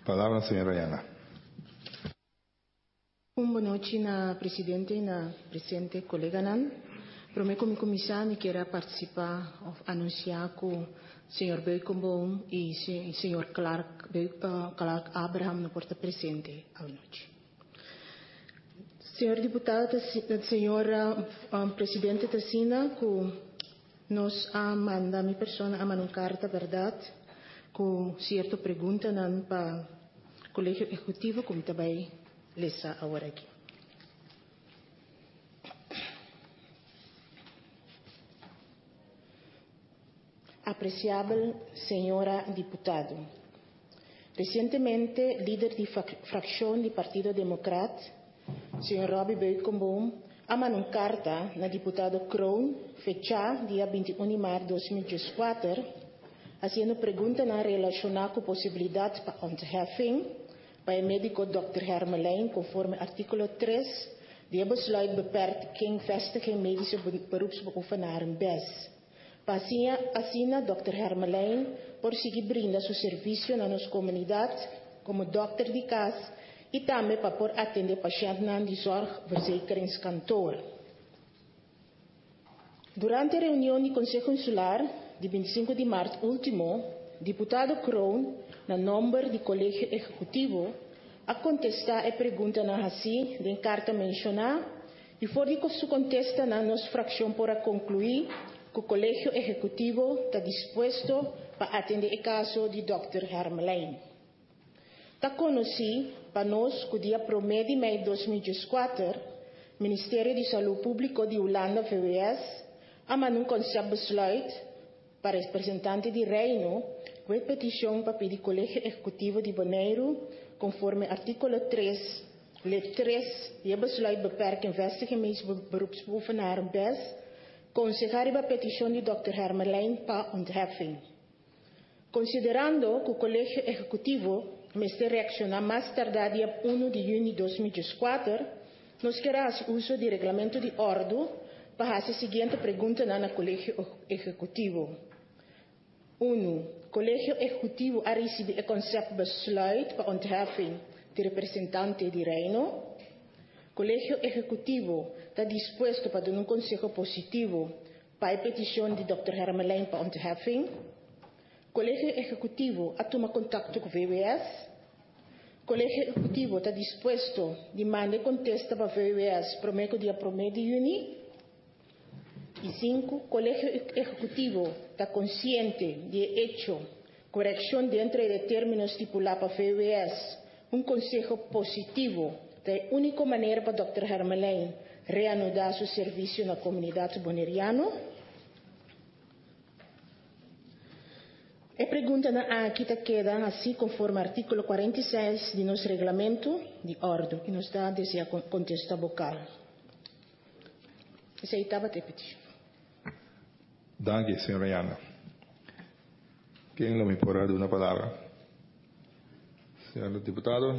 Palabra, señora Yana. Boa noite, na presidente e na presente colega Nan. Prometo que comissário queira participar, anunciar que o senhor Beukenboom e o senhor Clark Abraham não porta presente à noite. Senhor deputado, senhora presidente Tassina, que nos manda minha pessoa a uma carta verdade, com certa pergunta para o colégio executivo, como também lesa agora aqui. Apreciável senhora deputado, recentemente, líder de fração do Partido Democrata, senhor Robbie Beukenboom, mandou uma carta na deputado Kroon, fecha dia 21 de março de 2014, fazendo pergunta na relacionada com a possibilidade para ontheffing para o médico Dr. Hermelijn, conforme artikel 3, die besluit beperkt geen vestiging medische beroepsbeoefenaar BES. Assim, Dr. Hermelijn prosseguir brinda seu serviço na nossa comunidade como doctor de casa e também para por atender pacientes de zorgverzekeringskantoor. Durante a reunião do Conselho Insular de 25 de março último, deputado Kroon, na nome do Colégio Executivo, a contestar a pergunta na assim, de carta mencionada, e for de sua contesta na nossa fração para concluir que o Colégio Executivo está disposto para atender o caso de Dr. Hermelijn. Está conhecido para nós que o dia 1 de maio de 2014, o Ministério de Saúde Pública de Holanda, VWS, mandou um conceito besluit para o representante de Reino com a petição para pedir Colégio Executivo de Bonaire, conforme artikel 3, letra 3, e besluit beperkt investigamentos beroepsbeoefenaar BES, considerar a petição de Dr. Hermelijn para ontheffing. Considerando que o Colégio Executivo vai reaccionar mais tardar dia 1 de junho de 2014, nós queremos uso do regulamento de ordem para fazer a seguinte pergunta no Colégio Executivo. 1. Colégio Executivo a receber o conceito besluit para ontheffing de representante de Reino. Colégio Executivo está disposto para dar conselho positivo para a petição de Dr. Hermelijn para ontheffing. Colégio Executivo a tomar contato com o VWS. Colégio Executivo está disposto de mandar contesta para o VWS prometo dia 1 de junho. E 5. Colégio Executivo está consciente de hecho correção dentro de términos estipulados para o VWS, conselho positivo é a única maneira para o Dr. Hermelijn reanudar seu serviço na comunidade boneriana. A pergunta aqui queda assim conforme artigo 46 de nosso regulamento de ordem, que nos dá a contesta vocal. Aceitava a petição. Danke, señora Yana. ¿Quién lo me podrá dar una palabra? Señor diputado.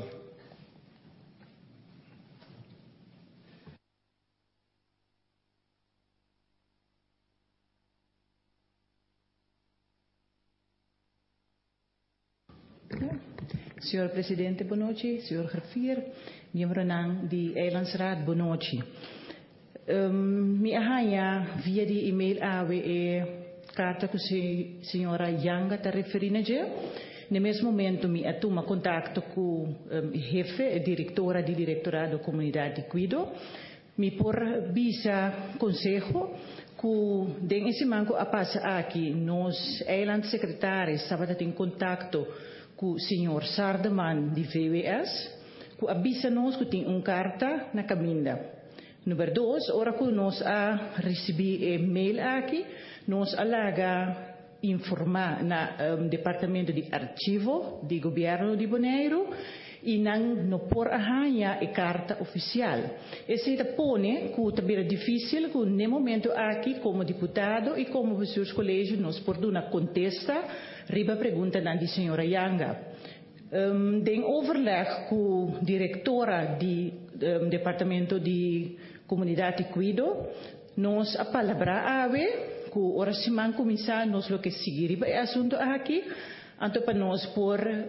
Senhor Presidente, boa noite. Senhor Graffier, membro de Eilandsraad, boa noite. Me arranha via de e-mail a carta que a senhora Yanga está referindo a. No mesmo momento, me atoma contato com o chefe, diretora do Diretorado da Comunidade de Cuido. Me por bisa conselho que nesse manco a passa aqui, nós, Eiland secretários, estava em contato com o senhor Sardeman de VWS, que avisa-nos que tem carta na caminha. Número 2, ora que nós recebi e-mail aqui, nós alaga informar no Departamento de Arquivo do Governo de Bonaire e não por arranhar a carta oficial. Esse põe que também é difícil, que no momento aqui, como deputado e como os seus colégios, nós por uma contesta, riba pergunta da senhora Yanga. Tem overleg com a diretora do Departamento de Comunidade de Cuido, nós a palavra ave, que ora se man começar, nós lo que seguir o assunto aqui, então para nós por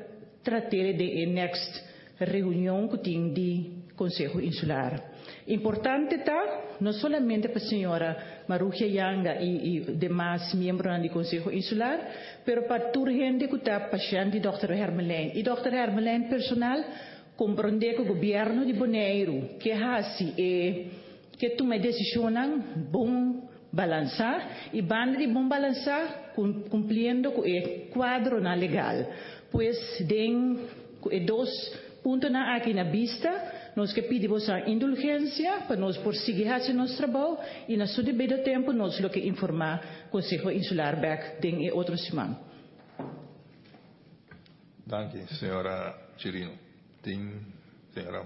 tratar de next reunião que tem de Consejo Insular. Importante está, não somente para a senhora Maruja Yanga e demais membros do Consejo Insular, mas para toda a gente que está paciente, Dr. Hermelijn. E Dr. Hermelijn personal compreende que o governo de Bonaire que assim que toma decisão bom balançar e banda de bom balançar cumprindo com o quadro na legal. Pois tem dois pontos aqui na vista. Nós que pedimos a indulgência para nós prosseguir esse nosso trabalho e na sua devido tempo nós lo que informar o Conselho Insular back em outra semana. Danke, senhora Chirino. Tem senhora.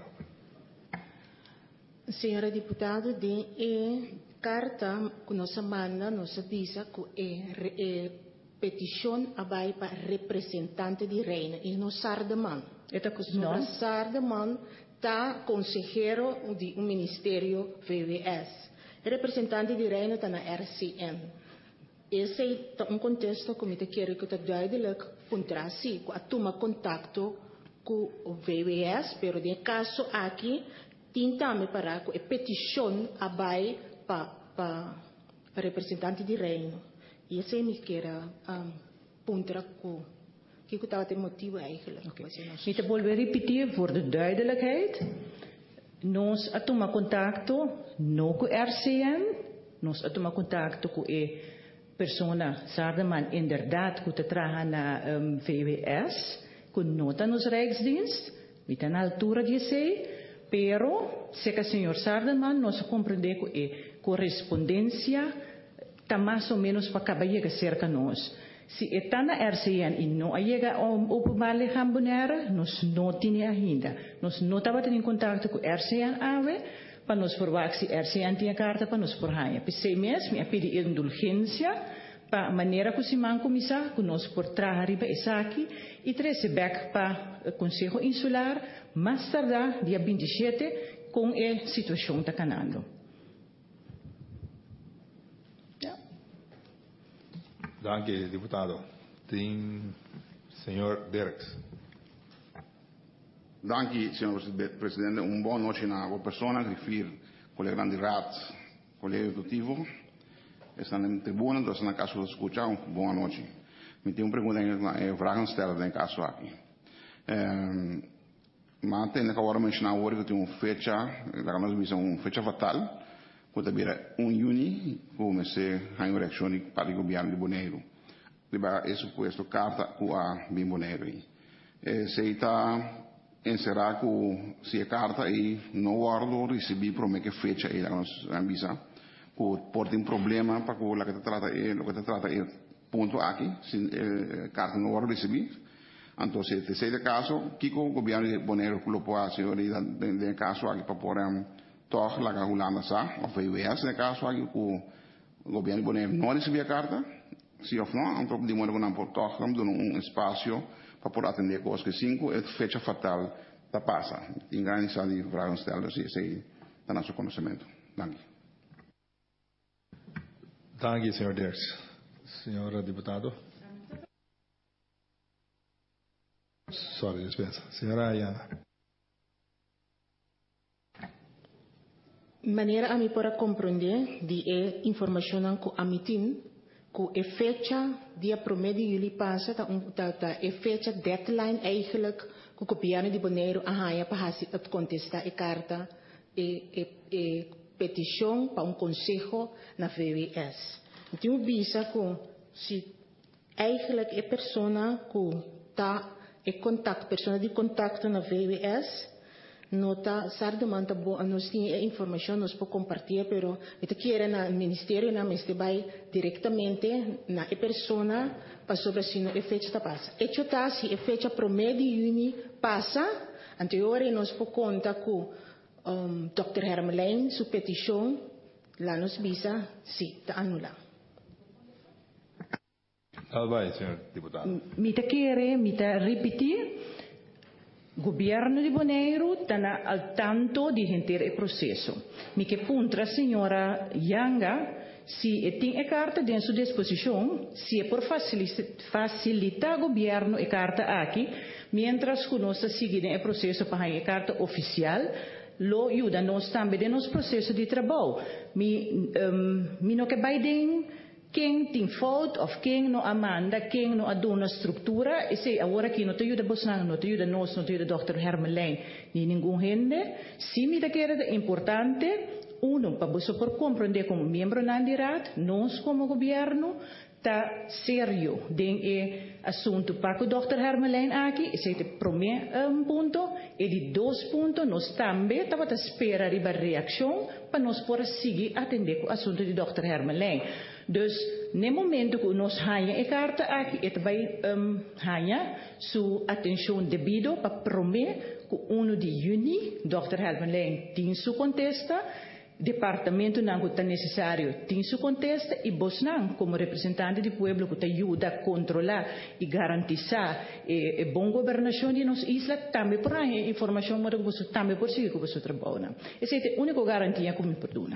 Senhora deputada, tem carta que nós manda, nós avisa que é petição abai para representante de reina e não Sardeman. Não Sardeman está consejero do Ministério VWS. O representante de reina está na RCN. Esse é um contexto que eu quero que está duidelijk contra si, que toma contato com o VWS, mas no caso aqui, tentamos para que a petição abai para representante de reino. E esse é que quero contra que ik het motief eigenlijk. Ik wil weer repetir voor de duidelijkheid. Nós atoma contacto no com RCN, nós atoma contacto com a persona Sardeman inderdaad que te traga na VWS, com nota nos Rijksdienst, met een altura de sei, pero se que o senhor Sardeman nós compreende que a correspondência está mais ou menos para acabar de cerca nós. Se está na RCN e não chega ao openbaar Bonaire, nós não temos ainda. Nós não estamos em contato com a RCN para nós provar se a RCN tem a carta para nós porrar. Pensei mesmo, eu pedi indulgência para a maneira que se mancomisar, que nós por trazer essa aqui e trazer back para o Conselho Insular, mais tarde, dia 27, com a situação está canando. Danke, deputado. Tem senhor Derks. Danke, senhor presidente. Boa noite na pessoa que refere com o grande rato, com o executivo. Está na tribuna, então na casa de escutar. Boa noite. Me tem uma pergunta em vragen stellen em caso aqui. Mas tem que agora mencionar hoje que tem uma fecha, lá nós vimos uma fecha fatal. Quando vira 1 junho, comecei a eleção para o governo de Bonaire. Esse suposto carta com a bem Bonaire. Se está encerrado com a carta e não guardo recebi para que fecha ele nós avisa que pode um problema para que o que trata é ponto aqui se carta não guardo recebi. Então se esse caso que o governo de Bonaire colocou a senhoria de caso aqui para poder toch la Holanda sa of VWS no caso aqui o governo de Bonaire não recebia a carta se ou não então de modo que por toch vamos dar espaço para poder atender coisas que 5 é fecha fatal da passa engane sa de vragen stellen se está no seu conhecimento. Danke, senhor Derks. Senhora deputado. Sorry, dispensa. Senhora Ayana. Maneira a mim para compreender de informação que a mim tem que a fecha dia 1 de julho passa a fecha deadline eigenlijk que o governo de Bonaire arranha para contestar a carta e petição para conselho na VWS. Então visa que se eigenlijk a pessoa que está em contato, pessoa de contato na VWS nota Sardeman nós tinha informação nós podemos compartilhar, pero eu quero na ministério na este vai diretamente na pessoa para sobre se a fecha passa. Hecho tá se a fecha promedio de junho passa, anterior nós podemos contar com Dr. Hermelijn sua petição lá nos visa se está anulada. Vai, senhor deputado. Me repetir. Governo de Bonaire está al tanto de gente o processo. Mi que punta a senhora Yanga se tem a carta de sua disposição, se é por facilitar o governo a carta aqui, mientras que nós seguimos o processo para a carta oficial, lo ajuda nós também de nosso processo de trabalho. Mi não que Biden quem tem falta ou quem não amanda, quem não aduna estrutura, e se agora que não te ajuda Bosnang, não te ajuda nós, não te ajuda Dr. Hermelijn, nem ninguém gente, se me da que é importante, para você por compreender como membro da Andirat, nós como governo, está sério em assunto para o Dr. Hermelijn aqui, esse é o primeiro ponto, e de 2 pontos, nós também estamos a esperar a reação para nós poder seguir atender o assunto do Dr. Hermelijn. Dus, no momento que nós ganhamos a carta aqui, vai ganhar sua atenção devido para prometer que 1 de junho, Dr. Hermelijn tem sua contesta, departamento não está necessário tem sua contesta e Bosnang, como representante do povo, que ajuda a controlar e garantizar a boa governação de nossa isla, também por aí informação que você também por seguir com o seu trabalho. Essa é a única garantia que me perdona.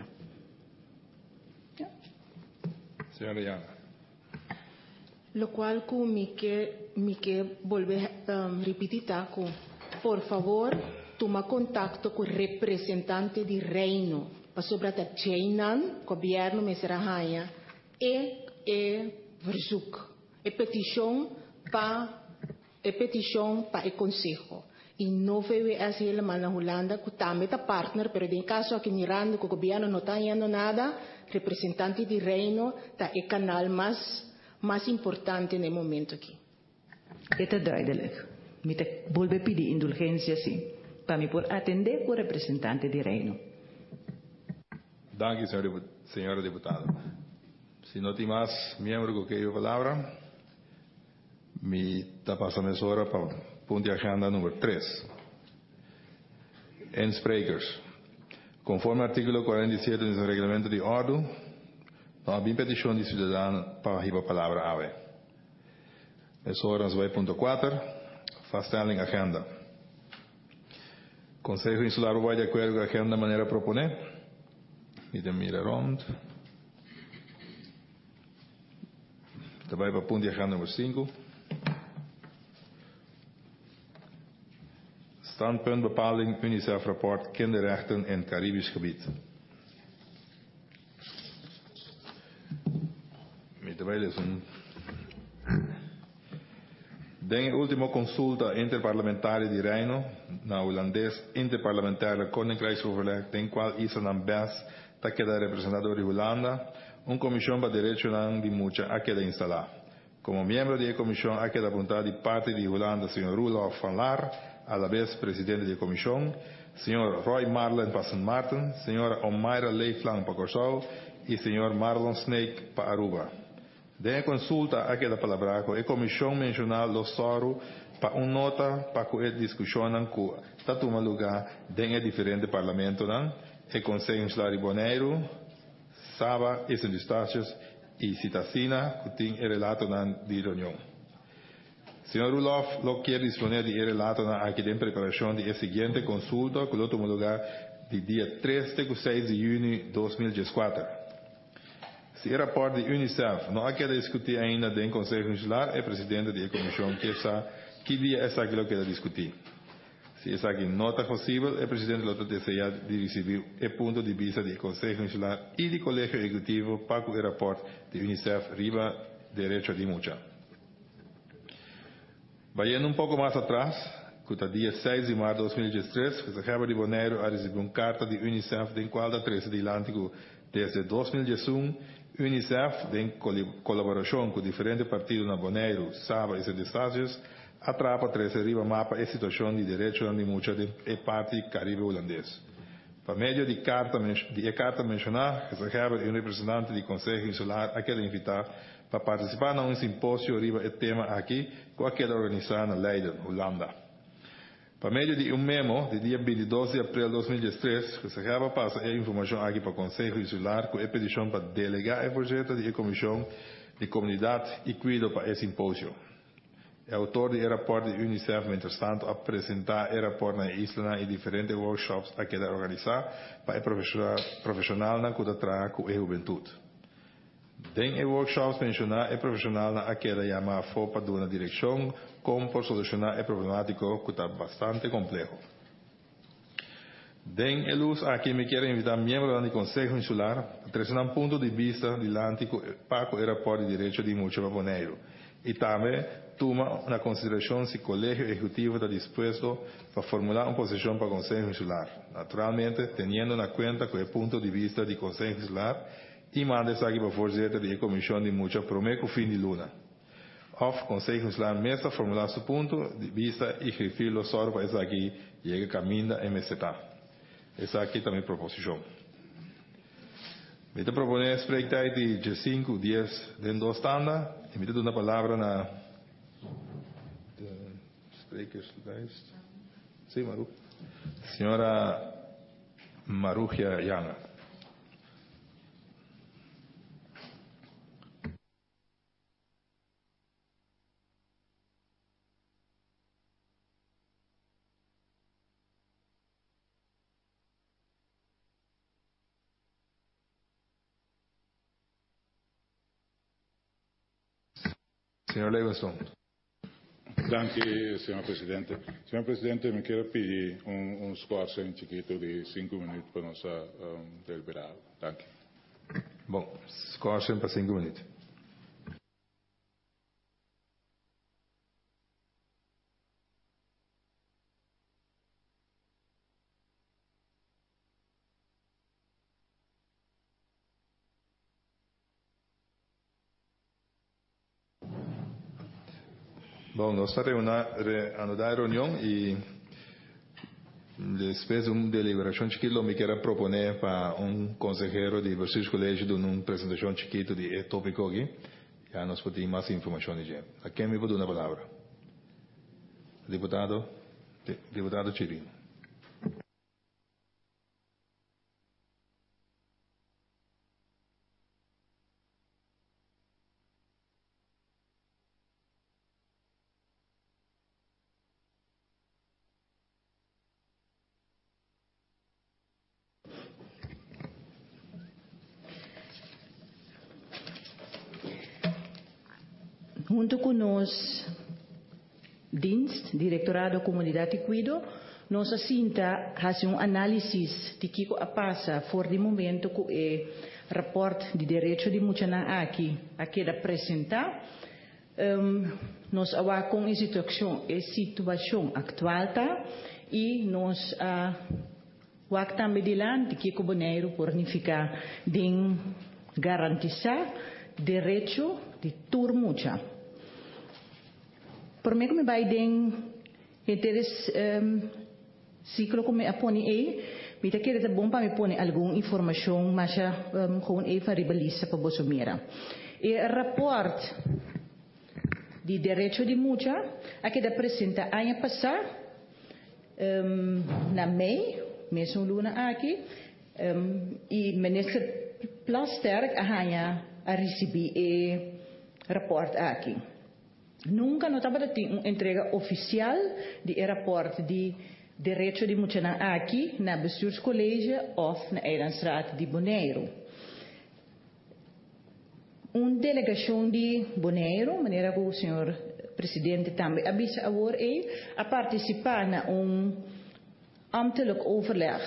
Senhora Yana. Lo cual me que volver a repetir, por favor, toma contacto com o representante do reino, para sobre a China, governo Mesrahanha, e verzoek, e petição para o Conselho. E não veio essa helemaal na Holanda, que também é partner, mas em caso aqui em Irlanda, que o governo não está fazendo nada, representante do reino está o canal mais importante no momento aqui. É duidelijk. Me volver pedir indulgência, sim, para me por atender o representante do reino. Dank u, senhora deputada. Se não tem mais membro que quer a palavra, me está passando essa hora para ponto de agenda número 3. En sprekers. Conforme artículo 47 do reglamento de orde, não há petição de cidadão para a palavra ave. Essa hora vai ponto 4, vaststelling agenda. Conselho Insular vai de acordo com a agenda de maneira proponer. Mira rond. Daarbij bij punt de agenda nummer 5. Standpunt bepaling UNICEF rapport kinderrechten in het Caribisch gebied. Daarbij is een de última consulta interparlamentaria di Reino, na holandês interparlamentaire Koninkrijksoverleg, ten qual Island Best ta queda representado de Holanda, comissão para direitos de mucha a queda instalar. Como miembro de la comisión ha quedado apuntado de parte de Holanda, señor Roelof van Laar, a la vez presidente de la comisión, señor Roy Marlen para San Martin, señora Omaira Leiflang para Curaçao y señor Marlon Snake para Aruba. De consulta a queda palabra com a comissão mencional lo soro para nota para que discussão que está tomando lugar em diferentes parlamentos, o Conselho Insular de Bonaire, Saba e São Eustáquio e Citacina, que tem o relato de reunião. Senhor Roelof, lo quer disponer de relato aqui em preparação de seguinte consulta que tomou lugar de dia 3 de 6 de junho de 2014. Se o rapporto de UNICEF não há que discutir ainda em Conselho Insular, é presidente da comissão que dia é aquilo que quer discutir. Se essa aqui não está possível, é presidente do TCA de receber o ponto de vista do Conselho Insular e do Colégio Executivo para o rapporto de UNICEF riba direito de mucha. Vayendo pouco mais atrás, que o dia 6 de março de 2013, que se acaba de Bonaire a receber uma carta de UNICEF em qual da 13 de Atlântico desde 2011, UNICEF, em colaboração com diferentes partidos na Bonaire, Saba e São Eustáquio, atrapa 13 riba mapa a situação de direitos de mucha de parte caribe holandês. Por meio de carta mencionada, que se acaba de representante do Conselho Insular a querer invitar para participar em simpósio riba o tema aqui, que a querer organizar na Leiden, Holanda. Por meio de memo de dia 22 de abril de 2013, que se acaba passa a informação aqui para o Conselho Insular com a petição para delegar o projeto de comissão de comunidade e cuidado para esse simpósio. O autor do rapporto de UNICEF, entretanto, apresentar o rapporto na isla e diferentes workshops a querer organizar para o profissional na cuida com a juventude. Den workshops mencionar el profesional na aquela llamada fue para una dirección como por solucionar el problemático que está bastante complejo. Den el uso aquí me quiero invitar miembros del Consejo Insular a trazer un punto de vista delante para o aeroporto de direito de Mucha Bonaire e também toma na consideração se o Colégio Executivo está disposto a formular uma posição para o Conselho Insular, naturalmente tendo na conta com o ponto de vista do Conselho Insular e manda isso aqui para o voorzitter da Comissão de Mucha Promeco fim de luna. Of Conselho Insular mesmo formular seu ponto de vista e refiro só para isso aqui e ele caminha em MCTA. Essa aqui também é a proposição. Me te propone a spreektijd de 5, 10 den doorstaande. En me te doen een palavra na de sprekerslijst. Sí, Maru. Señora Maruja Yana. Señor Levinson. Gracias, señor presidente. Señor presidente, me quiero pedir un scorso en chiquito de 5 minutos para nuestra deliberado. Gracias. Bom, scorso para 5 minutos. Bom, nós estamos a reunião e depois de uma deliberação chiquita, me quero proponer para consejero de Brasil Colégio de uma apresentação chiquita de tópico aqui. Já nós podemos mais informações. A quem me pode dar a palavra? Deputado Chirino. Junto com nós, Directorado Comunidade e Cuido, nós assinta fazer análise de que passa fora de momento com o rapporto de direito de Muchana aqui apresentar. Nós agora com a situação atual e nós também de lá de que o Bonaire pornificar de garantizar direito de turmucha. Por mim, me vai den interesse ciclo como me apone aí, me tá querendo bom para me pôr alguma informação, mas com aí para ribalista para Bolsonaro. E rapport de direito de mucha, aqui da apresenta ano passado, na mês luna aqui, e minister Plasterk a receber o rapport aqui. Nunca não estava tendo entrega oficial de rapport de direito de Muchana aqui na bestuurscollege ou na Eilandsraad de Bonaire. Uma delegação de Bonaire, maneira que o senhor presidente também avisa agora a participar na ambtelijk overleg,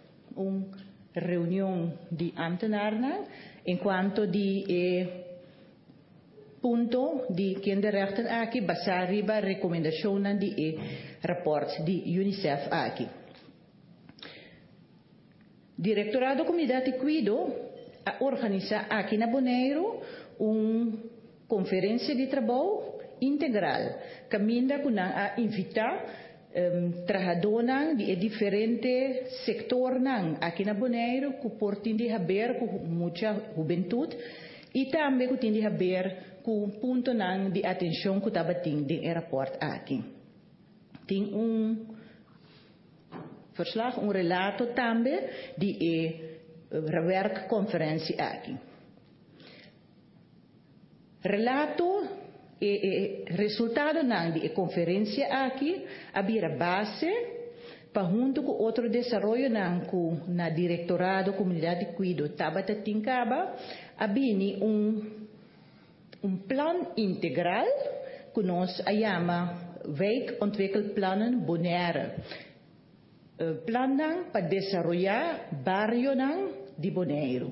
reunião de ambtenaren, enquanto de punto de kinderrechten aqui, basariba recomendação de rapport de UNICEF aqui. Directorado Comunidade Cuido organiza aqui na Bonaire conferência de trabalho integral, caminha com a invitar trabalhadores de diferentes setores aqui na Bonaire, que portem de haver com muita juventude e também que tem de haver com ponto de atenção que estava tendo de rapport aqui. Tem verslag, relato também de werkconferentie aqui. Relato e resultado de conferência aqui havia base para junto com outro desenvolvimento na Directorado Comunidade Cuido estava tincaba abini plan integral que nós chama wijkontwikkelplannen Bonaire. Plan para desarrollar barrio de Bonaire.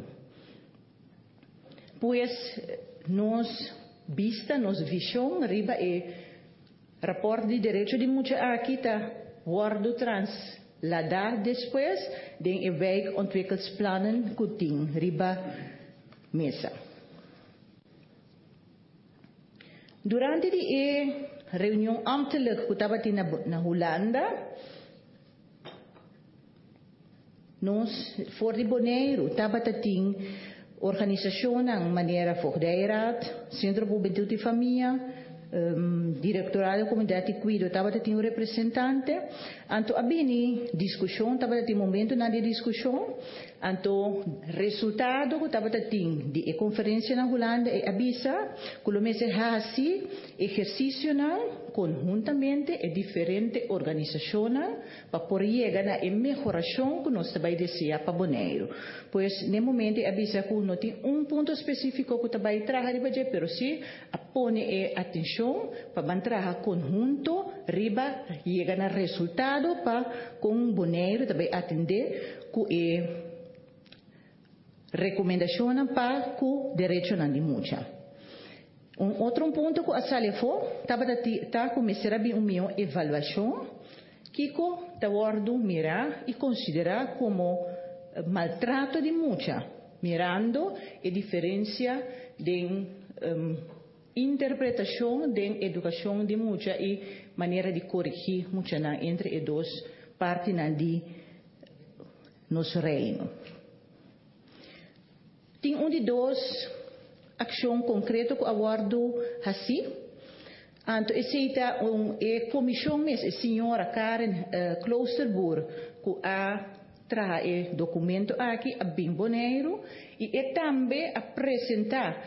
Pues nos visión riba rapport de derecho de mucha aqui tá worden trasladar después de wijkontwikkelingsplannen kuting riba mesa. Durante die reunião ambtelijk que estava na Holanda, nós voor de Bonaire estava tating organisação ng maneira Voogdijraad, Centro voor Juventude e Família, Directorado da Comunidade de Cuido, estava tating um representante, anto abini discussão, estava tating momento na de discussão, anto resultado que estava tating de conferência na Holanda e avisa que o mês hasi exercício conjuntamente e diferente organização para por chegar na melhoração que nós também deseja para Bonaire. Pois no momento avisa que não tem ponto específico que também traga de pero se apone atenção para trabalhar conjunto riba chegar na resultado para com Bonaire também atender que recomendação para o direito de mucha. Outro ponto que a salefo está começar a uma avaliação que está ordo mirar e considerar como maltrato de mucha, mirando a diferença de interpretação de educação de mucha e maneira de corrigir mucha entre as duas partes de nosso reino. Tem de dois ação concreta que abordo assim. Anto aceita comissão mesmo, a senhora Karen Kloosterboer, que traz documento aqui a bem Bonaire e também apresentar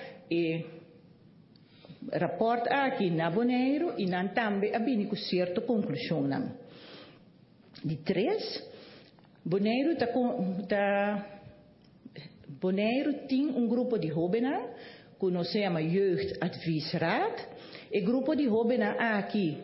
rapport aqui na Bonaire e também a bem com certa conclusão. De três, Bonaire tem grupo de jovens que nós chama Jeugdadviesraad. E grupo de jovens aqui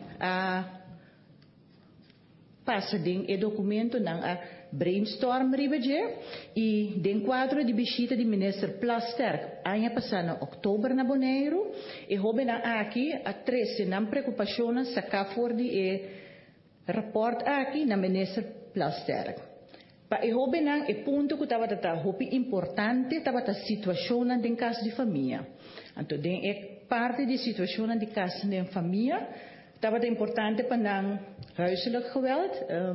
passa o documento na brainstorm ribeje e den quadro de visita de minister Plasterk ano passado outubro na Bonaire e jovens aqui a 13 não preocupação sacar for de rapport aqui na minister Plasterk. Para o jovem é ponto que estava importante estava a situação em casa de família. Então, é parte da situação de casa de família estava importante para huiselijk geweld,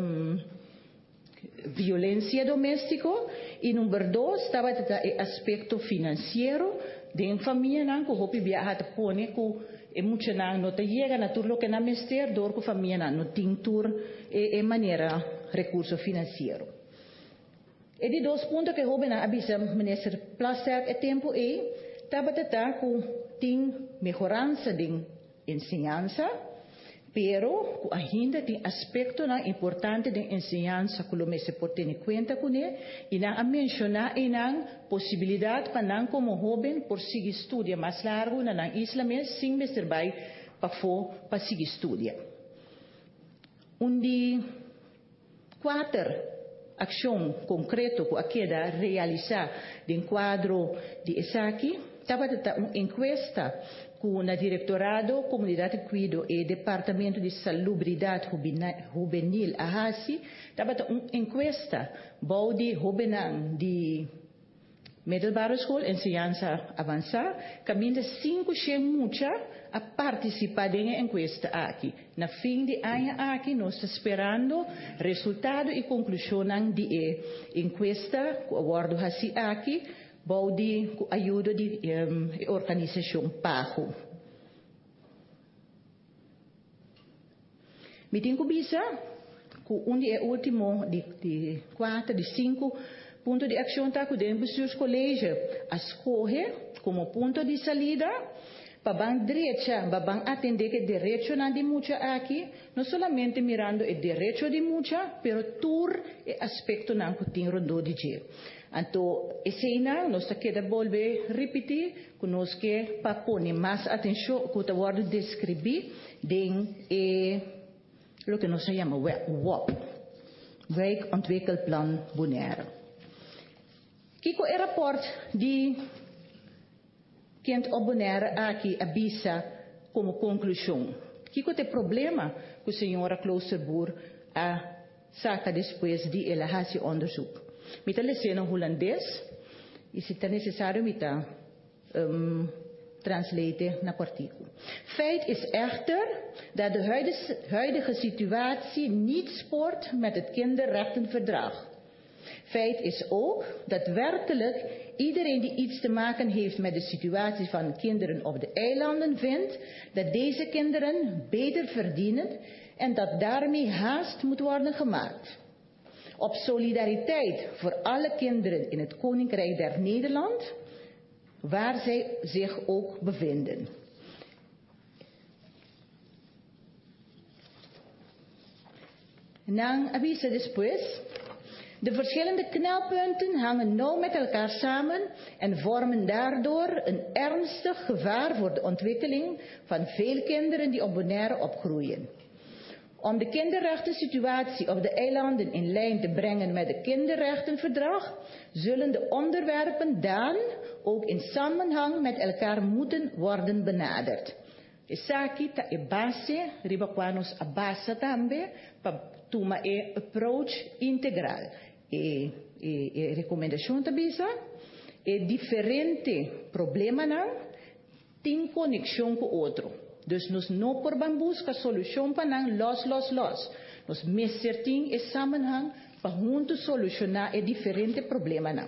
violência doméstica e número 2 estava o aspecto financeiro de família que o hopi viaja a pôr que muito não chega na turno que na mester dor que a família não tem tur e maneira recurso financeiro. E de dois pontos que o jovem avisa minister Plasterk é tempo estava tem melhorança de ensinança, pero ainda tem aspecto importante de ensinança que o se pode ter em conta com ele e não a mencionar possibilidade para como jovem por seguir estudo mais largo na isla mesmo sem mestre vai para seguir estudo. De 4 ação concreta que queda realizar dentro do quadro de ESACI, estava uma encuesta com o Directorado Comunidade de Cuido e Departamento de Salubridade Juvenil AHASI, estava uma encuesta de jovens de middelbare school, ensinança avançada, caminha 5 mucha a participar da encuesta aqui. Na fim de ano aqui, nós estamos esperando resultado e conclusão da encuesta, que abordo aqui, com a ajuda de organização PAHO. Me tenho que dizer que último de 4, de 5 ponto de ação está com o bestuurscollege a escolher como ponto de salida Babang derecha, babang atender que derecho na de mucha aquí, no solamente mirando el derecho de mucha, pero tur el aspecto na kuting rondo de je. Anto escena nos queda volver repetir, conosco que para poner más atención que te voy a describir de lo que nos llama WOP, Wijkontwikkelplan Bonaire. Kiko el rapport de Kent op Bonaire aqui avisa como conclusão. Que o problema que a senhora Kloosterboer saca depois de ela fazer onderzoek. Met hulle sê in Hollandes, is het necessário met translate naar artikel. Feit is echter dat de huidige situatie niet spoort met het kinderrechtenverdrag. Feit is ook dat werkelijk iedereen die iets te maken heeft met de situatie van kinderen op de eilanden vindt dat deze kinderen beter verdienen en dat daarmee haast moet worden gemaakt. Op solidariteit voor alle kinderen in het Koninkrijk der Nederland, waar zij zich ook bevinden. Dan avisa después. De verschillende knelpunten hangen nauw met elkaar samen en vormen daardoor een ernstig gevaar voor de ontwikkeling van veel kinderen die op Bonaire opgroeien. Om de kinderrechtensituatie op de eilanden in lijn te brengen met het kinderrechtenverdrag, zullen de onderwerpen dan ook in samenhang met elkaar moeten worden benaderd. Isaki ta e base, ribaquanos a base tambe, pa tuma e approach integral. Recomendação tabisa diferente problema não tem conexão com o outro. Dus nos não por busca solução para não los. Nos messerting e samenhang para juntos solucionar diferente problema não.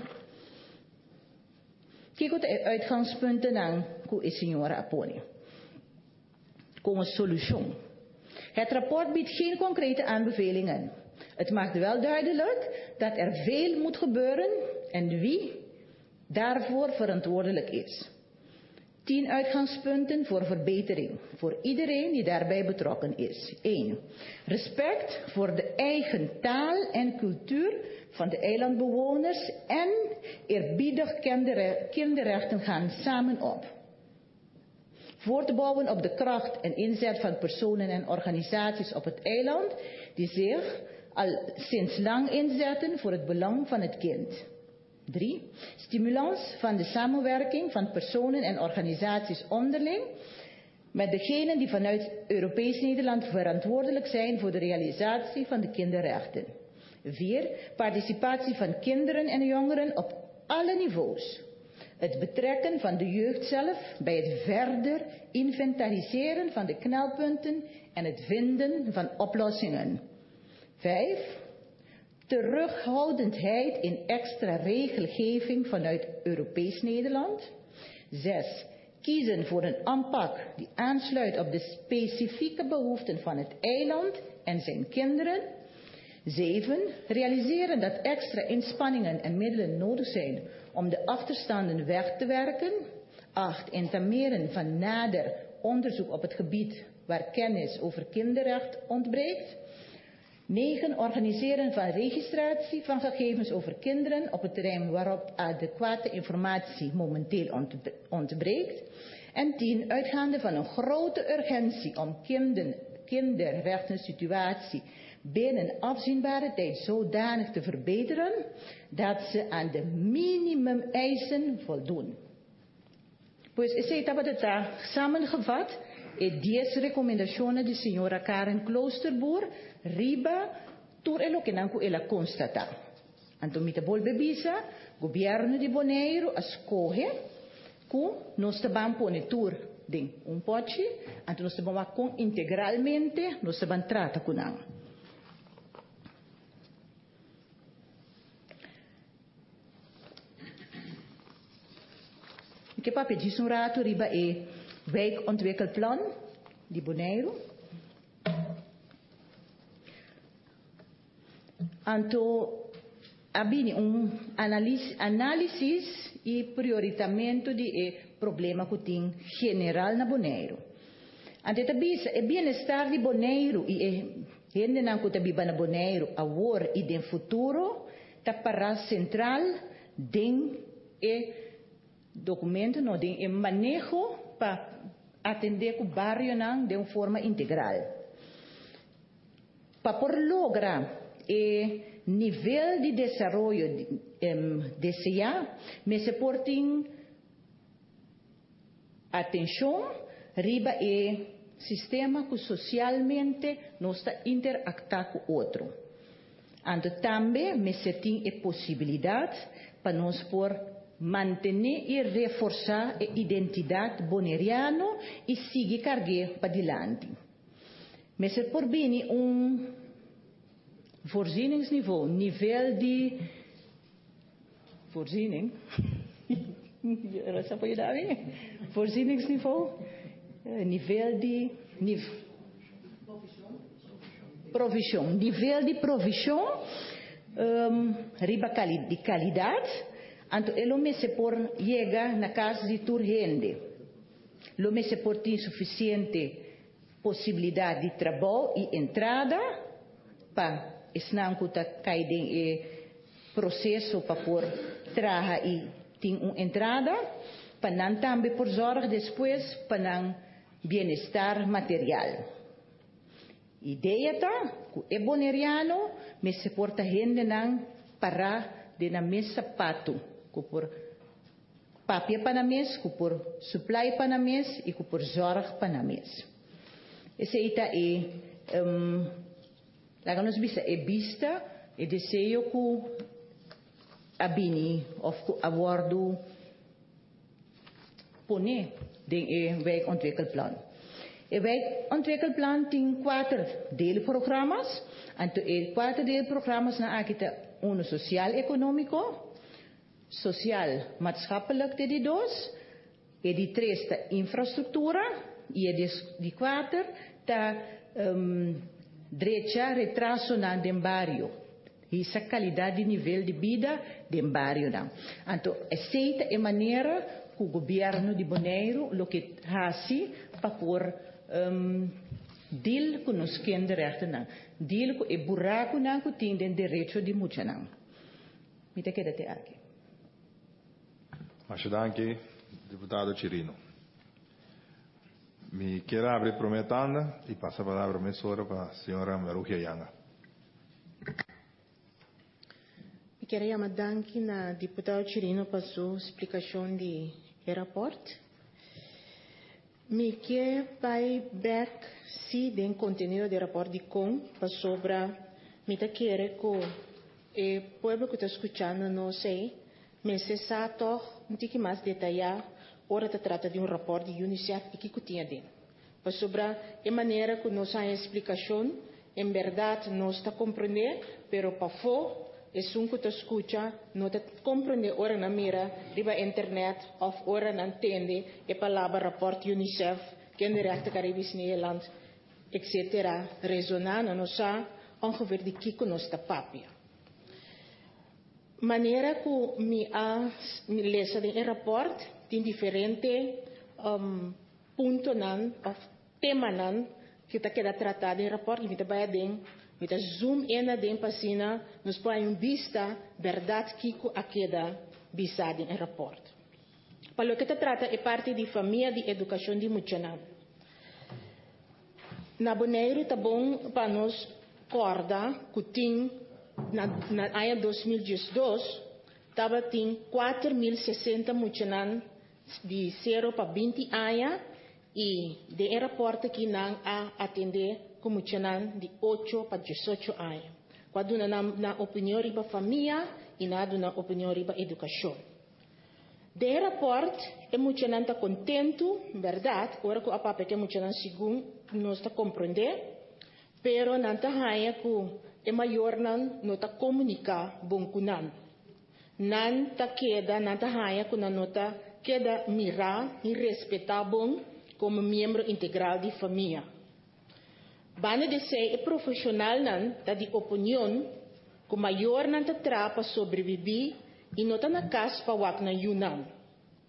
Kijk wat de uitgangspunten não que a senhora apone. Como solução. Het rapport biedt geen concrete aanbevelingen. Het maakt wel duidelijk dat er veel moet gebeuren en wie daarvoor verantwoordelijk is. 10 uitgangspunten voor verbetering voor iedereen die daarbij betrokken is. 1. Respect voor de eigen taal en cultuur van de eilandbewoners en eerbiedig kinderrechten gaan samen op. Voortbouwen op de kracht en inzet van personen en organisaties op het eiland die zich al sinds lang inzetten voor het belang van het kind. 3. Stimulans van de samenwerking van personen en organisaties onderling met degenen die vanuit Europees Nederland verantwoordelijk zijn voor de realisatie van de kinderrechten. 4. Participatie van kinderen en jongeren op alle niveaus. Het betrekken van de jeugd zelf bij het verder inventariseren van de knelpunten en het vinden van oplossingen. 5. Terughoudendheid in extra regelgeving vanuit Europees Nederland. 6. Kiezen voor een aanpak die aansluit op de specifieke behoeften van het eiland en zijn kinderen. 7. Realiseren dat extra inspanningen en middelen nodig zijn om de achterstanden weg te werken. 8. Intameren van nader onderzoek op het gebied waar kennis over kinderrecht ontbreekt. 9. Organiseren van registratie van gegevens over kinderen op het terrein waarop adequate informatie momenteel ontbreekt. En 10. Uitgaande van een grote urgentie om kinderrechtensituatie binnen afzienbare tijd zodanig te verbeteren dat ze aan de minimumeisen voldoen. Pues ese etapa está samengevat en 10 recomendaciones de señora Karen Kloosterboer riba tur elo que nanku ela constata. Anto mita volve bisa, gobierno de Bonaire escoge ku nos taban pone tur ding un pochi, anto nos taban con integralmente nos taban trata kunang. Ik heb al pedis un rato riba wijkontwikkelplan di Bonaire. Anto abini un análisis e prioritamiento de problema que tem general na Bonaire. Ante tabisa, o bem-estar de Bonaire e gente não que tabiba na Bonaire agora e no futuro tá para central den e documento no den e manejo para atender o barrio não de uma forma integral. Para por lograr o nível de desenvolvimento deseado, me se portem atenção riba e sistema que socialmente não está interactuar com o outro. Então, também me se tem a possibilidade para nós por manter e reforçar a identidade boneriana e seguir carreira para diante. Me se por bem voorzieningsniveau, nível de voorziening, essa pode dar bem? Voorzieningsniveau, nível de provisão, nível de provisão, riba de qualidade, então ele me se por chegar na casa de toda gente, ele me se por ter suficiente possibilidade de trabalho e entrada para não que cair em processo para por trabalhar e ter uma entrada, para não também por zorg depois para não bem-estar material. Ideia tá, que é boneriano, me se porta gente não para de na mes sapato, que por papel para na mes, que por supply para na mes e que por zorg para na mes. Esse ita lá nos bisa é vista e desejo que a bini of que abordo pone de werkontwikkelplan. E werkontwikkelplan tem 4 deelprogramma's. Então, 4 deelprogramma's na akita uno social-económico, social-maatschappelijk de 2, e de 3 ta infraestructura, e de 4 ta derecha retraso na dem barrio. Essa qualidade de nível de vida dem barrio não. Então, aceita a maneira que o governo de Bonaire o que faz para por deal com os que têm direito não, deal com o buraco não que tem de direito de muito não. Me te queda até aqui. Muito danke, deputado Chirino. Me quero abrir prometendo e passar a palavra para a senhora Maruja Yanga. Eu quero chamar danke na deputado Chirino para sua explicação de rapport. Me quer vai back se den conteúdo do rapport de com para sobre me te quer que o povo que está escutando não sei, mas se sabe um pouco mais detalhado, ora se trata de rapport de UNICEF e que tinha dentro. Para sobre a maneira que nós a explicação, em verdade nós está compreender, pero para fora é um que te escuta, não te compreende ora na mira, riba internet, ou ora não entende a palavra rapport UNICEF, que é direto Caribe Nederland, etc. Resonando, não sabe, ongeveer de que nós está papia. Maneira que me lesa de rapport, tem diferente ponto nan, ou tema nan, que está queda tratado em rapport, e me trabalha dentro. Met een zoom in naar de pagina, nos põe vista verdade que a queda visada em rapport. Para o que se trata é parte de família de educação de Muchanan. Na Bonaire tá bom para nós corda que tem na ano 2012 estava tem 4.060 Muchanan de 0 para 20 anos e de rapport que não a atender como tinham de 8 para 18 anos. Quando na opinião riba família e na opinião riba educação. De rapport, é muito não está contente, verdade, agora que a papa que é muito não segundo, não está compreender, pero não está raia que é maior não está comunicar bom com não. Não está queda, não está raia que não está queda mirar e respeitar bom como membro integral de família. Bane de ser é profissional não tá de opinião que maior não tá trapa sobreviver e não tá na casa para wak na yunam.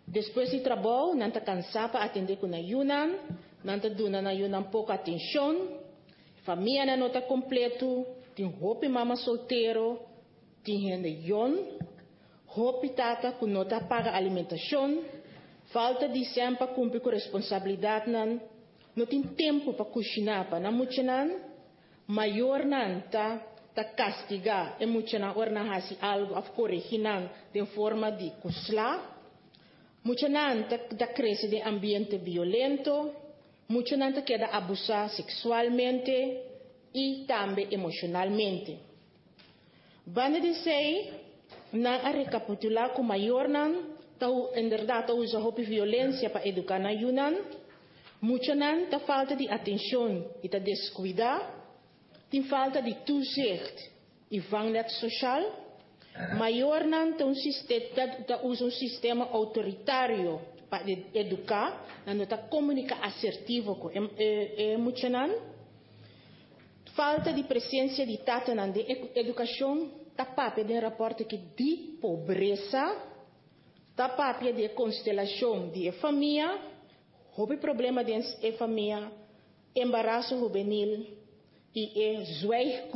Depois de trabalho, não está cansado para atender com a Yunan, não está dando na Yunan pouca atenção, família não está completo, tem roupa mama solteiro, tem gente yon, roupa tata que não está paga alimentação, falta de sempre cumprir com responsabilidade, não tem tempo para cozinhar, para não muitas maior não está castigar, e muitas não orna algo a corrigir de forma de cuslar. Muitas não está cresce de ambiente violento, muitas não queda abusar sexualmente e também emocionalmente. Vamos dizer, não a recapitular com maior não, em verdade usa roupa violência para educar na Yunan, muitas não está falta de atenção e está descuidar, tem falta de toezicht e vangnet social, maior não usa um sistema autoritário para educar, não está comunicar assertivo com muitas não, falta de presença de tata na educação, tá papel de rapporto que de pobreza, tá papel de constelação de família, houve problema de família, embaraço juvenil e zweig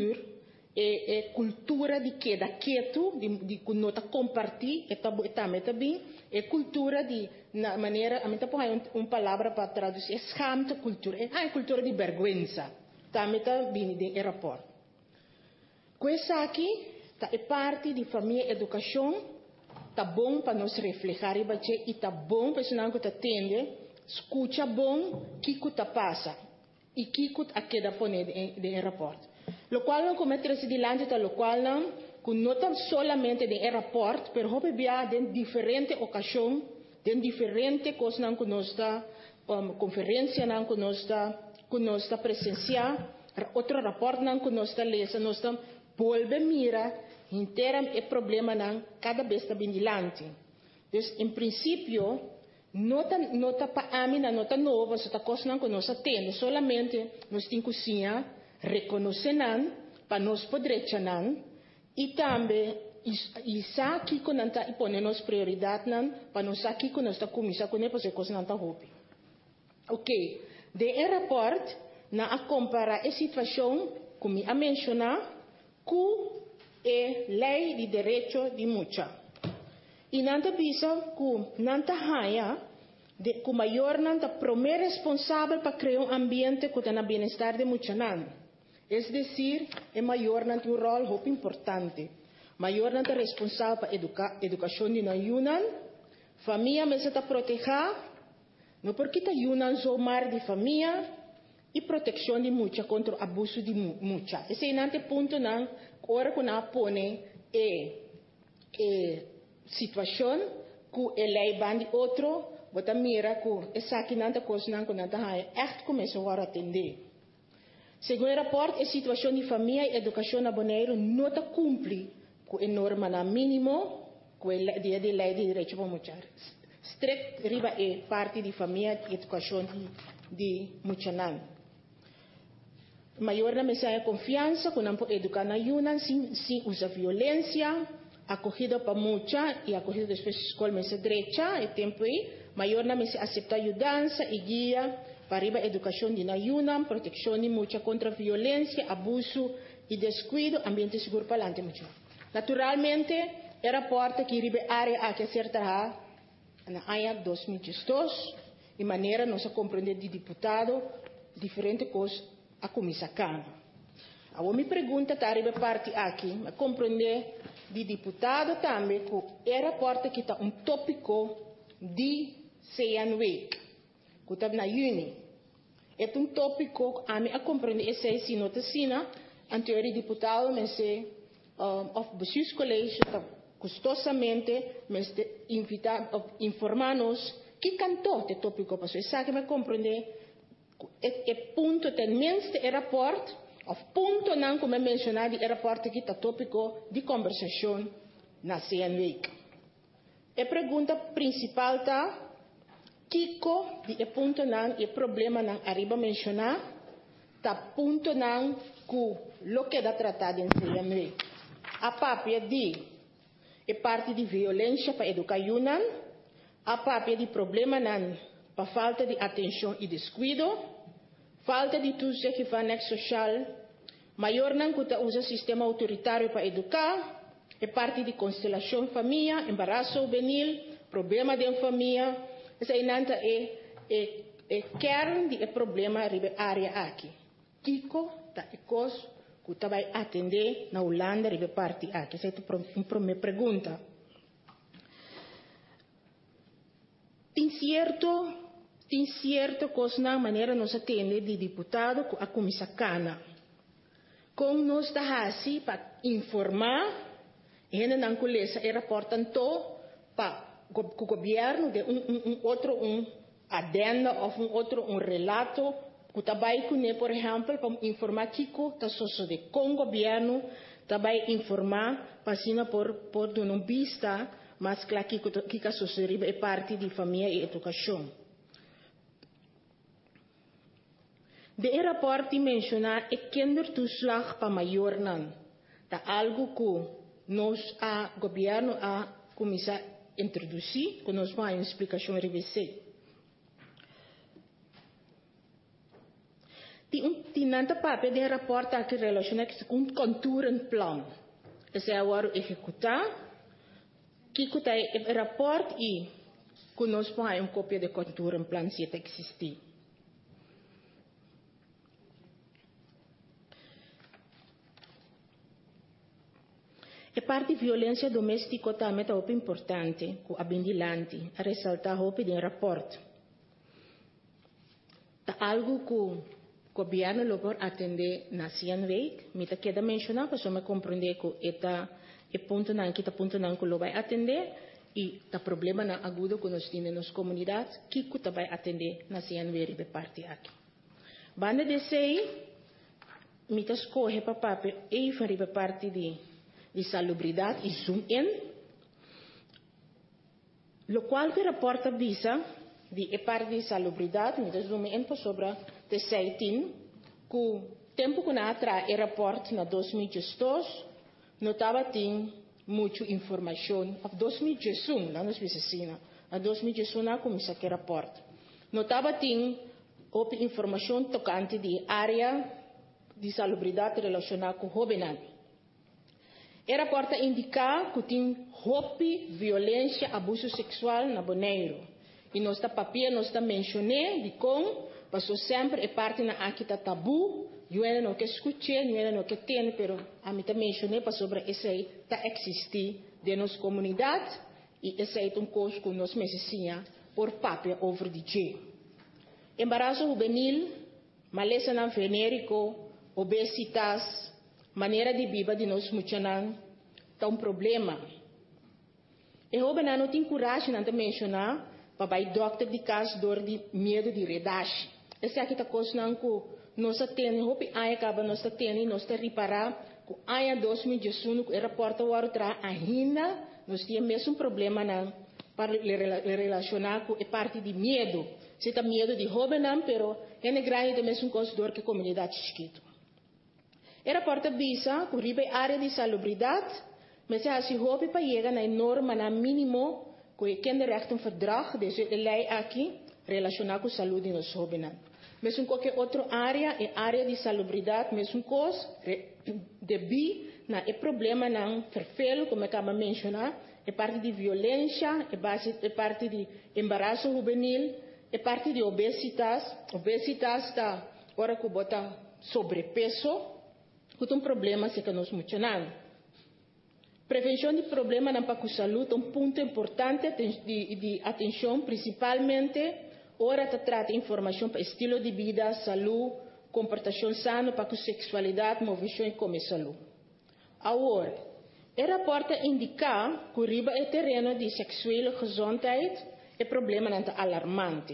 cultura de queda quieto, de nota compartilhar, também cultura de na maneira, a mim tá uma palavra para traduzir, escamta cultura, cultura de vergonha. Também está vindo de rapport. Coisa aqui é parte de família e educação, tá bom para nós refletir e tá bom para nós que atende, escuta bom que tá passa e que a queda poner de rapport. Lo qual não cometer-se dilante da lo qual não nota solamente de rapport, pero houve bia de diferente ocasião, de diferente coisa não que nós está conferência não que nós está presenciar, outro rapport não que nós está lendo, nós está volve mira inteira é problema não cada vez está bem dilante. Então, em princípio, nota para a mim nota nova, essa coisa não que nós atende, solamente nós temos que cozinhar, reconhecer não para nós poder não e também isso aqui que não está e pôr nos prioridade não para nós aqui que nós está começar com ele para ser coisa não está roupa. Ok, de rapport na a comparar a situação como a mencionar com a lei de direito de mucha. E não está bisa que não está raia de que o maior não está primeiro responsável para criar ambiente que tenha bem-estar de mucha não. É decir, o maior não tem rol muito importante. Maior não está responsável para educação de na Yunan, família mas está proteger, não porque está Yunan somar de família e proteção de mucha contra o abuso de mucha. Esse é o ponto não, agora que não põe situação que a lei bande outro, bota mira que essa aqui não está coisa não que não está echt começa agora a atender. Segundo o rapport, a situação de família e educação na Bonaire não está cumpre com a norma na mínimo, com a lei de direito para mulher. Strict riba é parte de família e educação de mulher. Maior na mesa de confiança, que não pode educar na Yunan sem usar violência, acogida para mulher e acogida depois da escola mesa direita, e tempo aí, maior na mesa aceitar ajudança e guia para a educação de na Yunan, proteção de mulher contra violência, abuso e descuido, ambiente seguro para a mulher. Naturalmente, o rapport que ribe área a que acertará na AIA 2012, de maneira nós compreender de deputado diferente coisas a comissário. A minha pergunta está a parte aqui, a compreender de deputado também que o rapport que está tópico de CNW, que está na Uni. É tópico a compreender esse notacina, anterior deputado, mas of bestuurscollege custosamente, mas informar-nos que cantou o tópico para isso. Sabe me compreender? É ponto tenminste é rapport, of ponto não como mencionado é rapport que está tópico de conversação na CNW. A pergunta principal está Kiko de ponto não é problema não arriba mencionar tá ponto não que lo que da tratado em CNW. A papia de é parte de violência para educar Yunan, a papel de problema nan, para falta de atenção e descuido, falta de tudo que faz na social, maior nan que usa sistema autoritário para educar, é parte de constelação família, embaraço juvenil, problema de família, essa inanta é kern de problema ribe área aqui. Kiko tá é coisa que tá vai atender na Holanda ribe parte aqui. Essa é a primeira pergunta. Tem certo coisa na maneira nós atende de deputado a comissacana. Com nós está assim para informar, e não colheça e reportam para o governo de outro adenda ou outro relato que também conhece, por exemplo, para informar que está sucedendo com o governo, também informar para cima por dar uma vista, mas claro que está sucedendo é parte de família e educação. De rapporto mencionar é kindertoeslag para maior não, tá algo que nós o governo a começar a introduzir, que nós vamos uma explicação RBC. Tem nada papel de rapporto que relaciona com contour en plan. Esse é o executar, que está o rapporto e que nós vamos uma cópia de contour en plan se existir. A parte de violência doméstica também é muito importante, com a bendilante, a ressaltar o de rapporto. É algo que o governo logo atende na CNW, me está queda mencionar, para me compreender que é ponto não que lo vai atender e o problema não agudo que nós temos nas comunidades, que vai atender na CNW de parte aqui. Banda de sei, me está escolhe para papel e para parte de salubridade e zoom in, lo qual que reporta visa de parte de salubridade, me dá zoom in para sobre de 16, que o tempo que nós atrás o reporte na 2012, não estava tendo muita informação, 2011, lá nos vicina, na 2011 nós começamos a reporte, não estava tendo informação tocante de área de salubridade relacionada com jovens. Era porta indicar que tem violência, abuso sexual na Bonaire. E nós está papel, nós está mencionando de como, passou sempre é parte na aqui tá tabu, eu ainda não que escutei, eu ainda não que tenho, pero a mim está mencionando para sobre esse aí tá existir de nossa comunidade e esse aí é coisa que nós precisamos por papel over DJ. Embaraço juvenil, maleza não venérico, obesitas, maneira de viver de nós muchanan tá problema. E jovem não tem coragem de mencionar para o doctor de caso dor de medo de redache. Essa aqui tá coisa não que nós temos, hope aí acaba nós temos, nós te reparar que aí 2018 que era porta o outra ainda nós temos mesmo problema não para relacionar com a parte de medo. Se tá medo de jovem não, pero é grande mesmo coisa dor que a comunidade escrito. Era porta visa, corribe área de salubridade, mas se houve para chegar na norma, na mínimo, que quem recht verdrag, deze lei aqui, relacionado com a saúde nos jovens. Mas qualquer outra área, é área de salubridade, mesmo coisa, debi, na é problema não perfeito, como eu acabo de mencionar, é parte de violência, é parte de embaraço juvenil, é parte de obesitas está, hora que bota sobrepeso, que problema se que nós mencionamos. Prevenção de problemas na saúde é um ponto importante de atenção, principalmente, ora trata informação para estilo de vida, saúde, comportação sano para sexualidade, movimento e como saúde. Agora, o rapporto indica que riba é terreno de sexual gezondheid é problema alarmante.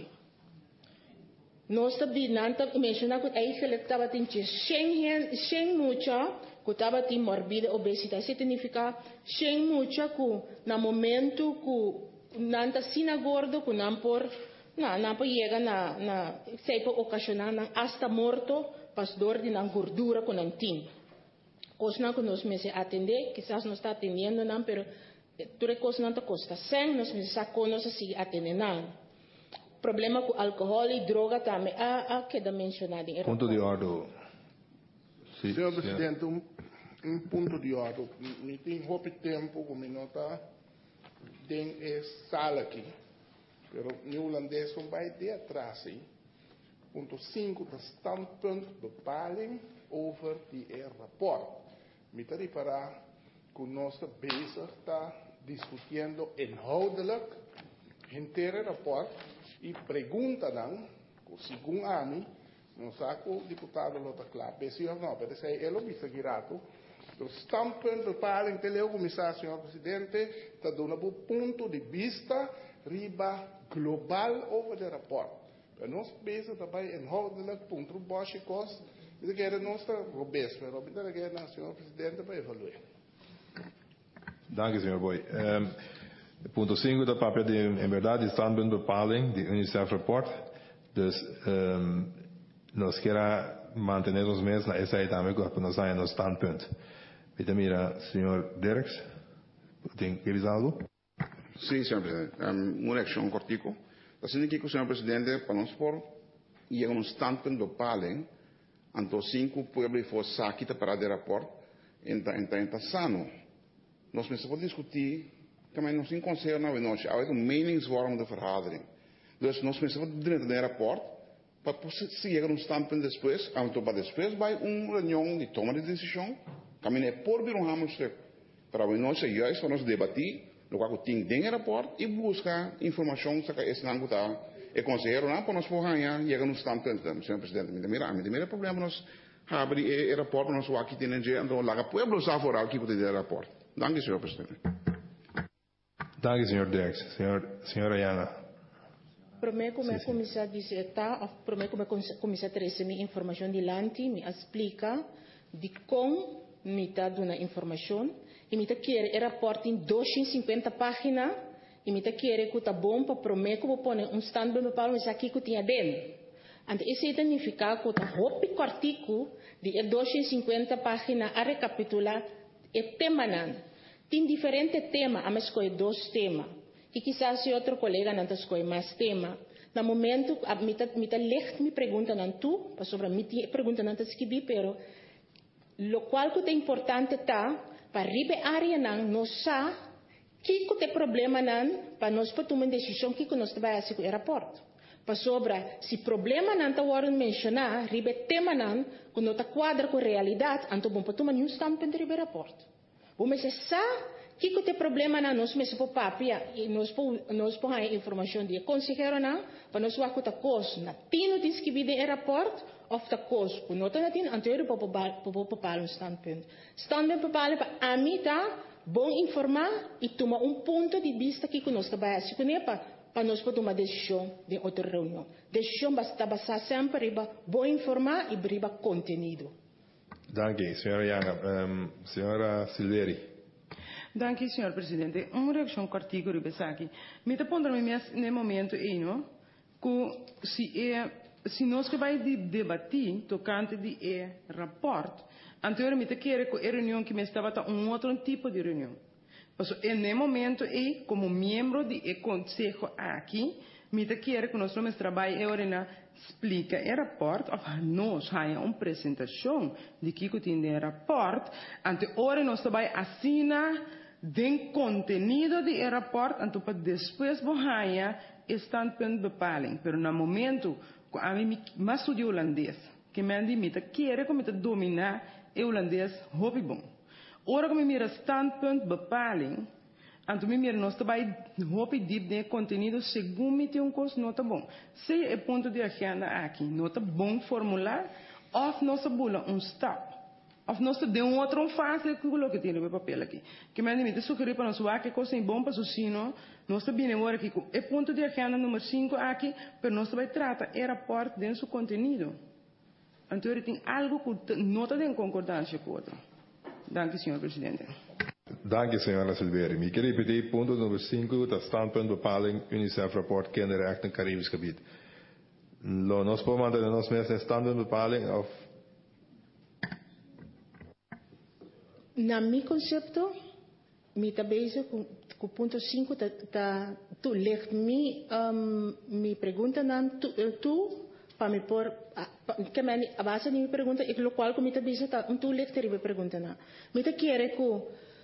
Nós também mencionamos que eigenlijk estava tendo sem muita que estava tendo morbida obesidade. Isso significa sem muita que no momento que não está sendo gordo, que não por chega na se pode ocasionar hasta morto, pas dor de gordura que não tem. Coisa que nós me atender, quizás não está atendendo não, pero tu recurso não te custa 100, nós precisamos assim atender. Problema com álcool e droga também, queda mencionado. Ponto de ordem. Sim, Senhor Presidente, um ponto de ordem. Me tem pouco tempo, como nota, tem sala aqui. Pero em holandês não vai de atrás. Ponto 5, de standpunt bepaling over die rapport. Me está reparar que nós bezig está discutindo inhoudelijk inteiro rapport e pergunta dan, segundo a mim, não sabe o deputado Lota Clap, se ou não, mas é ele me segurato. O standpunt bepaling pelo comissário, senhor presidente, está dando um ponto de vista riba global over de rapport. Para nós bezig daarbij inhoudelijk ponto básicos, we querem nós robust, maar we querem senhor presidente para evaluar. Dank u, senhor Boy. Ponto 5 do papel de, em verdade, standpuntbepaling, de UNICEF-rapport. Dus, nós queremos manter os mesmos na SAI também, para nós sair no standpunt. Então, mira, senhor Dirks, tem que dizer algo? Sim, senhor presidente. Uma reação cortico. Assim que o senhor presidente, para nós por, e um standpuntbepaling, anto 5 pueblo for sakita para de rapport, em sano. Nós precisamos discutir, também nós em conselho na noite, há uma meningsvormende vergadering. Dus nós precisamos dentro do rapport, para chegar standpunt depois, para depois vai reunião de toma de decisão, também por vir hamster, para a noite juist para nós debater, no qual tem dentro do rapport e buscar informação que esse não está, e conselheiro não para nós por ganhar, chegar standpunt, senhor presidente, me problema nós abrir o rapport para nós aqui tem então lá que pueblo está fora aqui para ter rapport. Dank u, senhor presidente. Dank u, senhor Dirks. Senhora Ayana. Prometo que a comissão disse, prometo que a comissão traz me informação de lante, me explica de como me está dando informação, e me está querendo o rapport em 250 páginas, e me está querendo que está bom para prometo que vou pôr standpunt para mas aqui que tinha dentro. Então, isso significa que está roupa artigo de 250 páginas a recapitular o tema não. Tem diferentes temas, a escolher 2 temas. E quizás se outro colega não escolhe mais temas. No momento, me legt me pergunta não tu, sobre me pergunta não escrever, pero lo qual que é importante está para ribe área não sabe que tem problema não para nós tomar uma decisão que nós vai fazer com o rapport. Para sobre se problema não está a mencionar, ribe tema não que não está quadra com a realidade, então bom para tomar um standpoint ribe rapport. Mas se sabe que tem problema na nós mesmo por papia e nós por a informação de consejero não para nós o que coisa na tino diz que vide rapport of the coisa que não tem anterior para um standpoint para a mim tá bom informar e tomar ponto de vista que nós trabalhamos com ele para nós poder tomar decisão de outra reunião. Decisão basta basar sempre riba bom informar e riba conteúdo. Dank u, senhora Yanga. Senhora Silveri. Dank u, senhor presidente. Uma reação cortico ribesaki. Me está pondo no momento aí, não? Que se nós que vai debater tocante de rapport, anteriormente queria que a reunião que me estava outro tipo de reunião. Mas no momento aí, como membro do conselho aqui, me queria que nós trabalhamos explica o rapport, of nós há uma apresentação de que tem o rapport, ante ora nós também assina den conteúdo do rapport, ante para depois há standpuntbepaling. Pero no momento que a mim mais estudo holandês, que me andi querer como dominar o holandês hobby bom. Ora como mira standpuntbepaling, ante mim nós também hobby deep de conteúdo segundo me tem coisa nota bom. Se é ponto de agenda aqui, nota bom formular, of nós bula stop, of nós de outra fase que coloca tem no papel aqui. Que me andi sugerir para nós que coisa bom para sino, nós também agora aqui é ponto de agenda número 5 aqui, pero nós também trata o rapport dentro do conteúdo. Então tem algo que nota de concordância com o outro. Dank, senhor presidente. Dank u, senhora Silveri. Ik repeteer punt nummer 5, dat standpuntbepaling UNICEF-rapport kinderrechten Caribisch gebied. Nós podemos manter nós mesmos standpuntbepaling of... Na meu conceito, me está bezig com o ponto 5 tu ligt mi pergunta nan tu para me por que me a base de mi pergunta e lo qual como te bisa tu ligt teribe pergunta na me te quiere que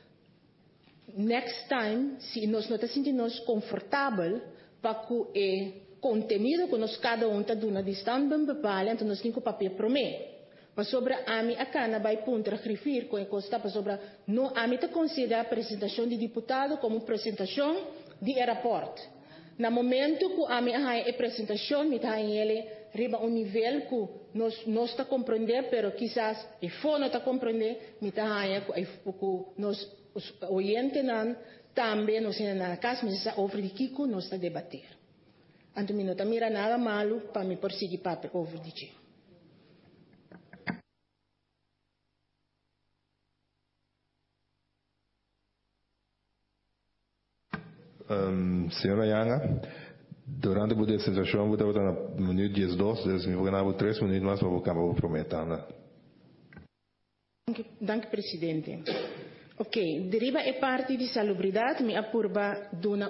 next time se nós não te sentimos confortável para que o contenido que nós cada está dando distante bem bepalha então nós temos que papel prometer. Mas sobre a mim, a cana vai ponto a referir com a costa sobre não a mim te considera a apresentação de deputado como apresentação de aeroporto. No momento que a mim a apresentação, me está ele riba nível que nós está compreender, pero quizás e for não está compreender, me está que nós oyente não também nós na casa, mas essa over de Kiko nós está debater. Então me não está mira nada malo para me perseguir para over de Kiko. Senhora Yanga, durante a sessão, vou estar no minuto 12, me vou ganhar 3 minutos mais para o campo prometendo. Dank presidente. Ok, deriva é parte de salubridade, me apurba dona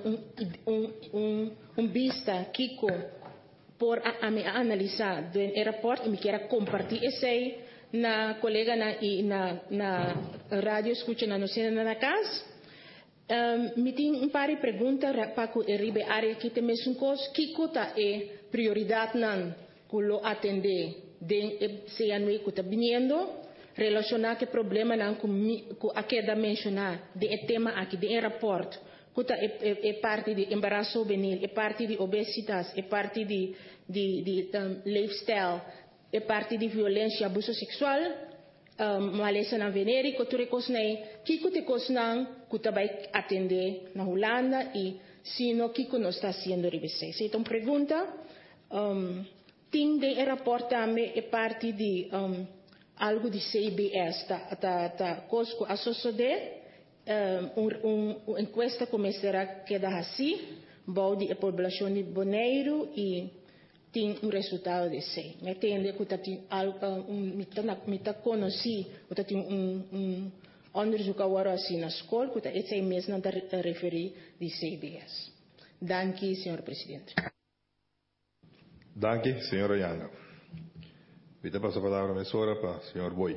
vista Kiko por a me analisar do aeroporto e me quer compartilhar esse na colega na rádio escuta na nossa na casa. Me tem par de perguntas para que eu área que tem mesmo coisa que está é prioridade não que lo atender de se a noite que está vindo relacionar que problema não com a que da mencionar de tema aqui de aeroporto que está é parte de embaraço juvenil é parte de obesidade é parte de lifestyle é parte de violência abuso sexual malesa na venere que tu recosnei que te cosnan que tu vai atender na Holanda e se não que não está sendo revisado. Então pergunta tem de aeroporto também é parte de algo de CBS tá cosco associado encuesta começará queda assim balde a população de Bonaire e tem resultado de ser. Me entende que tem algo me tá conheci, que tem onderzoek agora assim na escola, que esse mesmo não refere de CBS. Danke, senhor presidente. Danke, senhora Yanga. Vou passar a palavra à emissora para o senhor Boi.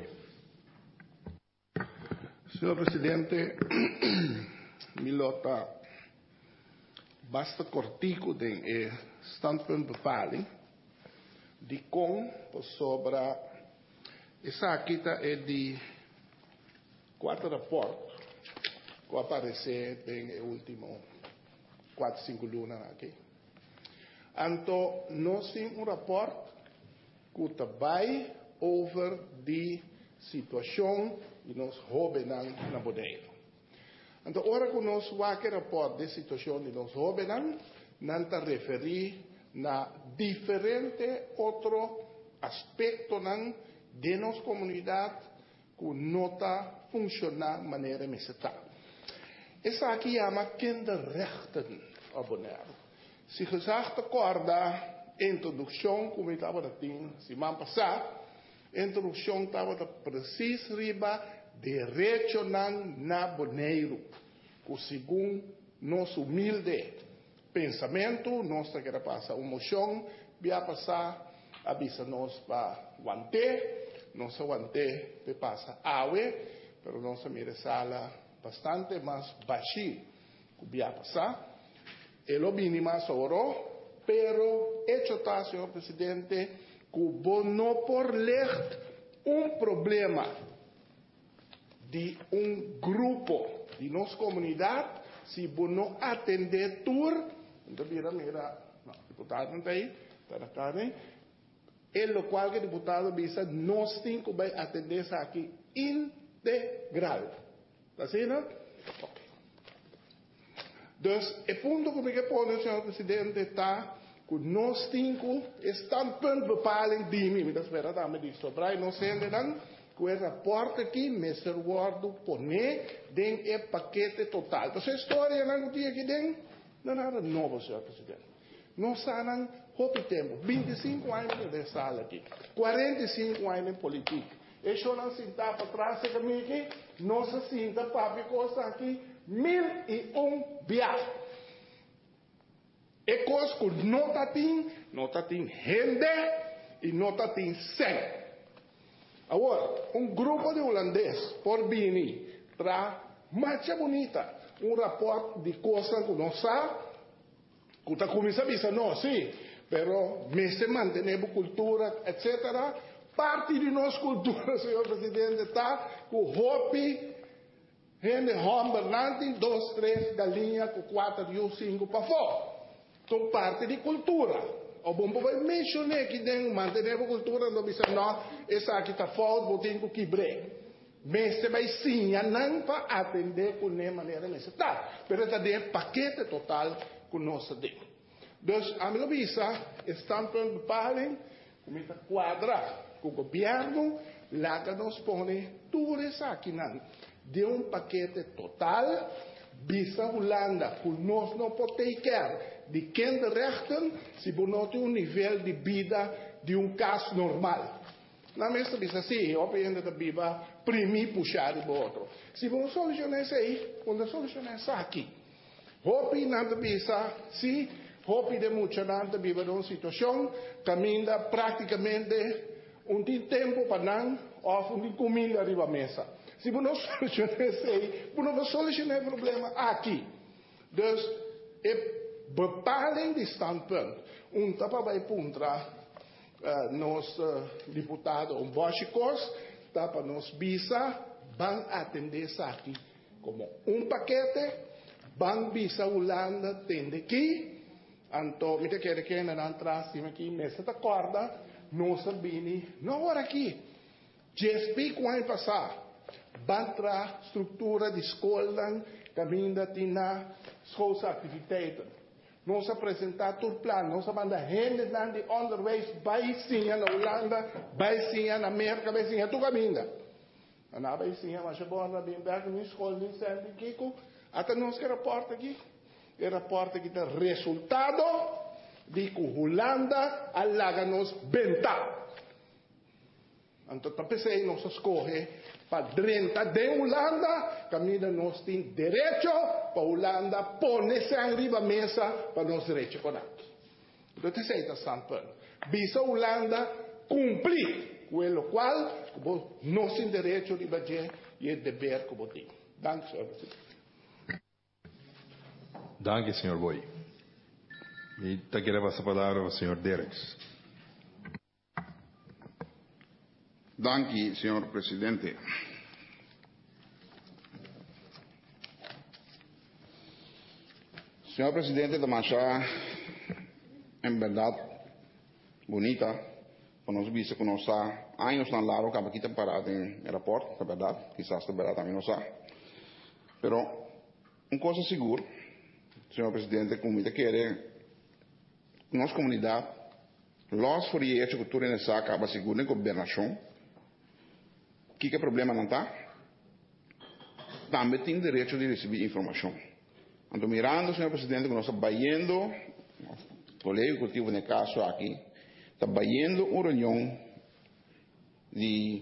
Senhor presidente, Milota, basta cortico de standpuntbepaling die kom sobre essa aqui é de 4 rapportos que apareceu no último 4, 5 lunas aqui. Então, nós temos rapport que vai over die situação de nós jovens na Bonaire. Então, agora que nós vamos rapport de situação de nós jovens, não está referir na diferente outro aspecto de nossa comunidade que não está funcionando de maneira mesetável. Essa aqui chama kinderrechten op Bonaire. Se gezegd acorda introdução, como estava assim, semana passada, introdução estava precies riba direito na Bonaire, que segundo nosso humilde pensamento, nós queremos passar uma moção, vai passar, avisa-nos para aguantar, nós aguantar para passar água, mas nós sala bastante mais baixinho, que vai passar, e lo mínimo sobrou, pero hecho está, senhor presidente, que não por licht problema de grupo de nossa comunidade, se não atender tudo. Então, mira, não, deputado não está aí, está na carne. Ele, qual que deputado disse, nós temos que atender isso aqui integral. Está assim, não? Ok. Dus, o ponto que me põe, senhor presidente, está que nós temos que standpuntbepaling die me dat is verdade, me diz sobre aí, nós temos que o rapport aqui, Mr. Wardo, poner dentro do paquete total. Então, a história não tinha aqui dentro. Não nada novo, senhor presidente. Nós estamos pouco tempo, 25 anos de sala aqui, 45 anos em política. E se não sentar para trás, aqui, nós senta para coisa aqui, 1001 viajes. E coisa que não tem gente e não tem sangue. Agora, grupo de holandês, por vir, traz marcha bonita, rapport de coisas que não sabe, que está começando a dizer, não, sim, pero me se mantenemos cultura, etc. Parte de nossa cultura, senhor presidente, está com hopi, gente, homem, 2, 3 galinhas, com 4, 5 para fora. Então, parte de cultura. O bom vai mencionar que tem manter a cultura não bisa não essa aqui está fora vou ter que quebrar mas se vai sim não para atender com nem maneira mas tá pero está de paquete total com nossa de então a minha visa estão preparando como está quadra com o governo lá que nos põe tudo isso aqui não de paquete total visa Holanda por nós não pode ter de kinderrechten, se não tem nível de vida de caso normal. Na mesma vez assim, eu aprendo da Bíblia, primeiro puxar o outro. Se não solucionar isso aí, quando solucionar isso aqui. Hopi na Bíblia, se hopi de muita na Bíblia de uma situação, caminha praticamente tempo para não, ou comida arriba a mesa. Se não solucionar isso aí, não solucionar o problema aqui. Então, bepalen die standpunt. Tapa vai puntra nos deputado Boschikos, tapa nos bisa, van atender isso aqui como paquete, van bisa Holanda tende aqui, anto me te quer que na atrás cima aqui mesa da corda, nos bini, não hora aqui. GSP quando passar, van tra estrutura de escola, caminho tina, schoolse activiteiten. Nós apresentar todo o plano, nós mandar gente de onderwijs bij zien na Holanda, bij zien na América, bij zien tu caminha. Na bij zien, mas eu vou na Bimberg, na escola, nem sempre Kiko, até nós que rapporta aqui, que está resultado de que Holanda alaga nos benta. Então, para pensar, nós escolhe para dentro de Holanda, caminho nós tem direito para Holanda pôr-se arriba a mesa para nós direito com aqui. Então, esse é o standpoint. Visa Holanda cumprir com o qual nós temos direito de fazer e o dever que temos. Danke, senhor presidente. Danke, senhor Boi. E quero passar a palavra ao senhor Dereks. Danke, senhor presidente. Senhor presidente da Mancha, em verdade, bonita, para nós ver que nós há anos na Laro, que aqui está parado em aeroporto, é verdade, quizás é verdade também não sabe. Pero, uma coisa segura, senhor presidente, como me quer, nossa comunidade, nós faríamos a cultura nessa acaba segura em governação. Que é o problema não está? Também tem direito de receber informação. Então, mirando, senhor presidente, que nós estamos vendo, o colega que eu tive no caso aqui, está vendo uma reunião de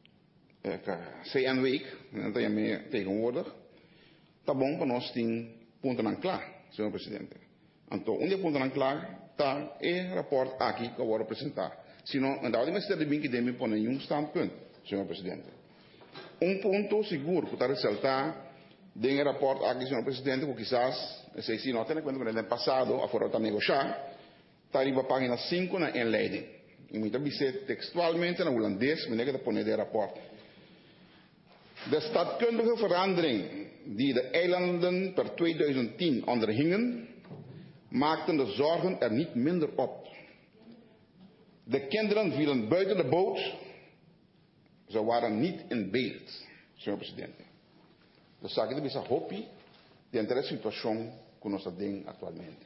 CN Week, não está me tegenwoordig. Está bom para nós ter ponto não claro, senhor presidente. Então, ponto não claro está o rapport aqui que eu vou apresentar. Senão, não dá de me ser de bem que deve pôr nenhum standpunt. Senhor presidente. Ponto seguro que está ressaltar do rapport aqui, senhor presidente, que quizás, se não tem em conta que no ano passado, a fora está negociar, está em página 5 na inleiding. E muitas vezes textualmente na holandês, me nega de pôr no rapport. De staatkundige verandering die de eilanden per 2010 ondergingen, maakten de zorgen niet minder op. De kinderen vielen buiten de boot. Ze waren niet in beeld, senhor presidente. Dus sabe que bisa hopi dentro da situação que nós temos atualmente.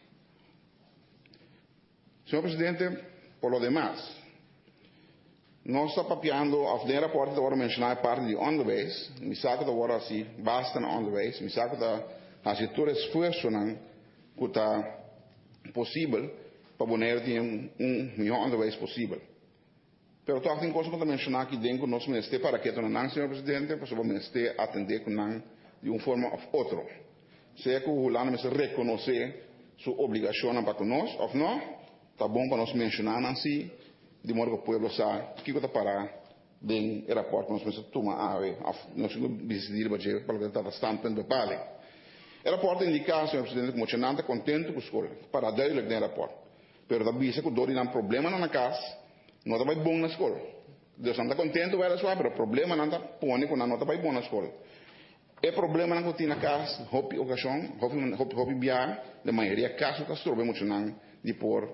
Senhor presidente, por lo demás, nós estamos papiando af de rapport dat worden mencionar parte de onderwijs. Me sabe que agora assim basta no onderwijs. Me sabe que as todo esforço não que está possível para poner melhor onderwijs possível. Pero toch tem coisa que mencionar que dentro do nosso ministério para que não, senhor presidente, para o ministério atender com não de uma forma ou outra. sea que o Holanda se reconocer su obligación para nosotros, o no, está bom para nós mencionar assim, de modo que o povo sabe que está para den rapport nós vamos tomar nós vamos decidir para o que está standpunt bepalen. O rapport indica, senhor presidente, que o não está contente com a escola, para duidelijk den rapport. Pero da bisa que dori nan problema na casa, não está bom na escola. Deus não está contente com ela só, pero o problema não está põe que não está bom na escola. O problema não tem na casa, hopi ocasião, hopi biar, de maioria casos que se muito não de por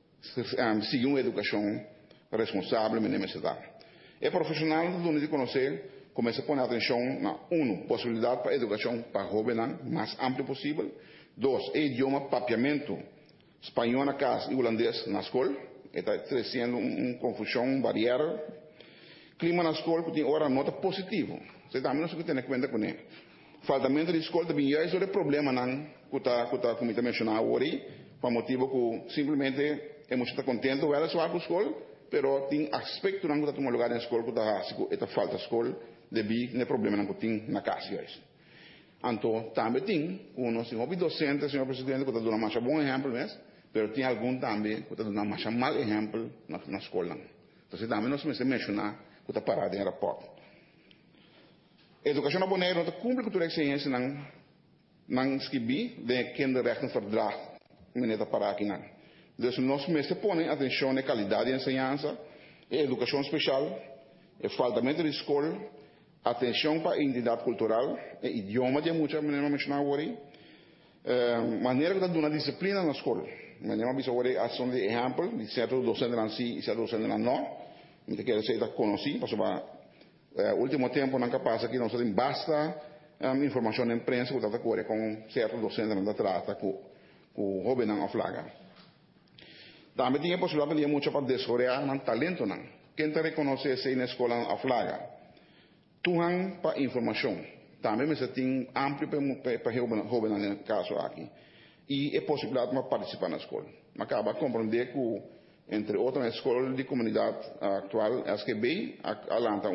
seguir uma educação responsável na universidade. O profissional do de conhecer começa a pôr atenção na possibilidade para a educação para jovens mais ampla possível. 2, idioma papiamento espanhol na casa e holandês na escola, está crescendo confusão, barreira. Clima na escola que tem hora nota positivo. Você também não se tem conta com ele. Faltamento de escola também é o problema não que está como está mencionado hoje, para motivo que simplesmente é muito contente com ela só com a escola, pero tem aspecto não que está tomando lugar na escola que está falta escola devido ao problema não que tem na casa. Então também tem uns docentes, senhor presidente, que está dando mais bom exemplo, mas pero tem algum também que está dando mais mal exemplo na escola. Então também nós precisamos mencionar que está parado em rapport. Educação na Bonaire não cumpre com toda a exigência não escrevi de kinderrechtenverdrag meneer para aqui não. Dus nós precisamos pôr atenção na qualidade de ensinança, educação especial, faltamento de escola, atenção para a identidade cultural, idioma de muita maneira mencionar hoje, maneira que está dando disciplina na escola. Maneira que hoje ação de exemplo, de certo docente não se, certo docente não, me quer dizer que conheci, para último tempo não capaz aqui não se tem basta informação na imprensa que está com certo docente não trata com o jovem não flaga. Também tinha possibilidade de muito para desarrollar um talento não. Quem te reconhece na escola a flaga, tu han para informação. Também você tem amplo para jovem no caso aqui e é possibilidade de participar na escola. Mas acaba compreender que entre outras escolas de comunidade atual, SQB, alanta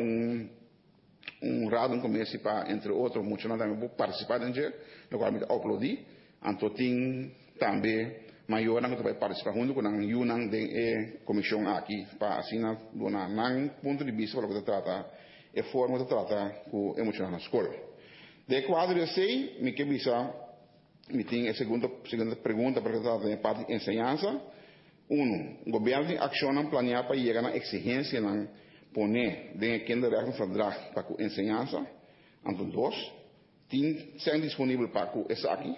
rádio começa para, entre outros, muitos não também participar de dia, no qual me aplaudi, então tem também maior que vai participar junto com a Yunnan de comissão aqui, para assim, não ponto de vista para o que trata, é forma de tratar com emocional na escola. De quadro de sei, me que visa, me tem a segunda pergunta para tratar de parte de ensinança. O governo aciona planear para chegar na exigência de poner de kinderrechtenverdrag para a ensinança. Então, 2, tem ser disponível para esse aqui.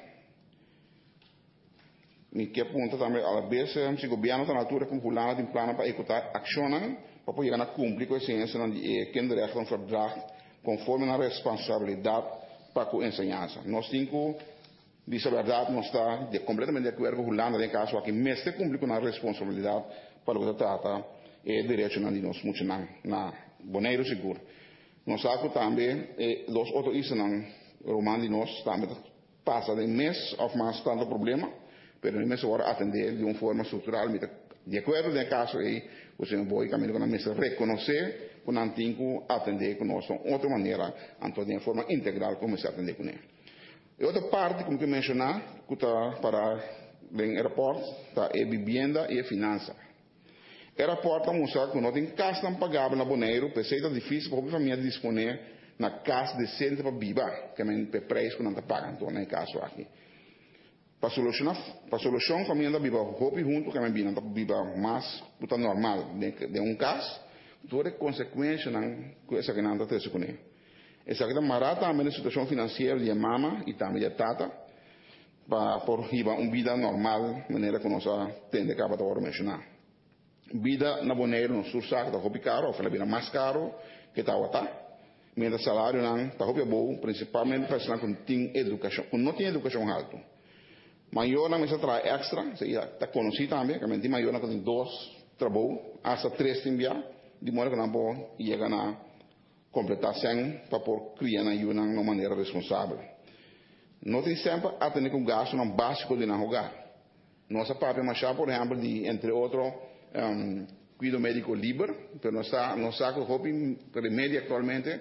Me que aponta também a vez se o governo está na altura com Holanda tem plano para executar aciones para chegar a cumprir com a exigência de kinderrechtenverdrag conforme a responsabilidade para a ensinança. Nós temos diz a verdade, não está completamente de acordo com a Holanda, em caso aqui, mas se cumpre com a responsabilidade para o que se trata, é direito de nós, muito na Bonaire seguro. Nós sabemos também, os outros isso não, romano de nós, também passa de mês ou mais tanto problema, mas não se pode atender de uma forma estrutural, de acordo com o caso aí, você não pode caminhar com a mesa, reconhecer, com a antigo, atender com nós, de outra maneira, então de uma forma integral, como se atender com ele. E outra parte, como que mencionar, que está para o aeroporto, está a vivienda e a finança. O aeroporto mostra que não tem casa não pagável na Bonaire, porque é difícil para a família disponer na casa decente para viver, que é o preço que não está pagando, então, no caso aqui. Para solucionar, a família vive junto, que é vive mais normal de caso, toda a consequência que essa que não está tendo com ele. Essa aqui também também a situação financeira de mama e também de tata para por viver uma vida normal, maneira que nós tende a mencionar. Vida na Bonaire no sul está muito caro, ou a vida mais caro que está lá. Mas o salário não está muito bom, principalmente para pessoas que têm educação, que não têm educação alta. Maior não se traz extra, está conhecido também, que tem maior que tem 2 trabalhos, até 3 tem de modo que não pode chegar na completar 100 para por criar de uma maneira responsável. Não tem sempre a ter um gasto não básico de não jogar. Nossa parte machar, por exemplo, de entre outros cuidado médico livre, mas não está com o remédio atualmente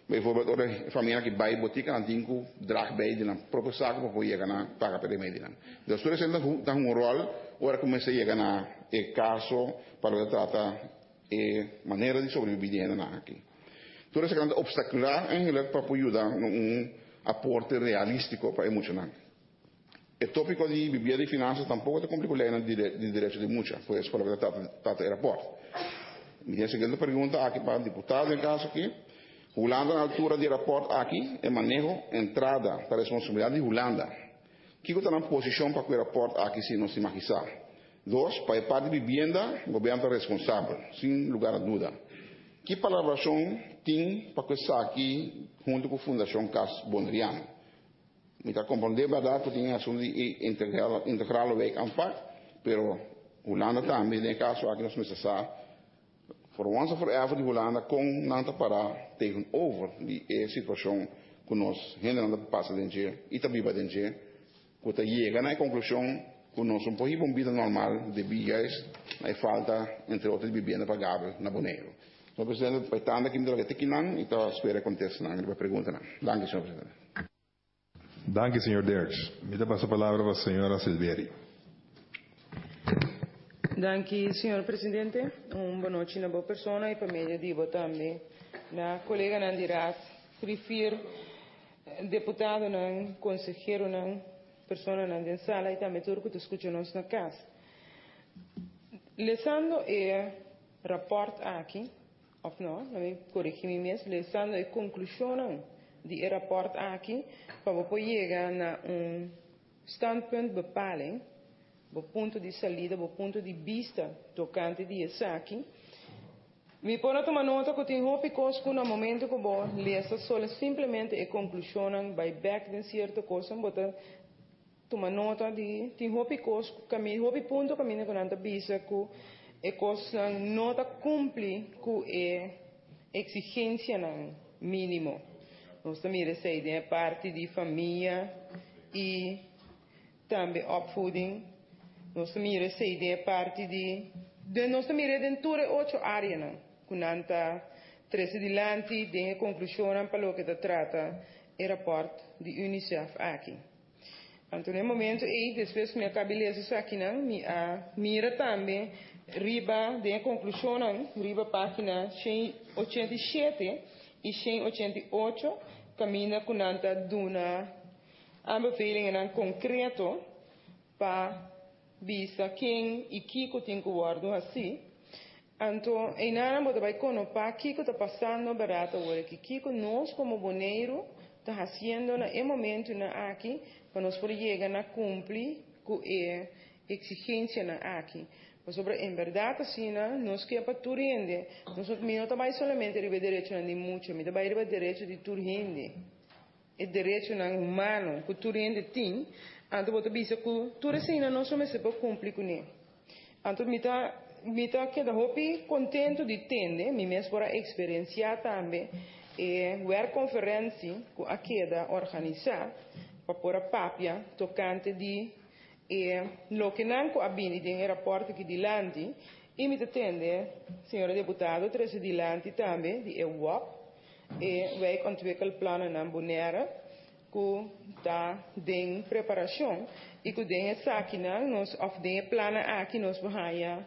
Bijvoorbeeld de familie die bij botica aan tinku draag bij die dan proprio zaken voor je gaan pagar per medio. Dus tú eres un rol ahora comencé a llegar a el caso para que trata manera de sobrevivir aquí. Tú eres grande obstacular eigenlijk para ayudar un aporte realístico para emocional. El tópico de vivir de finanzas tampoco te complica leer de derecho de mucha, pues por lo que trata el aporte. Mi siguiente pregunta aquí para el diputado en caso aquí. Holanda na altura de rapport aqui é manejo entrada para responsabilidade de Holanda. Que está na posição para que o rapport aqui se não se magizar. 2, para a parte de vivienda, o governo é responsável, sem lugar a dúvida. Que colaboração tem para que está aqui junto com a Fundação Cas Bonriano? Me está compreendendo a verdade que tem ação de integrar o wijk aanpak, pero Holanda também, em caso aqui, nós necessitamos voor ons en voor ever die Hollanda kon na te parar tegenover die situatie que nós generando passa dentro e também vai dentro que tá chega na conclusão que nós um pouco uma vida normal de vias aí falta entre outras viviendas pagáveis na Bonaire. Então presidente vai estar aqui me dá que não então espera aconteça na a pergunta não. Danke senhor presidente. Danke senhor Dirks. Me dá a palavra para a senhora Silveri. Danke, senhor presidente. Boa noite na boa pessoa e para meio de também. Na colega na dirá, prefiro deputado na consejero na pessoa na sala e também tudo que tu escuta nós na casa. Lesando o rapport aqui, ou não, me corrigi-me mesmo, lesando a conclusão do rapport aqui, para poder chegar na standpunt bepaling. O ponto de salida, o ponto de vista tocante de essa aqui. Me pode tomar nota que tem roupa coisa no momento que vou ler só simplesmente a conclusão vai back de certa coisa, bota tomar nota de tem roupa coisa caminho roupa ponto caminho com anta visa que é coisa nota cumpre com a exigência não mínimo. Nós também recebemos parte de família e também opvoeding. Nós também recebemos parte de nós também redentura 8 áreas, com anta 13 dilante de conclusão para o que trata o rapport de UNICEF aqui. Então, no momento aí, depois que me acabei de ler isso aqui, mira também riba de conclusão, riba página 187 e 188, caminha com anta duna aanbeveling en concreto para visa quem e Kiko tem que guardar assim. Então, em nada você vai conhecer Kiko está passando barato agora que Kiko nós como boneiro está fazendo na momento na aqui para nós poder chegar na cumprir com a exigência na aqui. Mas sobre em verdade assim nós que é para tudo rende, nós não vai somente receber direito de muito, mas vai receber direito de tudo rende. É direito humano que tudo rende tem. Então, você diz que tudo assim não somos se pode cumprir com ele. Então, me tá que da hopi contento de ter, me mesmo para experienciar também a conferência que aqui da organizar para pôr a papia tocante de lo que não com a bini de rapport que dilante e me atende, senhora deputada, 13 dilante também de EWAP e vai ontwikkelen plannen na Bonaire que está em preparação e que tem essa aqui nós of tem plannen aqui nós vamos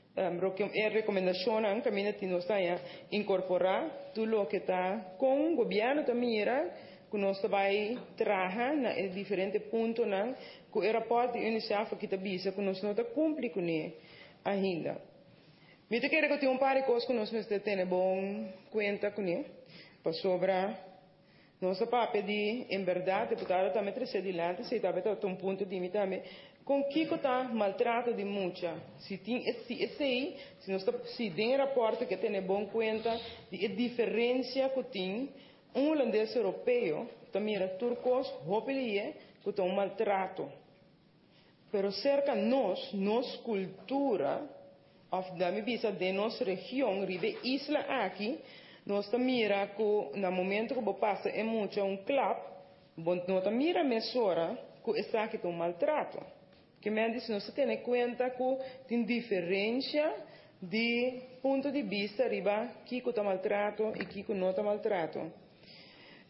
recomendação que caminho que nós está incorporar tudo o que está com o governo também que nós vai trabalhar na diferentes pontos que o rapport de UNICEF que está visa que nós não está cumprir com ele ainda. Me te quero que tem par de coisas que nós temos que ter bom conta com ele para sobrar nossa papel de em verdade deputado também trazer adiante se também está um ponto de mim também com que está maltrato de muita se tem se nós se tem rapport que tem bom conta de diferença que tem holandês europeu também era turcos hopelie que tem maltrato pero cerca nos cultura of da mi visa de nossa região ribe isla aqui nós mira que no momento que você passa é muito club nós mira mesura que está aqui um maltrato que me diz nós tem conta que tem diferença de ponto de vista riba que está maltrato e que não está maltrato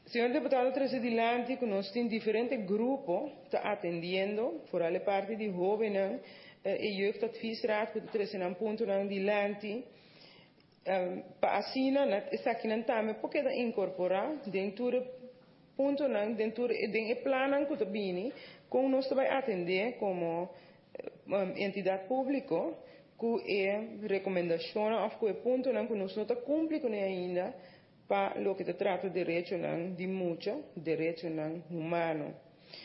Señor deputado Tresidilante, que nos tiene diferentes grupos está atendiendo, por la parte de jóvenes, y jeugdadviesraad, que tres en un punto en dilante, para así, está aquí también, porque da incorporar dentro de punto dentro de plan que viene, con nos vai atender como entidade pública, que é recomendação of que ponto que nos não está cumprindo ainda para lo que se trata de direito de mucho, direito humano.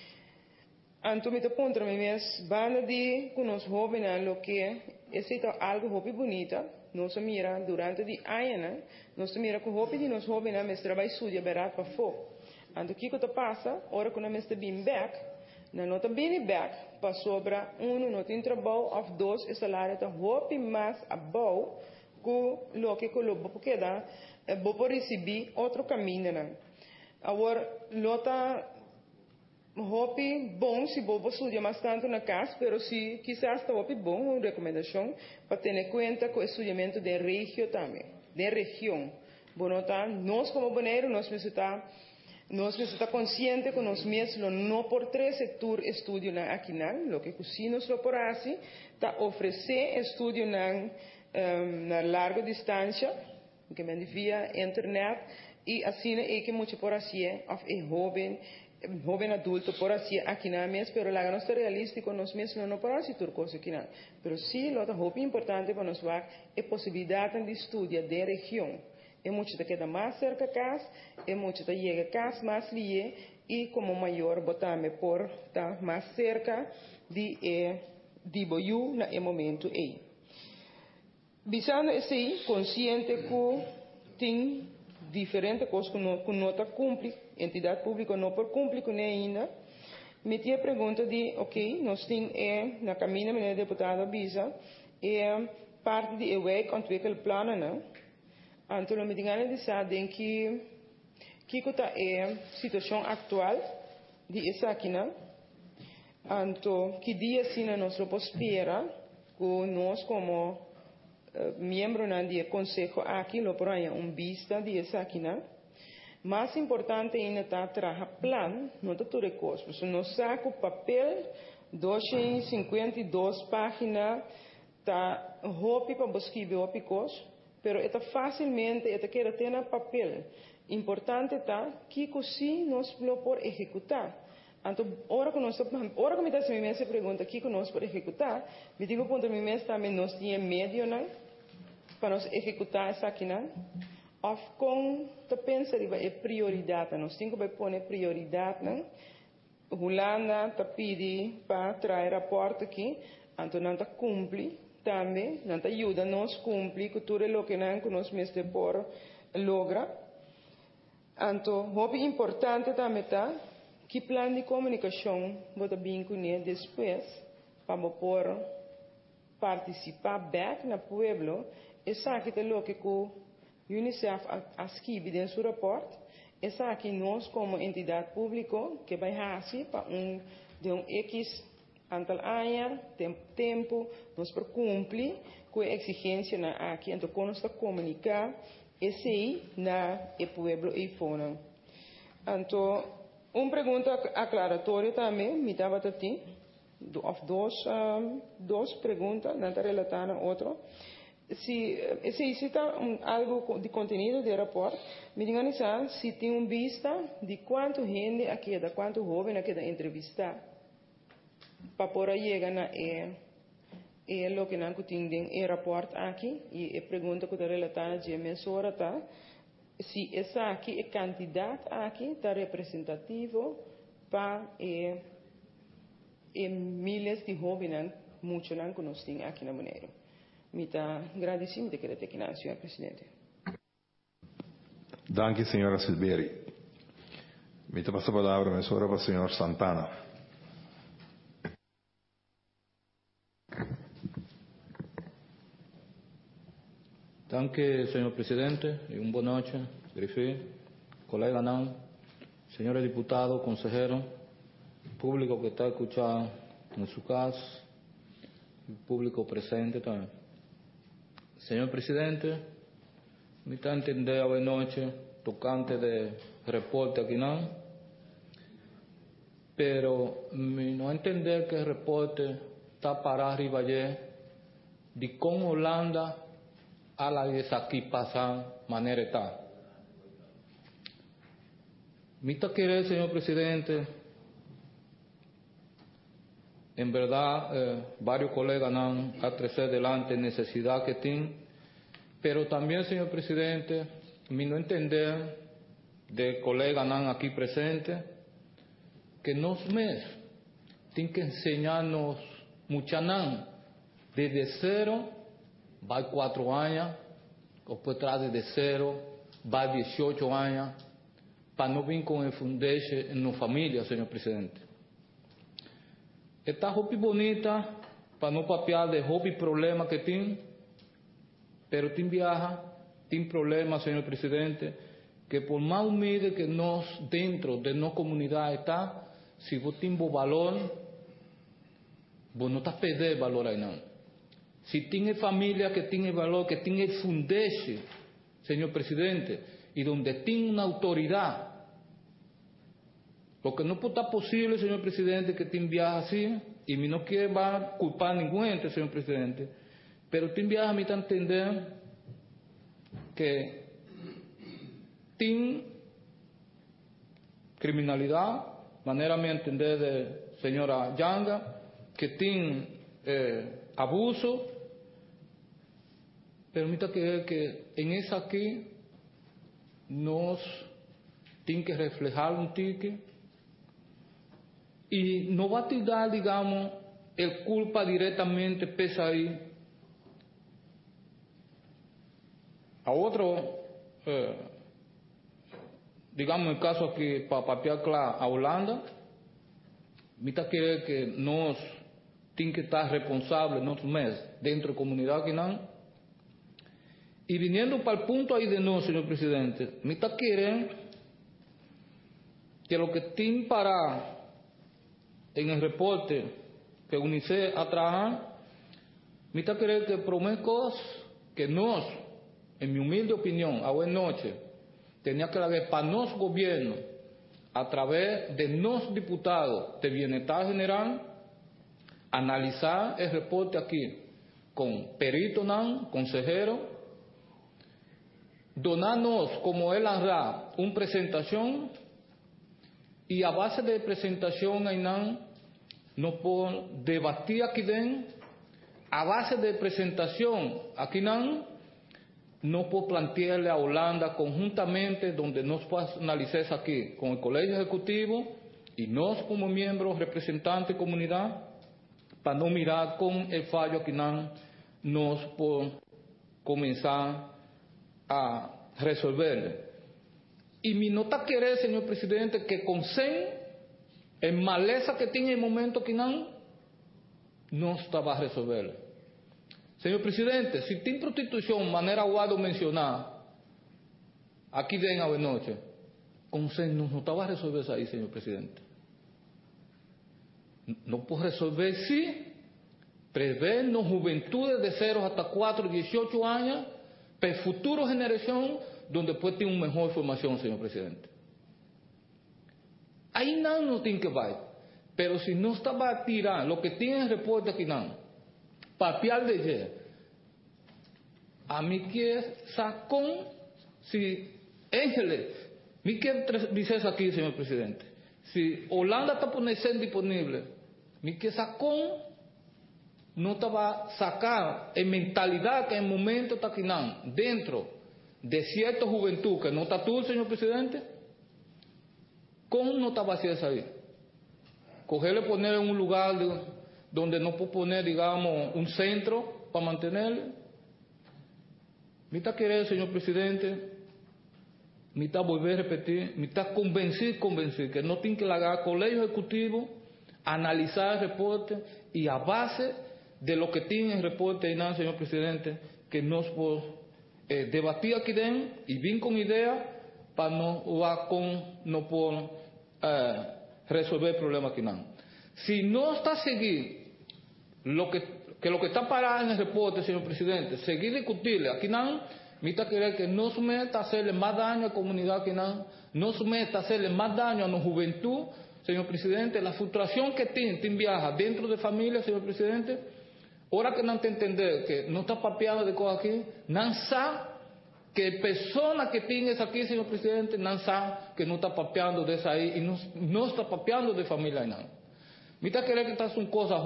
Anto me te ponto me mes banda de que nos jóvenes lo que é algo hobby bonita, nos mira durante de anos, nos mira que hobby de nos jóvenes mes trabalho suja berat para fo. Anto que te passa, ora que nós estamos back, na nota bem back, para sobra não tem trabalho, ou dois, o salário está hobby mais abaixo, que lo que coloca, porque dá, vou receber outro caminho, né? Agora, lota hobby bom, se vou estudar mais tanto na casa, mas se quizás está hobby bom, uma recomendação, para ter em conta com o estudamento de região também, de região. Bom, nós como Bonaire, nós estamos conscientes que nós mesmos não por três setores estudo aqui não, o que se nos por assim, está oferecer estudo na larga distância, que me via internet, e assim é que muito por assim é jovem adulto por assim aqui na mesmo, pero lá nós realístico nós mesmos não por assim tudo coisa aqui não, pero sim outra roupa importante para nós ver é possibilidade de estudo da região. É muito que queda mais cerca da casa, é muito que chega a casa mais livre e como maior botamos por estar mais cerca de boiú na momento aí. Visando esse consciente que tem diferentes coisas que não está cumprindo, entidade pública não por cumprir com ainda, me tinha pergunta de, ok, nós temos na caminho, meneer deputado Bisa, parte de wijk ontwikkelplannen, né? Anto me digan de que está a situação atual de essa aqui, né? Anto que dia sim nós lo espera que nós como membro do conselho aqui lo por aí vista de essa aqui, né? Mais importante ainda está trabalhar plan, não está tudo coisa. Nós saco papel 252 páginas, tá roupa para escrever roupa coisa. Pero esta facilmente, esta queda ter na papel. Importante está que assim nós lo por executar. Então, hora que me dá essa pergunta, que nós por executar, me digo ponto me mês também nós tinha meio, né, para nós executar essa aqui, né? Ou com te pensa que é prioridade, nós temos que pôr prioridade, né? Holanda te pede para trazer raporte aqui, então não te cumpre. Também, não ajuda nós cumprir com tudo o que nós mesmos por logra. Então, o importante também está que plano de comunicação bota bem com ele depois para poder participar back na pueblo. Essa aqui é o que o UNICEF escreve em seu rapport. Essa aqui nós como entidade pública que vai fazer para de X antal anos, tempo, nós por cumprir com a exigência aqui, então quando nós comunicar, esse aí na o pueblo e fora. Então, uma pergunta aclaratória também, me dava a ti, duas perguntas, não está relatada a outra. Se existe algo de conteúdo do rapport, me digam se tem vista de quanto gente aqui, de quanto jovem aqui da entrevista. Para poder chegar na lo que não tem rapport aqui e a pergunta que está relatada de emissora tá se essa aqui é candidata aqui está representativo para milhares de jovens muito não que nós temos aqui na Bonaire. Me está agradecendo de que aqui na senhor presidente. Danke, senhora Silveri. Me passa a palavra emissora para o senhor Santana. Danke, señor presidente, y una buena noche, Griffith, colega Nan, señores diputados, consejeros, público que está escuchando en su casa, público presente también. Señor presidente, me está entendiendo hoy noche, tocante de reporte aquí, ¿no? Pero no entender que el reporte está para arriba ayer de con Holanda a la de aquí pasan manera está. Mita querer, señor presidente, en verdad varios colegas han a crecer delante necesidad que tienen, pero también, señor presidente, mi no entender de colegas aquí presentes que nos mes tienen que enseñarnos mucha desde cero va 4 años, después tras de cero va 18 años, para no vir con el fundeche en la familia, señor presidente. Esta roupa bonita, para no papear de roupa y problema que tiene, pero tiene viaja, tiene problema, señor presidente, que por más humilde que nos dentro de nuestra comunidad está, si vos tienes valor, vos no estás perder valor ahí no. Si tiene familia que tiene valor, que tiene fundeche, señor presidente, y donde tiene una autoridad, porque no puede estar posible, señor presidente, que tiene viaje así, y mi no quiere va a culpar a ningún ente, señor presidente, pero tiene viaje a mí tan entender que tiene criminalidad, manera a entender de señora Yanga, que tiene abuso, permita que en esa aquí nos tiene que reflejar un tique y no va a tirar, digamos, el culpa directamente pesa ahí a otro, digamos el caso aquí para papear claro a Holanda, mita que nos tiene que estar responsable nosotros mes dentro de la comunidad que no. Y viniendo para el punto ahí de no, señor presidente, mita quieren que lo que tiene para en el reporte que UNICEF a trabajar, mita quieren que prometos que nos, en mi humilde opinión, a buena noche, tenía que haber para nos gobierno, a través de nos diputados de Bienestar General, analizar el reporte aquí con perito, consejero, donarnos como él hará una presentación y a base de presentación ahí no por debatir aquí dentro, a base de presentación aquí no por plantearle a Holanda conjuntamente donde nos pueda analizar aquí con el Colegio Ejecutivo y nos como miembros representantes de comunidad para no mirar con el fallo aquí nos por comenzar a resolverle. Y mi nota quiere, señor presidente, que con en maleza que tiene el momento que no estaba a resolverle. Señor presidente, si tiene prostitución, manera guado mencionar, aquí den a noche, con no estaba a resolver eso ahí, señor presidente. No puede resolver sí, prevernos juventudes de 0 hasta 4, 18 años, para futura generación donde puede tener una mejor formación, señor presidente. Ahí no tiene que ver, pero si no estaba a tirar lo que tiene el reporte aquí papial de ayer, a mí que sacó, si Ángeles, mi que dice aquí, señor presidente, si Holanda está poniendo disponible, mi que sacó, no estaba a sacar en mentalidad que en el momento está aquí dentro de cierta juventud que no está tú, señor presidente, ¿cómo no estaba haciendo eso ahí? Cogerle, poner en un lugar donde no puedo poner, digamos, un centro para mantenerle. Me está querer, señor presidente, me está volver a repetir, me está convencer que no tiene que lagar colegio ejecutivo, analizar el reporte y a base de lo que tiene el reporte, señor presidente, que nos por debatir aquí dentro y bien con ideas para no por resolver el problema aquí. Si no está a seguir lo que está parado en el reporte, señor presidente, seguir discutirle aquí Mita quiere que no se meta a hacerle más daño a la comunidad que no se meta a hacerle más daño a la juventud, señor presidente. La frustración que tiene viaja dentro de familia, señor presidente. Ahora que no te entender que no está papeando de cosas aquí, no sabe que personas que tienes aquí, señor presidente, no sabe que no está papeando de esa ahí y no está papeando de familia y nada. Mita quiere que estas son cosas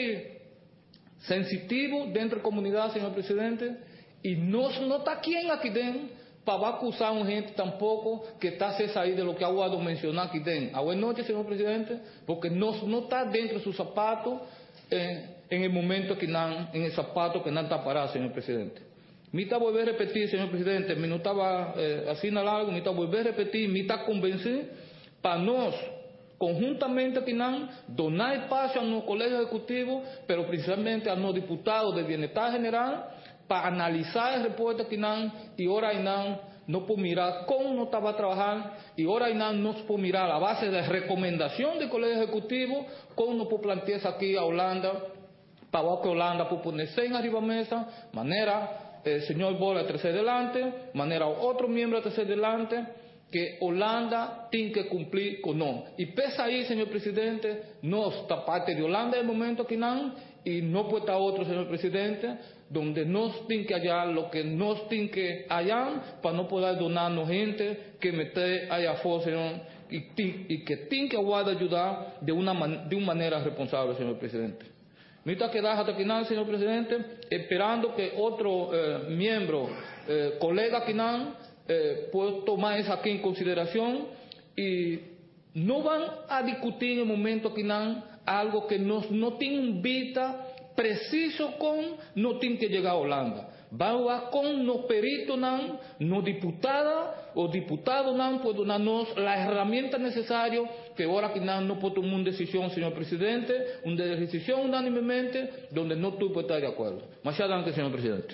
sensitivo dentro de la comunidad, señor presidente, y no está aquí dentro para acusar a un gente tampoco que está ahí de lo que hago a mencionar aquí dentro. Buenas noches, señor presidente, porque no está dentro de sus zapatos en el momento que en el zapato que no está parado, señor presidente. Me está volver a repetir, señor presidente, me no estaba así en largo, me está volver a repetir, me está convencido para nos conjuntamente que donar espacio a nuestro colegio ejecutivo, pero principalmente a los diputados de Bienestar General, para analizar el reporte que y ahora no puedo mirar cómo no estaba a trabajar, y ahora no puedo mirar a base de recomendación del colegio ejecutivo, cómo no puedo plantearse aquí a Holanda, para que Holanda pueda ponerse en arriba mesa, manera el señor Bola tercer delante, manera otro miembro tercer delante, que Holanda tiene que cumplir con no. Y pese ahí, señor presidente, no está parte de Holanda en el momento que y no puede estar otro, señor presidente, donde nos tiene que hallar lo que nos tiene que hallar para no poder donarnos gente que mete allá afuera, señor, y que tiene que ayudar de una manera responsable, señor presidente. Necesita quedar hasta el final, señor presidente, esperando que otro miembro, colega que puede tomar eso aquí en consideración y no van a discutir en el momento que algo que no tiene vista preciso con, no tiene que llegar a Holanda. Van a con los peritos, no diputada o diputado, puede darnos la herramienta necesaria que ahora que no puede tomar una decisión, señor presidente, una decisión unánimemente, donde no tú puedes estar de acuerdo. Muchas gracias, señor presidente.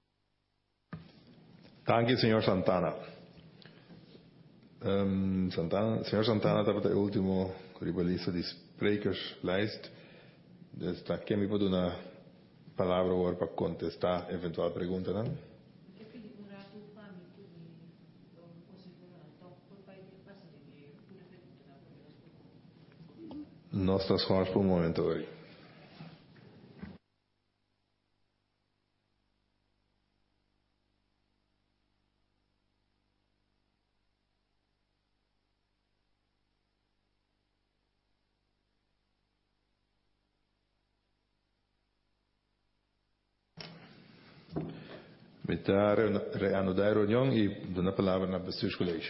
Danke, señor Santana. Señor Santana, dat is de último ribalista de sprekerslijst. Dus dan kan ik una palabra ahora para contestar eventual pregunta. No estás jugando por un momento hoy. Met daar reanudar a reunião e dar a palavra na bestuurscollege.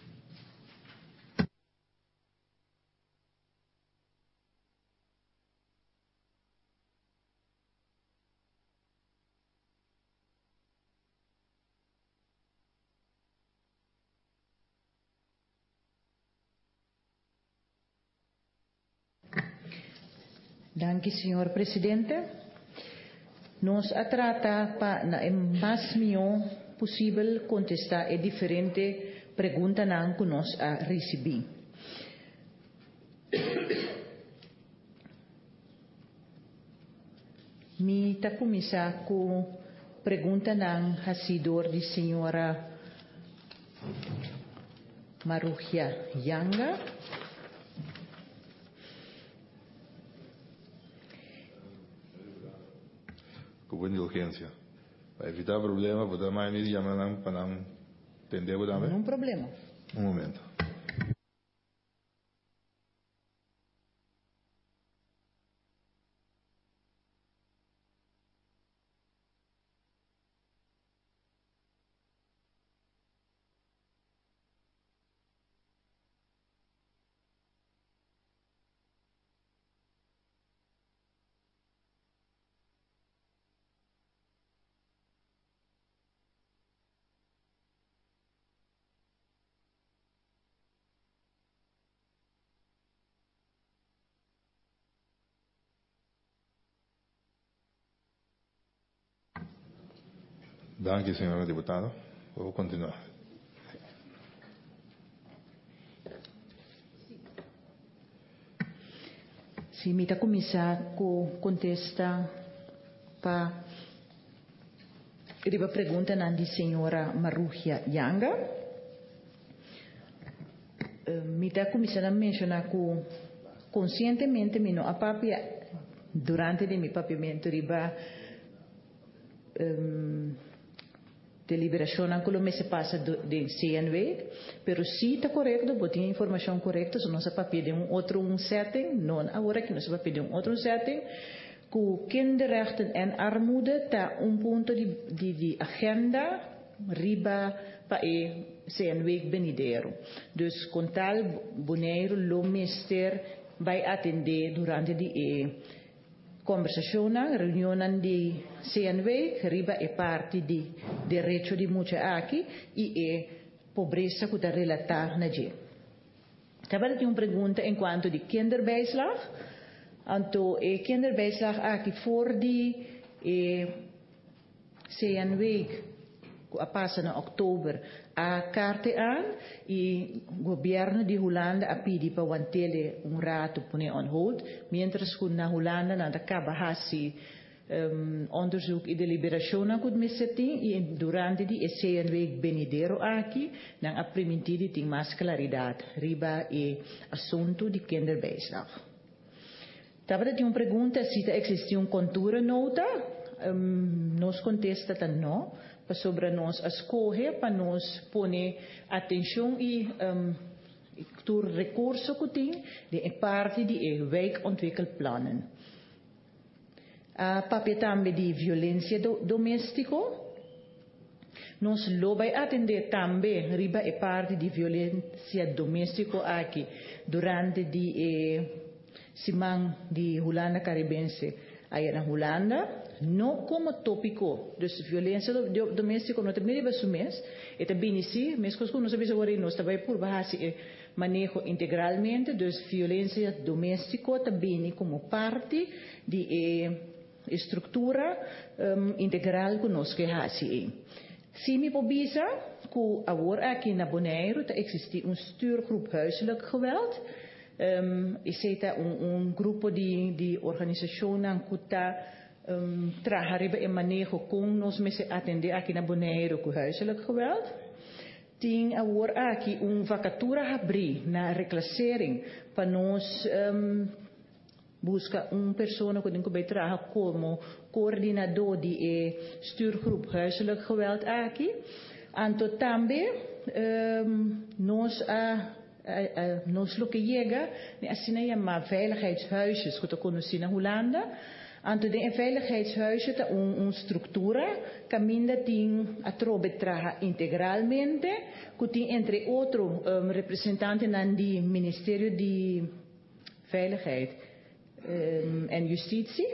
Danke, senhor presidente. Nos trata para o máximo possível contestar a diferente pergunta que nós recebi. Me está começar com pergunta recebedor de senhora Maruja Yanga. Com indulgência. Para evitar problema, podemos mais me chamar para entender o Não problema. Momento. Danke, senhora deputada. Vou continuar. Sim, me está começar com contestar para Riba pergunta a di senhora Maruja Yanga. Mi da commissione mencionar que conscientemente mi no apapia durante de mi papiamento riba deliberação aquilo me se passa de CNW, pero se está correto, botem informação correta, se não se papia de outro setting, não agora que não se papia de outro setting, que kinderrechten en armoede está ponto de agenda riba para CNW venidero. Dus com tal boneiro lo mister vai atender durante de conversação, reunião de CNW, riba é parte de direito de muita aqui e pobreza que está relatada na gente. Também tem uma pergunta enquanto de kinderbijslag. Anto kinderbijslag aqui voor die CNW passa na outubro a carta aan e o governo de Holanda a pedir para mantê-lo rato pone on hold, mientras que na Holanda nada acaba hasi onderzoek e deliberação na kudmeseting e durante di CNW benidero aqui nang a permitir ting mais claridade riba e assunto de kinderbijslag. Tava tinha uma pergunta se existe contura nota, nos contesta que não, para sobre nós escolher para nós pôr atenção e todo recurso que tem de parte de wijkontwikkelplannen. Papel também de violência doméstica. Nós lobai atender também riba e parte de violência doméstica aqui durante de Simang de Holanda Caribense aí na Holanda, não como tópico, dus violência doméstica não também deve assumir, e também se, mesmo que não sabemos agora nós também por base manejo integralmente, dus violência doméstica também como parte de estrutura integral que nós queremos. Se me pobisa, que agora aqui na Bonaire existe stuurgroep huiselijk geweld. Existe grupo de organização que está trabalhando em manejo com nós mesmos atender aqui na Bonaire com huiselijk geweld. Tem agora aqui vacatura abrir na reclassering para nós buscar pessoa que vai trabalhar como coordenador de stuurgroep huiselijk geweld aqui. Anto também nós lo que chega, assim chama veiligheidshuisjes, que conheci na Holanda. Anto de veiligheidshuisjes tá estrutura que ainda tem a trabalhar integralmente, que tem entre outros representantes do Ministério de Veiligheid en Justitie,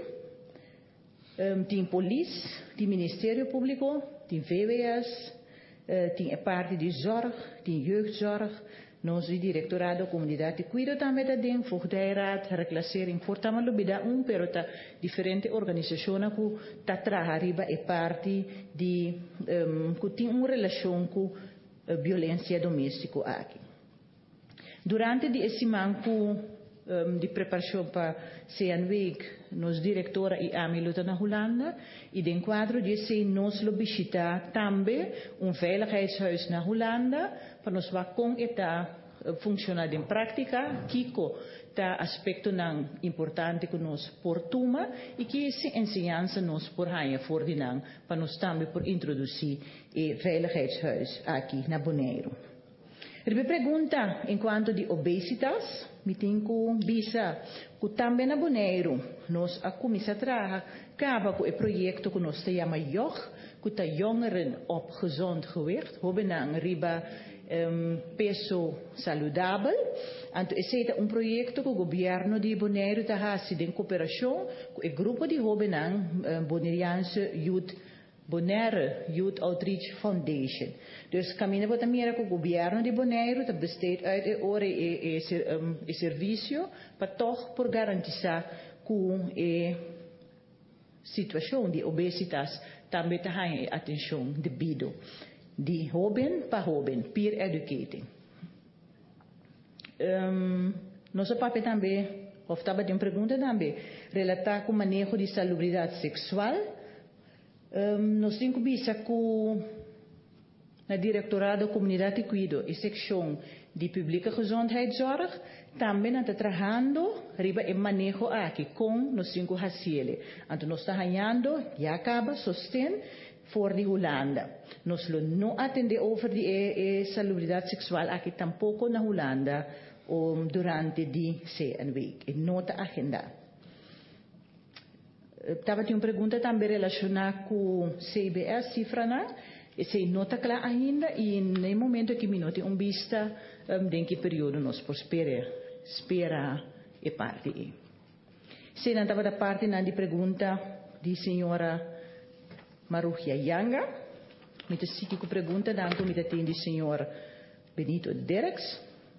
tem polícia, tem Ministério Público, tem VWS, tem a parte de zorg, tem jeugdzorg. Nós, o Diretorado da Comunidade, cuida também da DEN, Voogdijraad, reclassering, portanto, lo bida pero tá diferente organizações que tá trabalhando e parte de que tem relação com violência doméstica aqui. Durante esse manco de preparação para CNW, nos diretora e amiluta na Holanda, e de quadro de nós lo visita também veiligheidshuis na Holanda, para nós ver como está funcionando em prática, Kiko está aspecto não importante que nós portuma e que essa ensinança nós por aí fordinan para nós também por introduzir veiligheidshuis aqui na Bonaire. Ele pergunta enquanto de obesitas, me tem que bisa que também na Bonaire nós a comissão traga acaba com o projeto que nós chama JOG, que está jongeren op gezond gewicht, hebben een riba peso saludable. Anto é projeto que o governo de Bonaire está fazendo em cooperação com o grupo de jovens bonairense Bonaire Youth Outreach Foundation. Dus caminha para também que o governo de Bonaire está besteed uit ore e serviço para toch por garantizar que situação de obesitas também tem atenção devido de jovem para jovem, peer educating. Nosso papel também, of estava de uma pergunta também, relatar com o manejo de salubridade sexual, Nós temos vista com na Directorado da Comunidade de Cuido e Secção de Pública Gezondheidszorg, também está trabalhando riba em manejo aqui com nós cinco Haciele. Então nós está ganhando, já acaba, sostém, for de Holanda. Nós não atende over de salubridade sexual aqui tampouco na Holanda durante de week. E nota agenda. Estava uma pergunta também relacionada com CBS, cifra na. Essa nota clara ainda e no momento que me note vista em que período nós por espera e parte. Se não estava da parte na de pergunta de senhora Maruja Yanga, me te cito com pergunta danto me tem de senhor Benito Dereks.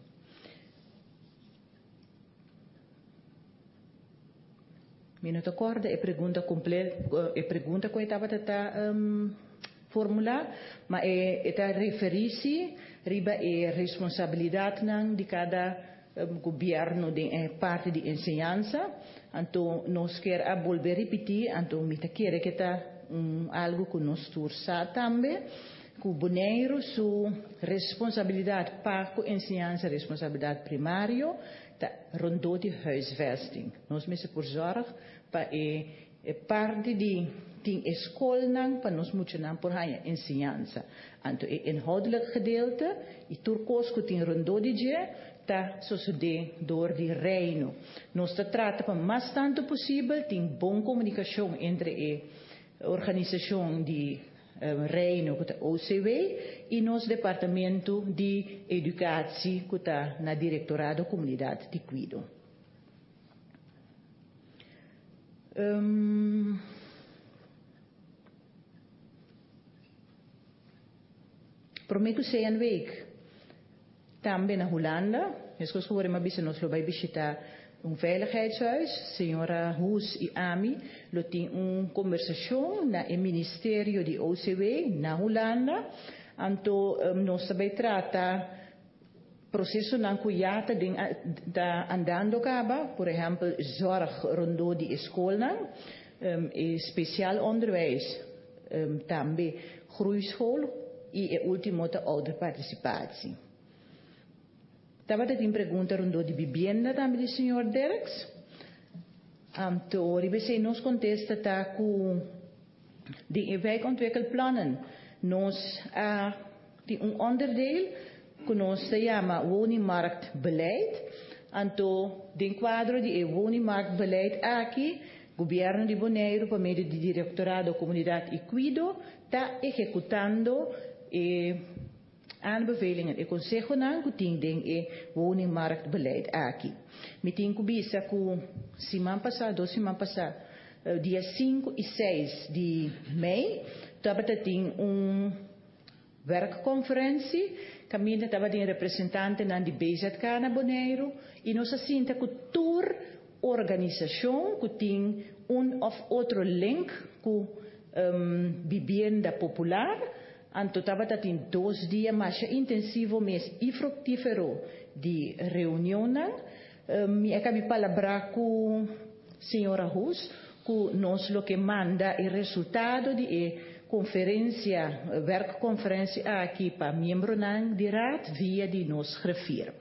Me não te acorda é pergunta completa é pergunta que estava formular, mas está referir-se riba a responsabilidade de cada governo de parte de ensinança. Então, nós queremos volver a repetir, então, me quer que está algo que nós tursa também, que o boneiro, sua responsabilidade para a ensinança, responsabilidade primária, está rondou de huisvesting. Nós me por zorg para a parte de tem escola para nós funcionar por aí ensinança. Então, o inhoudelijk gedeelte, e turcos que tem rondou de dia, está sucedendo door de reino. Nós tratamos para mais tanto possível, tem boa comunicação entre a organização de reino, que é OCW, e nosso departamento de educação, que está na Directorado da Comunidade de Cuido. Prometo ser een week também na Holanda. As coisas que vamos ver, nós vamos visitar veiligheidshuis. Senhora Hus e Ami tem conversação no Ministério de OCW na Holanda. Então, nós também tratamos processo na cuidado da andando acaba, por exemplo, zorg rondom de escola, especial onderwijs, também groeischool. E o último é outra participação. Estava tem pergunta rondou de vivienda também do senhor Dereks. Então, você nos contesta tá com de wijkontwikkelplannen. Nós tem onderdeel que nós se chama woningmarktbeleid. Então, dentro quadro de woningmarktbeleid aqui, governo de Bonaire, por meio do Directorado da Comunidade e Cuido, está executando aanbevelingen e consejo que tem o woningmarktbeleid aqui. Me tem que visa que semana passada, dia 5 e 6 de maio, tem werkconferentie. Caminho estava de representante na de BZK na Bonaire e nós assinta que tour organização que tem of outro link com vivienda popular. Então, estava em 2 dias mais intensivo, mês e fructífero de reunião. Me acabei de falar com a senhora Hus, que nós lo que manda o resultado de conferência, werkconferentie aqui para membros de raad via de nos griffier.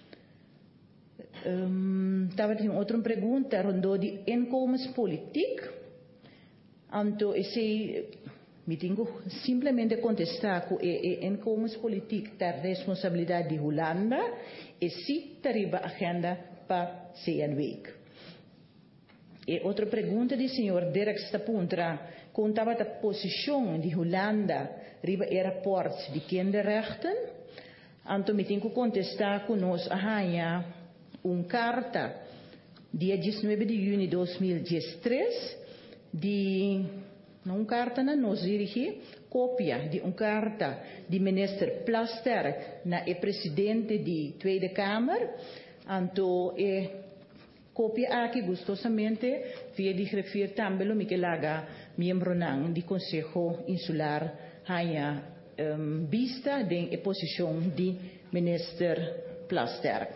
Estava em outra pergunta rondom de inkomenspolitiek. Então, me tenho simplesmente contestar que a inkomenspolitiek da responsabilidade de Holanda e se tariba agenda para ser week. E outra pergunta do senhor Derek Stapuntra, contava da posição de Holanda riba aeroporto de kinderrechten. Então, me tenho que contestar que nós arranha carta dia 19 de junho de 2013 de carta na nós dirigi cópia de carta de minister Plasterk na presidente de Tweede Kamer. Então, cópia aqui gostosamente via de grifir também o que laga membro de Conselho Insular hanya vista de posição de minister Plasterk.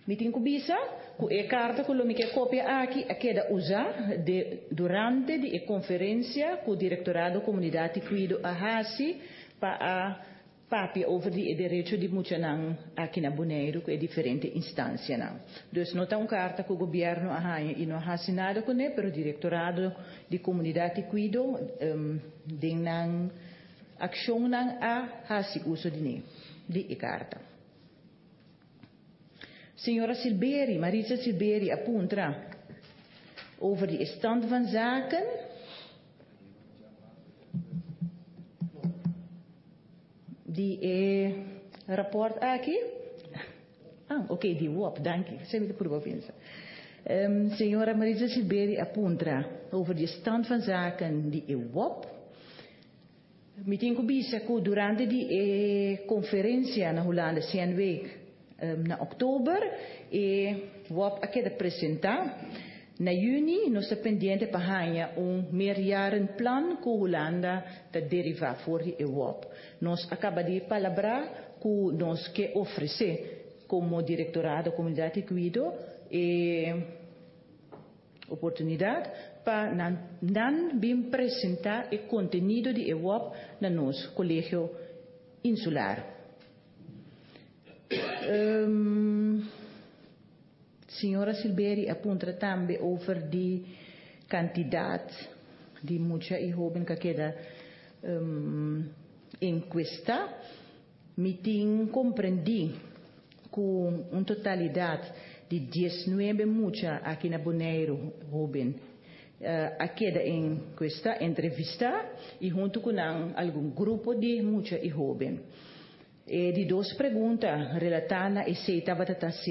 Meeting kubisa, ku e carta ku lo mi que copia aqui, a queda usar durante a conferência com o Diretorado Comunidade Cuido a Hasi para a papia over o direito de muita aqui na Bonaire, que é diferente instância não. Dus não tem carta que o governo e não ha assinado com ele, pero o Diretorado de Comunidade Cuido de não ação não a Hasi uso de carta. Senhora Silberi, Marisa Silberi, apunta over de stand van zaken. Die rapport aqui. Oké, die WOP, dank je. Zijn we de provincie. Senhora Marisa Silberi apunta over de stand van zaken die WOP. Meeting kubisa ko durante die conferência na Holanda zijn week. Na oktober WOP aqui de apresentar. Na juni nós estamos pendentes para meerjarenplan com Holanda te derivar voor die WOP. Nós acaba de palabrar que nós quer oferecer como Diretorado da Comunidade Cuido oportunidade para não bem apresentar o conteúdo de WOP na nosso colégio insular. Senhora Silberi apunta também over de candidaat die muita e jovem que queda encuesta. Meeting compreendi com uma totalidade de 19 muita aqui na Bonaire jovem a queda encuesta entrevista e junto com algum grupo de muita e jovem. De duas perguntas relatadas a se estava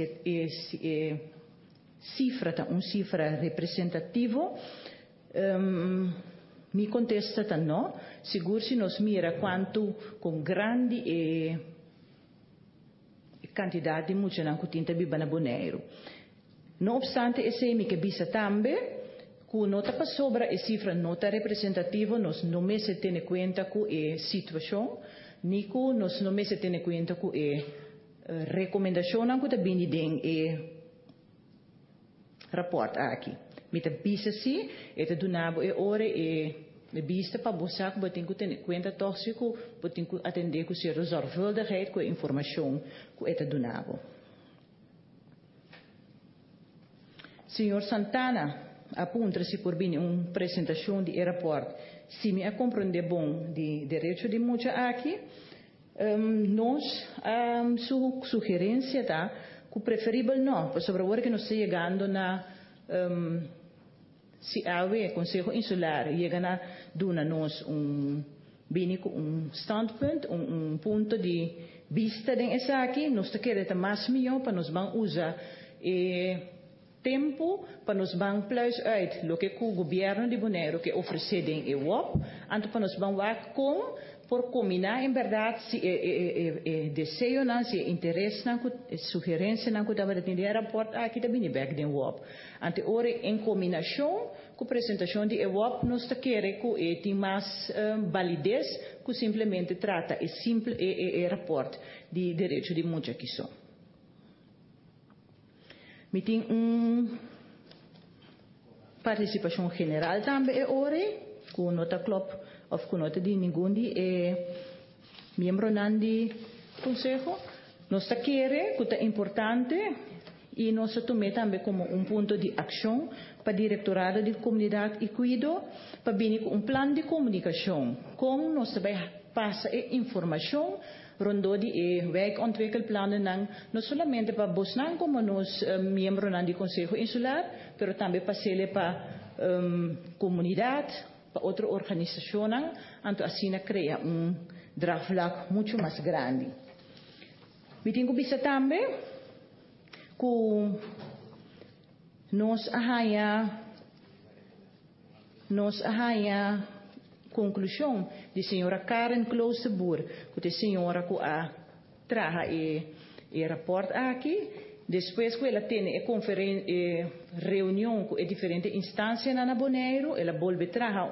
cifra representativa, me contesta não, seguro se nos mira quanto com grande quantidade de muita não que tinta biba na Bonaire. Não obstante, esse me que bisa também, que nota para sobra a cifra nota representativa, nós não me se tem conta com a situação, Nico, nós não me se tem conta com a recomendação que está vindo de rapport aqui. Met a bisa si, eta dunabo ore vista para buscar que botem que ter conta tóxico, botem que atender com sua zorgvuldigheid com a informação que eta dunabo. Senhor Santana apunta-se por bem uma apresentação de rapport. Se me a compreender bom de direito de muita aqui, nós sugerência tá que preferível não, para sobre agora que nós estamos chegando na CAW, Conselho Insular, chega na duna nós standpunt, ponto de vista de essa aqui, nós te queremos mais melhor para nós vamos usar tempo para nós vamos plus uit lo que o governo de Bonaire que oferece em WOP, então para nós vamos ver como por combinar em verdade se desejo não, se interesse não, sugerência não que estava de atender rapport aqui da Biniberg de WOP. Então ora em combinação com a apresentação de WOP nós te queremos que tem mais validez que simplesmente trata rapport de direito de muita que são. Me tem participação general também hoje, com nota club ou com nota de ninguém de membro de conselho. Nós queremos que é importante e nós tomamos também como ponto de ação para o Diretorado de Comunidade e Cuido para vir com plano de comunicação, como nós também passa a informação rondo de wijkontwikkelplannen não somente para Bosnan como nós membros do Conselho Insular, pero também para ser para comunidade, para outra organização, então assim cria draagvlak muito mais grande. Me tenho visto também que nós arranha conclusão de senhora Karen Kloosterboer, que é senhora que traga e rapport aqui, depois que ela tem reunião com diferentes instâncias na Bonaire, ela volve traga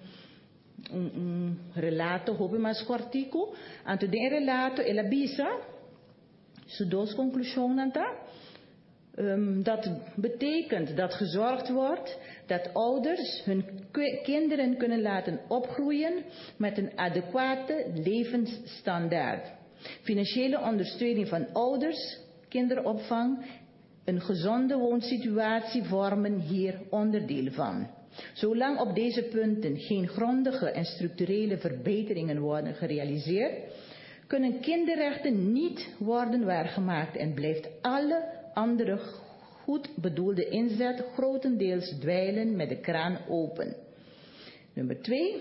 relato houve mais cortico, antes do relato ela visa suas duas conclusões Dat betekent dat gezorgd wordt dat ouders hun kinderen kunnen laten opgroeien met een adequate levensstandaard. Financiële ondersteuning van ouders, kinderopvang, een gezonde woonsituatie vormen hier onderdeel van. Zolang op deze punten geen grondige en structurele verbeteringen worden gerealiseerd, kunnen kinderrechten niet worden waargemaakt en blijft alle andere goed bedoelde inzet grotendeels dweilen met de kraan open. Nummer 2.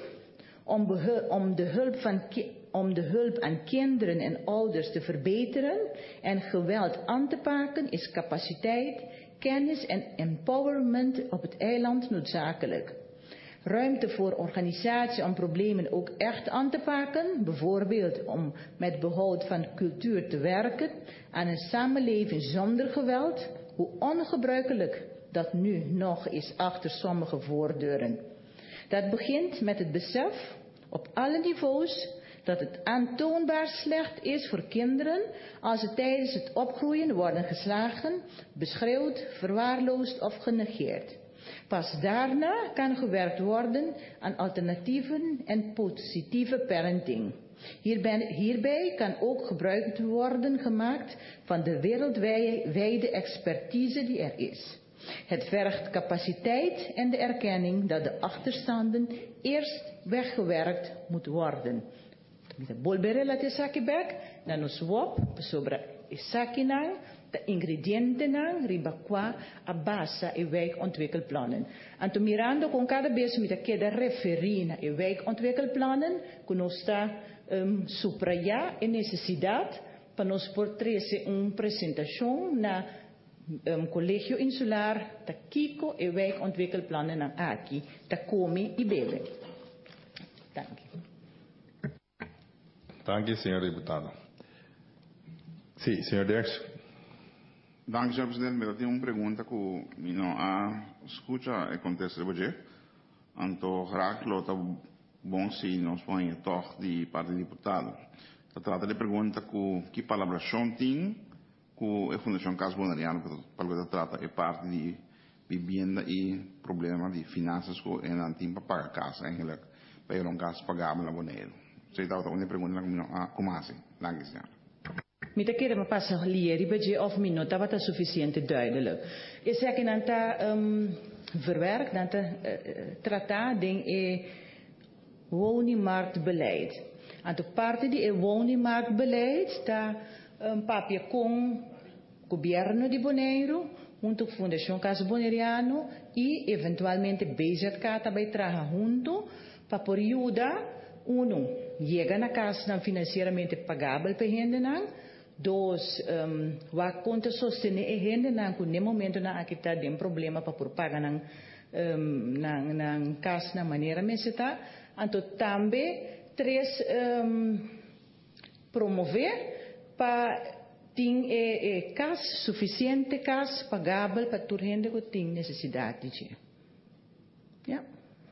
Om de hulp aan kinderen en ouders te verbeteren en geweld aan te pakken is capaciteit, kennis en empowerment op het eiland noodzakelijk. Ruimte voor organisatie om problemen ook echt aan te pakken, bijvoorbeeld om met behoud van cultuur te werken aan een samenleving zonder geweld, hoe ongebruikelijk dat nu nog is achter sommige voordeuren. Dat begint met het besef op alle niveaus dat het aantoonbaar slecht is voor kinderen als ze tijdens het opgroeien worden geslagen, beschreeuwd, verwaarloosd of genegeerd. Pas daarna kan gewerkt worden aan alternatieven en positieve parenting. Hierbij kan ook gebruik worden gemaakt van de wereldwijde expertise die er is. Het vergt capaciteit en de erkenning dat de achterstanden eerst weggewerkt moet worden. De bolberella te sakibek, dan nos wop, sobra isakinang, de ingrediënten ribakwa, abasa en wijkontwikkelplannen. En toen mirando con cada vez met de referie naar wijkontwikkelplannen, conosta supraya en necesidad, para nos portrese presentación na Colegio Insular, ta Kiko en wijkontwikkelplannen aan Aki, ta Komi y Bebe. Dank u. Dank u, senhor deputado. Sí, senhor Derks. Dank u, senhor presidente. Eu tenho uma pergunta que escuta o contexto de hoje. Então, graag lota bom se nós põe toch de parte do deputado. Trata de pergunta que palabração tem que a Fundação Casa Bonariano para trata é parte de vivenda e problema de finanças que é não tem para pagar casa, eigenlijk para ir casa pagável na Bonaire. Você está outra pergunta como assim? Dank u, senhor. Met de keren pas leren budget of minuut, wat is sufficiënt duidelijk. Je zegt in dat verwerkt, dat trata ding woningmarktbeleid. En de parte die woningmarktbeleid, daar papje con governo di Bonaire, junto com Fundação Casa Bonariano e eventualmente BZK também traga junto para por ayuda uno llega na casa financeiramente pagável para gente não. Dos, waar conta sostener a gente não, que no momento não aqui está tem problema para por pagar na casa na maneira mesmo está. Então também três promover para ter casa suficiente casa pagável para toda gente que tem necessidade de. Yeah.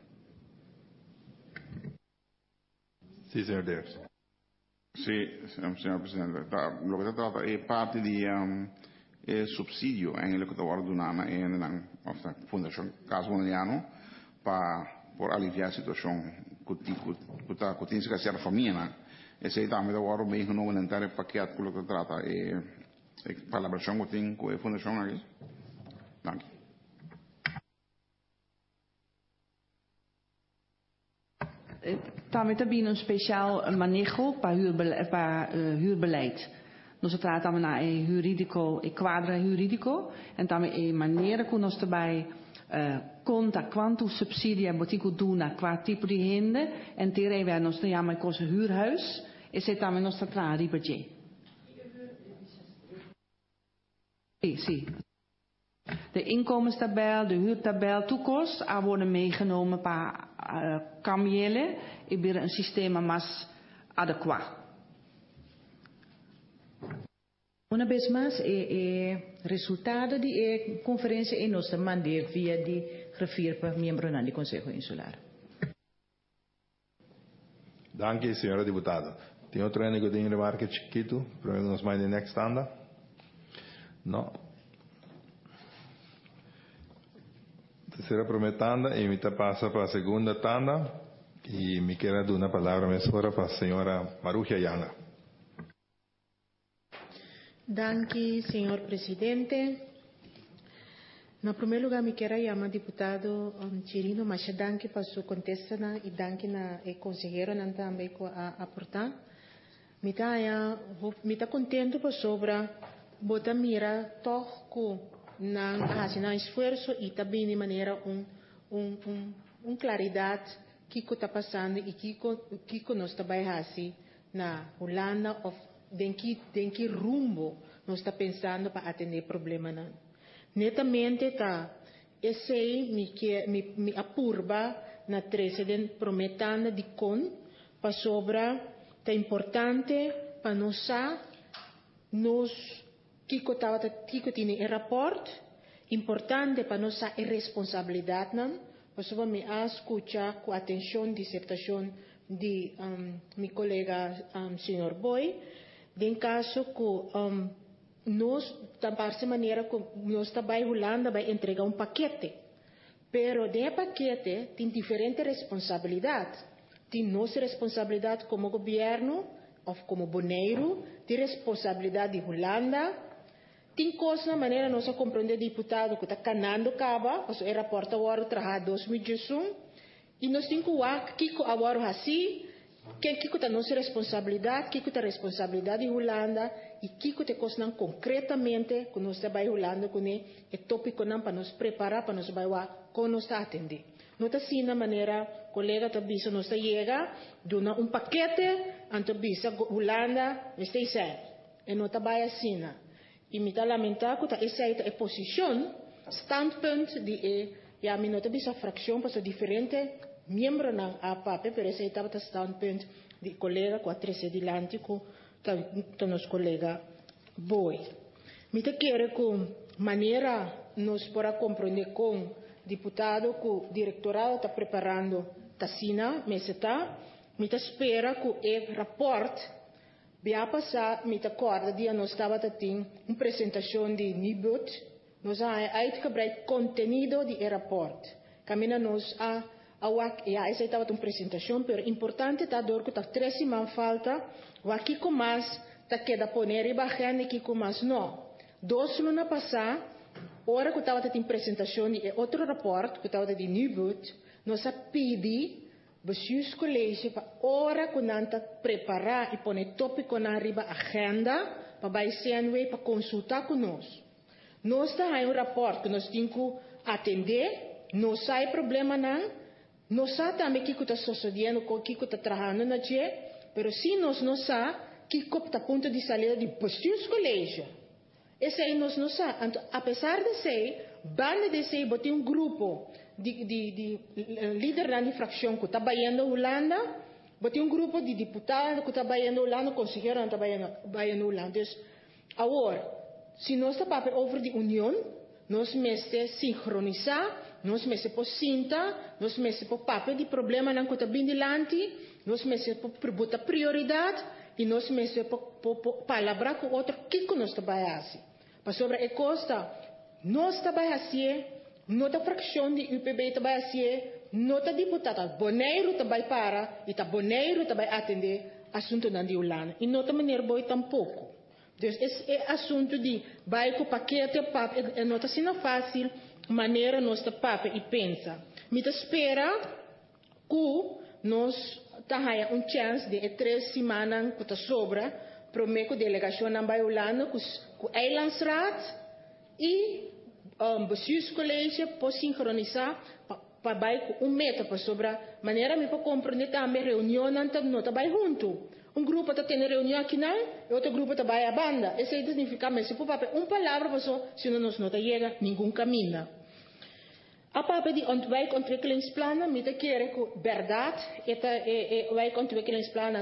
Sí, senhor Derks. Sí, señor presidente. Lo que se trata es parte de subsidio eigenlijk que wordt gedaan in de Fundação Casa Bonariano para aliviar a situação que tem que ser a família. Esse também wordt meegenomen in het pakket que se trata a colaboração que tem com a Fundação aqui. Dank u. Daarmee hebben we een speciaal manejo para huurbeleid. Nos trata na jurídico e quadra jurídico en também maneira que nós também conta quanto subsidia botico duna qua tipo de rende en tere wij nos chama cosa huurhuis e se também nos trata di budget. Sí. De inkomenstabel, de huurtabel, toekomst worden meegenomen para cambiële e weer een systeem más adequaat. Una vez más, resultado de conferencia en nos mandé via de graffier per miembro del Consejo Insular. Dank u, senhora deputada. Tem outro enigo de remarque chiquito, para nos mais next anda? Não. tercera primeira tanda e me passa para a segunda tanda e me quero dar uma palavra mesora para a senhora Maruja Ayala. Danke, senhor presidente. No primeiro lugar, me quero chamar deputado Chirino Machadanke para sua contesta e danke na conselheiro não também com a aportar. Me tá contento para sobre botar mira toco na fazer esforço e também de maneira claridade que está passando e que nós trabalhamos na Holanda ou em que rumbo nós está pensando para atender problema não. Netamente esse me apurba na precedente prometendo de para sobre é importante para nós que tem o rapporto importante para nós a responsabilidade não para sobre me escutar com atenção dissertação de meu colega senhor Boy em caso que nós de maneira que nós trabalhamos Holanda vai entregar paquete pero de paquete tem diferente responsabilidade tem nossa responsabilidade como governo ou como boneiro tem responsabilidade de Holanda tem coisa na maneira nós compreender deputado que está canando caba o seu rapporto agora trabalha 2021 e nós temos que agora assim que está nossa responsabilidade que está a responsabilidade de Holanda e que está coisa concretamente que nós trabalhamos Holanda com é tópico para nos preparar para nos vai como nós está atender não está assim na maneira colega está bisa nós chega dona paquete anto bisa Holanda está dizendo e não está vai assim e me está lamentar que essa é posição standpunt de a mim não está bisa fração para diferente membro na APAP pero essa estava standpunt de colega com a precedente com nosso colega Boy me te quero com maneira nós para compreender com deputado que o diretorado está preparando Tassina, me espera que o rapporto vai passar, me acorda dia nós estava tendo uma apresentação de Nibud, nós uitgebreid conteúdo de rapporto, caminha nós essa estava uma apresentação, pero importante está dor que está 3 semanas falta, o aqui com mais está queda poner e baixar aqui com mais não, 2 semanas passar ora que estava tendo apresentação de outro rapporto que estava de Nibud, nós pedi os colégios para ora que nós preparar e pôr tópico na riba agenda para vai para consultar conosco. Nós está aí rapporto que nós temos que atender, não sai problema não sai também que está sucedendo, que está trabalhando na dia, mas se nós não sai que está a ponto de sair de os colégios. Esse aí nós não sabemos. Apesar de ser, banda de ser, tem grupo de líder da fração que está trabalhando na Holanda, tem grupo de deputados que está trabalhando na Holanda, conselheiro que está trabalhando na Holanda. Então, agora, se nós estamos over de união, nós mesmos sincronizar, nós mesmos por cinta, nós mesmos por papel de problema que está bem delante, nós mesmos por botar prioridade e nós mesmos por palavra com outro que nós trabalhamos. Mas sobre a costa, nós trabalhamos, nós da fração de UPB trabalhamos, nós da deputada, boneiro trabalha para, e tá boneiro trabalha atender assunto na de Holanda. E nós da maneira boa tampouco. Então, esse é assunto de, vai com o paquete, não está sendo fácil, maneira nós da papo e pensa. Me espera que nós tenha chance de 3 semanas que está sobra, prometo delegação na Holanda, com o Eilandsraad e os colégios para sincronizar para vai com meta para sobre a maneira para compreender também reunião não está vai junto. Grupo está tendo reunião aqui não, e outro grupo está vai a banda. Isso significa mas se por papel palavra para se não nos nota chega nenhum caminho. A papel de ontwikkelingsplan, me te quer que verdade, o ontwikkelingsplan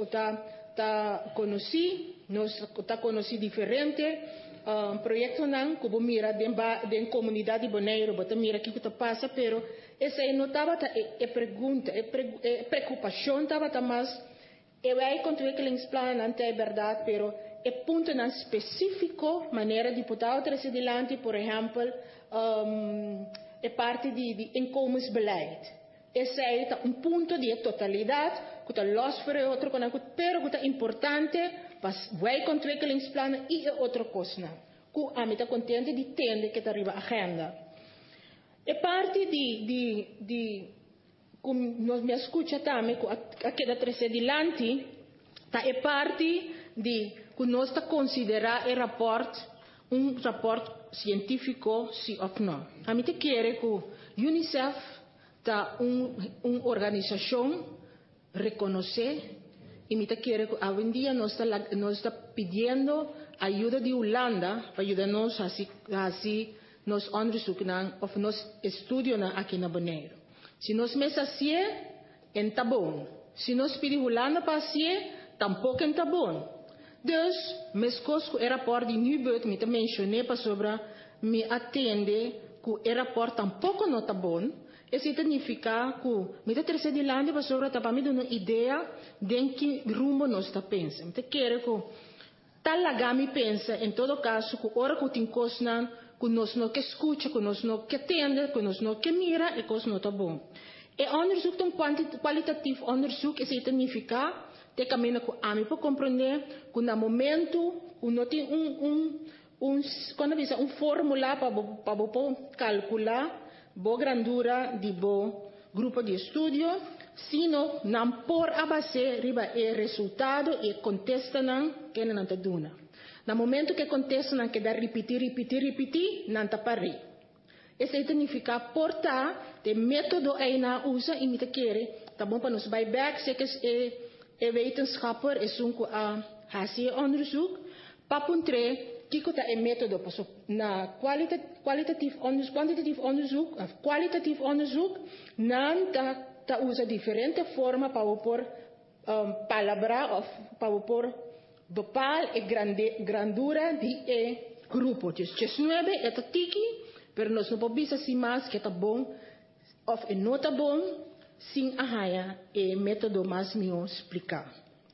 está conhecido, nós está conhecido diferente, projeto não, como mira de comunidade boneiro, bota mira que está passa, pero essa aí não estava pergunta, preocupação estava mais, o ontwikkelingsplan não é verdade, pero ponto não específico, maneira de botar outras adiante, por exemplo, é parte de inkomensbeleid. Esse é ponto de totalidade, que está los voor outro, pero que é importante para o ontwikkelingsplannen e outra coisa. Que a mim está contente de ter que está arriba a agenda. É parte como nós me escuta também, que da terceira adiante, é parte de que nós está considerar o rapport rapport científico, sim ou não. A mim te quer que o UNICEF está uma organização reconhecer e me te quer que hoje em dia nós está pedindo ajuda de Holanda para ajudar-nos assim nós onderzoeken of nós estudamos aqui na Bonaire. Se nós me assim, está bom. Se nós pedimos Holanda para assim, tampouco está bom. Dus, mes coisas que o rapport de Newbert me mencionei para sobre me atende que o rapport tampouco não está bom. Isso significa que me está terceiro de lande para sobre para me dar uma ideia de que rumo nós está pensando. Me quer que tal lagami pensa em todo caso que ora que tem coisas que nós não que escuta, que nós não que atende, que nós não que mira e coisas não está bom. E onderzoek dan qualitatief onderzoek is significa te caminho com a mim para compreender que no momento que não tem quando visa fórmula para calcular a grandura de grupo de estudo, sino não por a base riba o resultado e contesta não que não está duna. No momento que contesta não que dá repetir, não está pari. Isso significa portar de método aí na usa e me te querer, tá bom para nos buyback, se que wetenschapper is ook hasie onderzoek. Papuntre, kiko ta metodo na kwalitatief onderzoek, of kwalitatief onderzoek, nan ta usa diferente forma para por palabra of para por bepaal grandura de grupo. Dus 9 é tiki, pero nós não podemos assim mais que tá bom, of não tá bom. Sim, a método mais me explicar.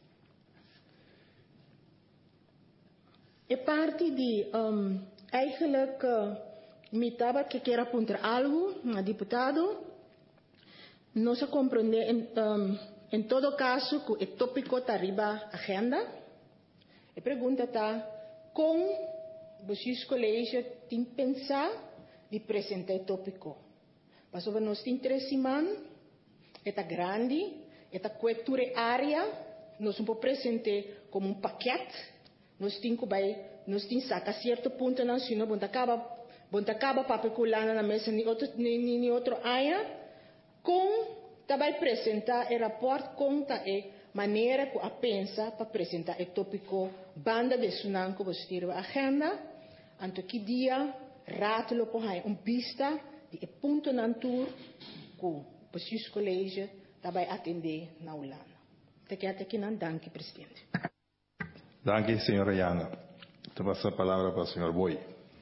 É parte de, eigenlijk, me estava que quer apontar algo, deputado, nós a compreender, em todo caso, que o tópico está arriba a agenda. A pergunta está, como vocês, colegas, têm pensar de apresentar o tópico? Mas sobre nós tem 3 semanas, é grande, é cobertura área, nós não podemos apresentar como paquete, nós temos que sacar certo ponto, não, senão vamos acaba papeculando na mesa em outra área, com também apresentar o rapport com a maneira que a pensa para apresentar o tópico banda de sunan que você tira a agenda, anto que dia ratelo por aí vista de ponto na tour com os colegas também atender na Holanda. Até aqui não, danke, presidente. Danke, senhora Yana. Então passa a palavra para o senhor Boi.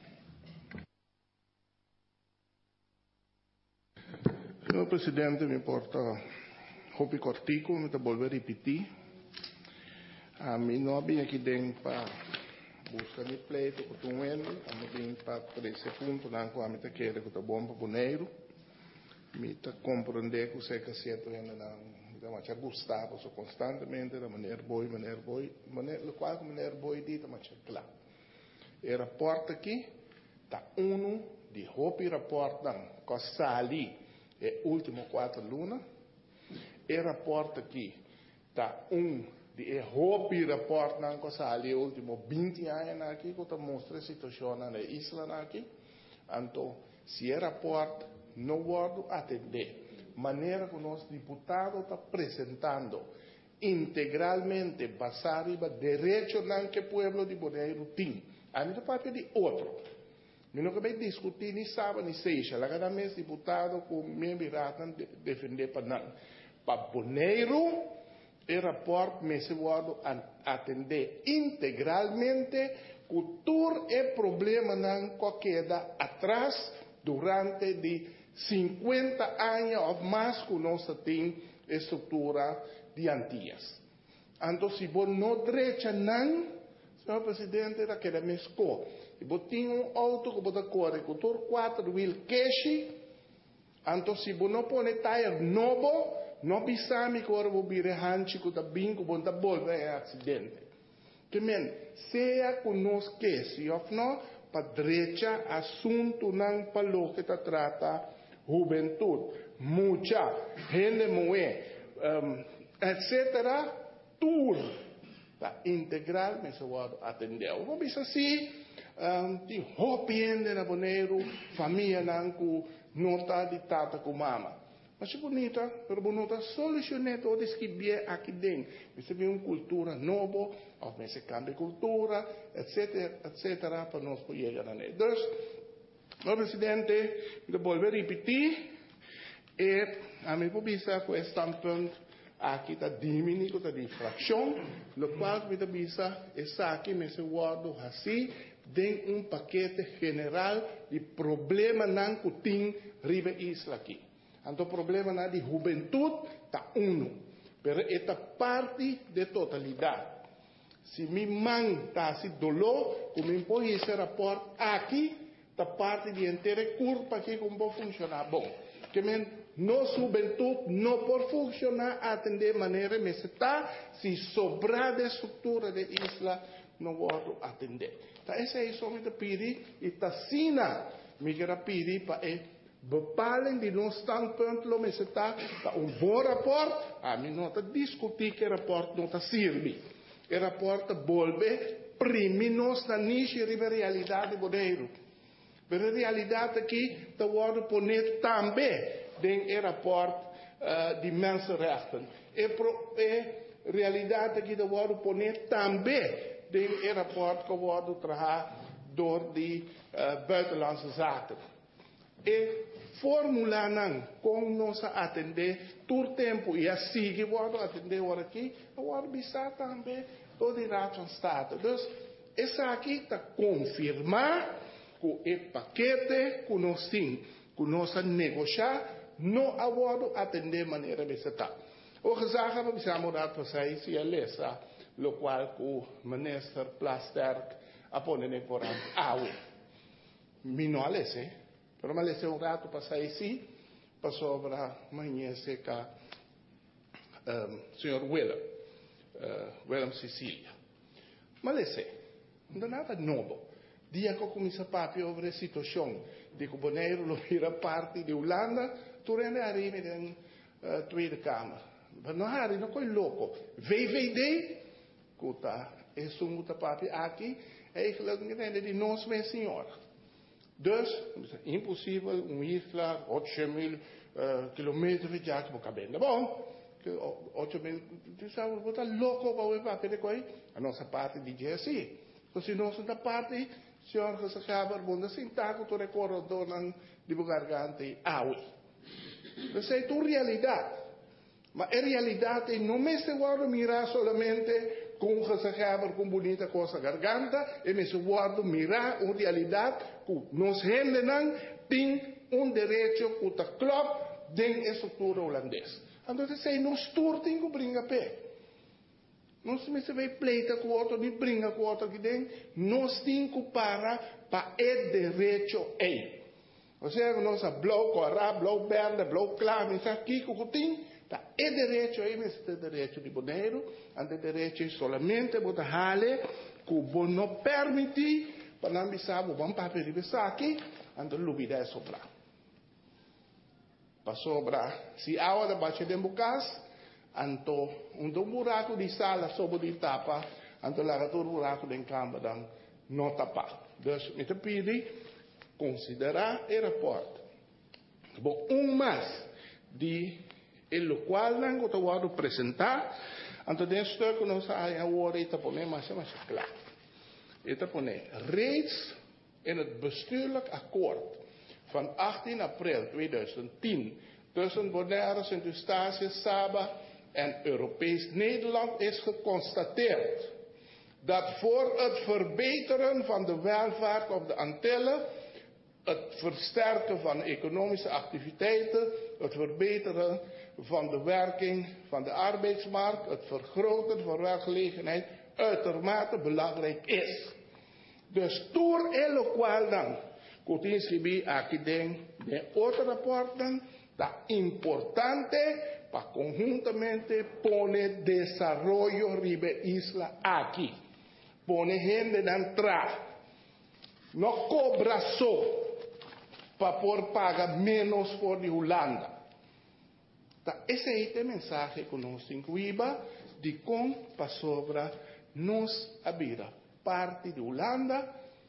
Senhor presidente, me importa roupa cortico, me está volver a repetir. A mim não vim aqui dentro para buscar meu pleito, que estou vendo, a mim vim para 13 pontos, não que a mim está querendo que está bom para Bonaire. Me está compreender que você que certo ainda não me gostava so constantemente da maneira boi maneira qual maneira boi dita mas claro e rapport aqui tá de roupa rapport não costa ali é último 4 luna e rapport aqui tá de roupa rapport não costa ali último 20 anos aqui que tá mostra a situação na isla aqui então se é rapport não vou atender. Maneira que o nosso deputado está apresentando integralmente passar o direito que o povo de Bonaire tem. A minha parte de outro. Eu não vai discutir nem sábado nem sexta. Lá cada mês deputado com minha virada defender para não. Para Bonaire, o rapport me se vou atender integralmente que todo é problema não queda atrás durante de 50 anos ou mais que nós temos estrutura de Antillas. Então, se você não direita não, senhor presidente, daquela mesma. Se você tem auto que você corre com 4 mil cash, Anto si bo no pone tire nobo, no bisami kora bo bire hanchi ko da bingo bon da bolve é acidente. Que men, sea conosco se of no, pa derecha assunto não palo que ta trata juventude, mucha, gente moe, etc. Tour, ta integral, me se word atendeu. Vamos bisa assim, ti hopiende na boneiro, família nanku, nota de tata com mama. Mas é bonita, pero bonita solucionar todo isso que vier aqui dentro. Você vê uma cultura nova, ou você cambia cultura, etc, etc, para nós poder chegar a ele. Então, o presidente, eu vou repetir, e a minha posição com esse standpoint aqui está diminuindo a difração, o qual me avisa essa aqui me se guardo assim, de paquete general de problema não que tem riba isla aqui. Então, o problema na de juventude está pero esta parte de totalidade. Se me manda se dolor, como impõe esse rapport aqui, está parte de inteira curva aqui como pode funcionar bom. Que nossa juventude não pode funcionar atender de maneira mas está se sobrar de estrutura de isla não pode atender. Então, esse é isso que eu pedi e está sina me quero pedir para bepalen die nos standpunt lo met está bom rapport a mim não está discutir que rapport não está sirve o rapport volve priminos na niche de realidade bodeiro a realidade aqui está word poner também den rapport de mensenrechten e realidade aqui está word poner também den rapport que word trabalhado door de buitenlandse zaken e formula não com nossa atender todo tempo e assim que vou atender agora aqui eu vou avisar também todo o rato estado então essa aqui está confirmar que o paquete que nós temos que nós negociar não vou atender de maneira vegetal o que já vamos chamar para sair se é lesa o qual o ministro Plasterk apone por água minores pero malese um rato para sair sim, para sobra amanhã seca senhor Willem Cecília. Malese, não nada novo. Dia que eu comecei a papi sobre a situação de que o Bonaire lo vira parte de Holanda, tu rende a rime da Tweede Kamer. Mas não hari, não coi louco. VVD, que tá, é sunguta papi aqui, é que de nós, meu senhor. Dus, impossível, isla, 8.000 kilometros já que vou caber. Bom, 8.000, tu sabe, vou estar louco para o papel de a nossa parte de GSI. Então, se nós da parte, senhor que se acaba, bom, assim, tá, que tu recordo de garganta água. Essa é a tua realidade. Mas a realidade não me se guarda mirar solamente com o que se acaba com bonita coisa garganta, e me se guarda mirar uma realidade que nos gente não tem direito que está claro dentro da estrutura holandesa. Então, se nós todos temos que brincar pé. Nós se vai pleita com o outro, nem brinca com o outro aqui dentro. Nós temos que parar para o direito aí. Ou seja, nós bloco, bloco verde, bloco claro, isso aqui que eu tenho. É direito aí, mas é direito de Bonaire, é direito solamente para hale que o não permite para não pensar, vamos para a aqui, então lubida é sobrar. Para sobrar, se a hora bate de bucas, então buraco de sala sobre de tapa, então lá todo buraco de câmara não tapa. Então, me te pedi considerar o rapport. Bom, mais de el qual não te vou apresentar, então desse que nós agora está poner mais claro. Está poner reeds in het bestuurlijk akkoord van 18 april 2010 tussen Bonaire, Sint-Eustatius, Saba en Europees Nederland is geconstateerd dat voor het verbeteren van de welvaart op de Antillen, het versterken van economische activiteiten, het verbeteren van de werking van de arbeidsmarkt, het vergroten van werkgelegenheid uitermate belangrijk is. Dus door el qual dan, Coutinho aqui tem outro rapport dan, Está importante para conjuntamente poner desarrollo ribe isla aquí. Pone gente de entrar. No cobra só para por pagar menos por de Holanda. Esse é o mensagem que nós incluímos de como para sobra nos abrir parte de Holanda,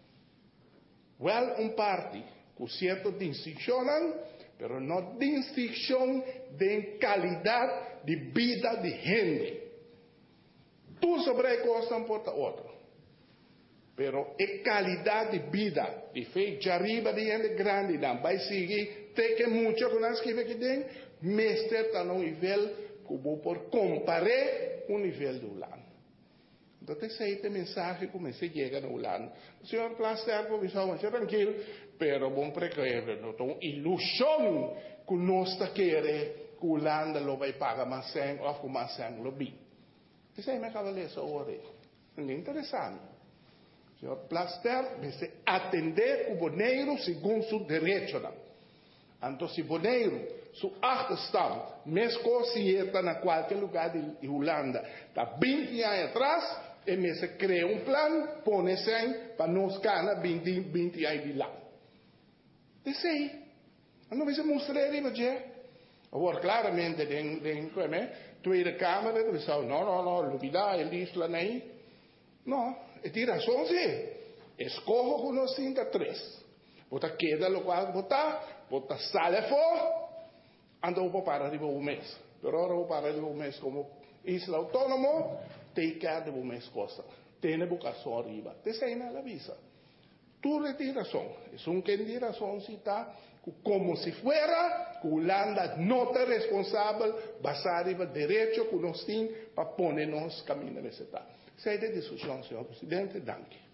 parte com certa distinção, mas não distinção de qualidade de vida de gente. Tu sobre a coisa importa outro. Pero a qualidade de vida, de feito, arriba de gente grande, não vai seguir, tem que muito que nós escrevemos aqui dentro, mestre está no nível que vou por comparar com o nível de Holanda. Então, esse é o mensagem que comecei a chegar na Holanda. O senhor Plaster, como está tranquilo, pero bom precaver, não tem ilusão que nós está querendo que Holanda lo vai pagar mais sem, ou que mais sem lo bem. Isso aí me acaba de ler essa hora. É interessante. O senhor Plaster deve atender o boneiro segundo seu direito. Então, se o boneiro, seu achterstand, mesmo consciente na qualquer lugar de Holanda, está 20 anos atrás, e mesmo cria plano, põe sem, para nós cana 20 anos de lá. Isso aí. Não vai se mostrar aí, mas é. Agora, claramente, dentro da Tweede Câmara, eles falam, não, Lubida, ele diz lá nem. Não, é de razão, sim. Escorro com nós 3. Bota queda, logo bota sale fora, andou para arriba um mês. Pero ahora para arriba um mês como isla autónoma, tem que arriba um mês costa. Tem vocação arriba. Isso aí não é a visa. Tu tens razão. É um que tem razão, se está como se fuera, que Holanda não está responsável, basado no direito que nós temos para pôr-nos caminho nesse etapa. Essa é a discussão, senhor presidente. Danke.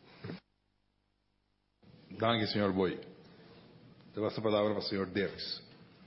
Danke, senhor Boi. Te passo a palavra para o senhor Dirks.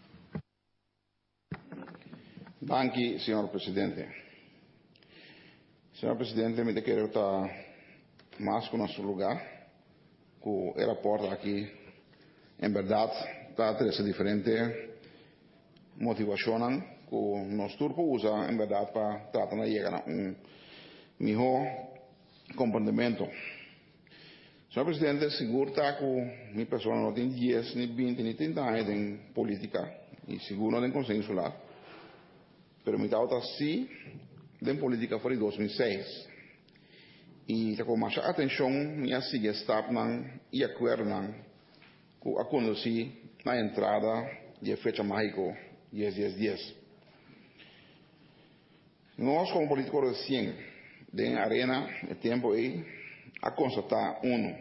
Danke, senhor presidente. Senhor presidente, me quero estar mais com nosso lugar, que o aeroporto aqui, em verdade, está a ter diferente motivação que nós turco usa, em verdade, para tratar de chegar a melhor comportamento. Senhor presidente, seguro está que minha pessoa não tem 10, nem 20, nem 30 anos em política, e seguro não tem consenso lá. Pero me estava assim, em política foi em 2006. E com mais atenção, minha siga está e acordo que a conheci na entrada de fecha mágico 10. Nós, como políticos recém, de arena, o tempo aí, a constatar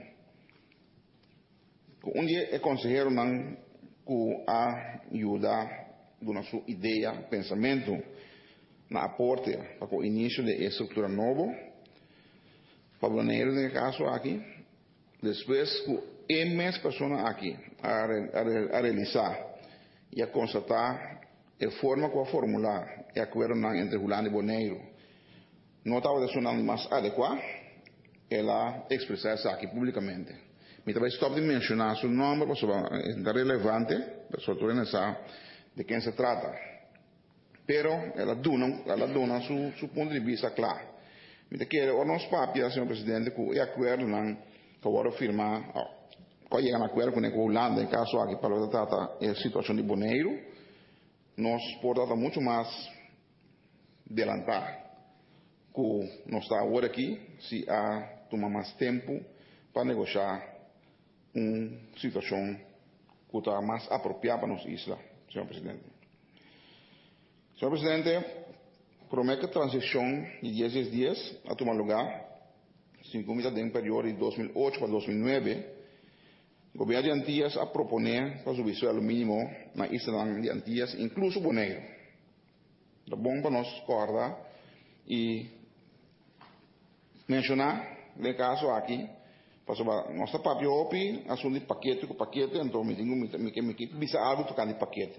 um dia é consejero que ajuda na sua ideia, pensamento, na aporte para o início de estrutura nova, para o banheiro, no caso aqui, depois que mais pessoas aqui a realizar e a constatar a forma que a formular e a acordo entre Holanda e Bonaire não estava funcionando mais adequado, ela expressar isso aqui publicamente. Me talvez stop de mencionar seu nome, porque é relevante, para a pessoa de quem se trata. Pero ela dona seu ponto de vista claro. Me quero, o nosso papel, senhor presidente, que o acordo que agora firmar, que chega a acordo com a Holanda, em caso aqui, para tratar a situação de Bonaire, nós podemos muito mais adelantar. Que nós está agora aqui, se há tomar mais tempo para negociar uma situação que está mais apropriada para nossa isla, senhor presidente. Senhor presidente, prometo que a transição de 10 dias a tomar lugar, sem comida de um período de 2008 para 2009, o governo de Antillas a proponer para subir o salário mínimo na isla de Antillas, incluso Bonaire. É bom para nós acordar e mencionar, no caso aqui, para nossa papel, assunto de paquete, então me digo, algo tocando de paquete.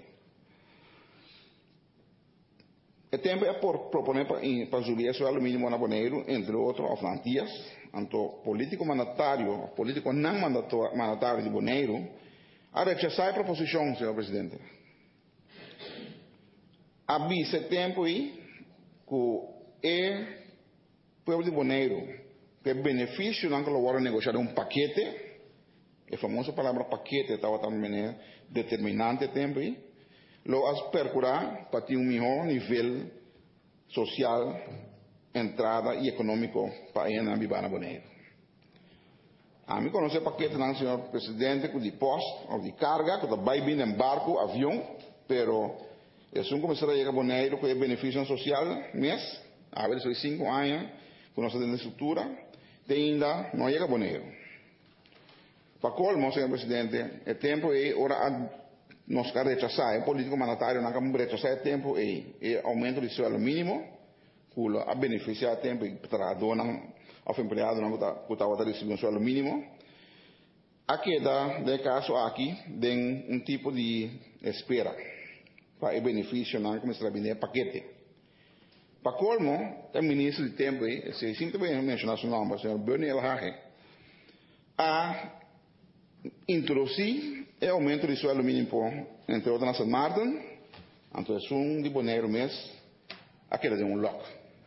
O tempo é por proponer para subir o salário mínimo na Bonaire, entre outros, as Antillas, então, político mandatário, político não mandatário de Bonaire, a rechazar a proposição, senhor presidente. avisa tempo aí que o povo de Bonaire, que é benefício não que agora negociar paquete, a famosa palavra paquete estava também determinante tempo aí, lo as percurar para ter melhor nível social, entrada e econômico para ir na Bibana Bonaire. A mim conhece paquete não, senhor presidente, que de posto ou de carga, que vai vir em barco, avião, pero é um começar a chegar a Bonaire com benefício social mês, a ver se 5 anos, com nossa estrutura, ainda não chega a Bonaire. Para colmo, senhor presidente, é tempo aí, ora nós queremos rechazar, é político monetário, não queremos rechazar, é tempo aí, é aumento do salário mínimo, que a beneficiar tempo para donar ao empregado não que está recebendo um salário mínimo. Aqui dá, de caso aqui, tem tipo de espera para o benefício não começar a vender paquete. Para colmo, o ministro de tempo aí, se sempre bem mencionar seu nome, o senhor Bernie El Hage, a introduzir o aumento do salário mínimo entre outras São Martin, então é de Bonaire mês, aquele de lock.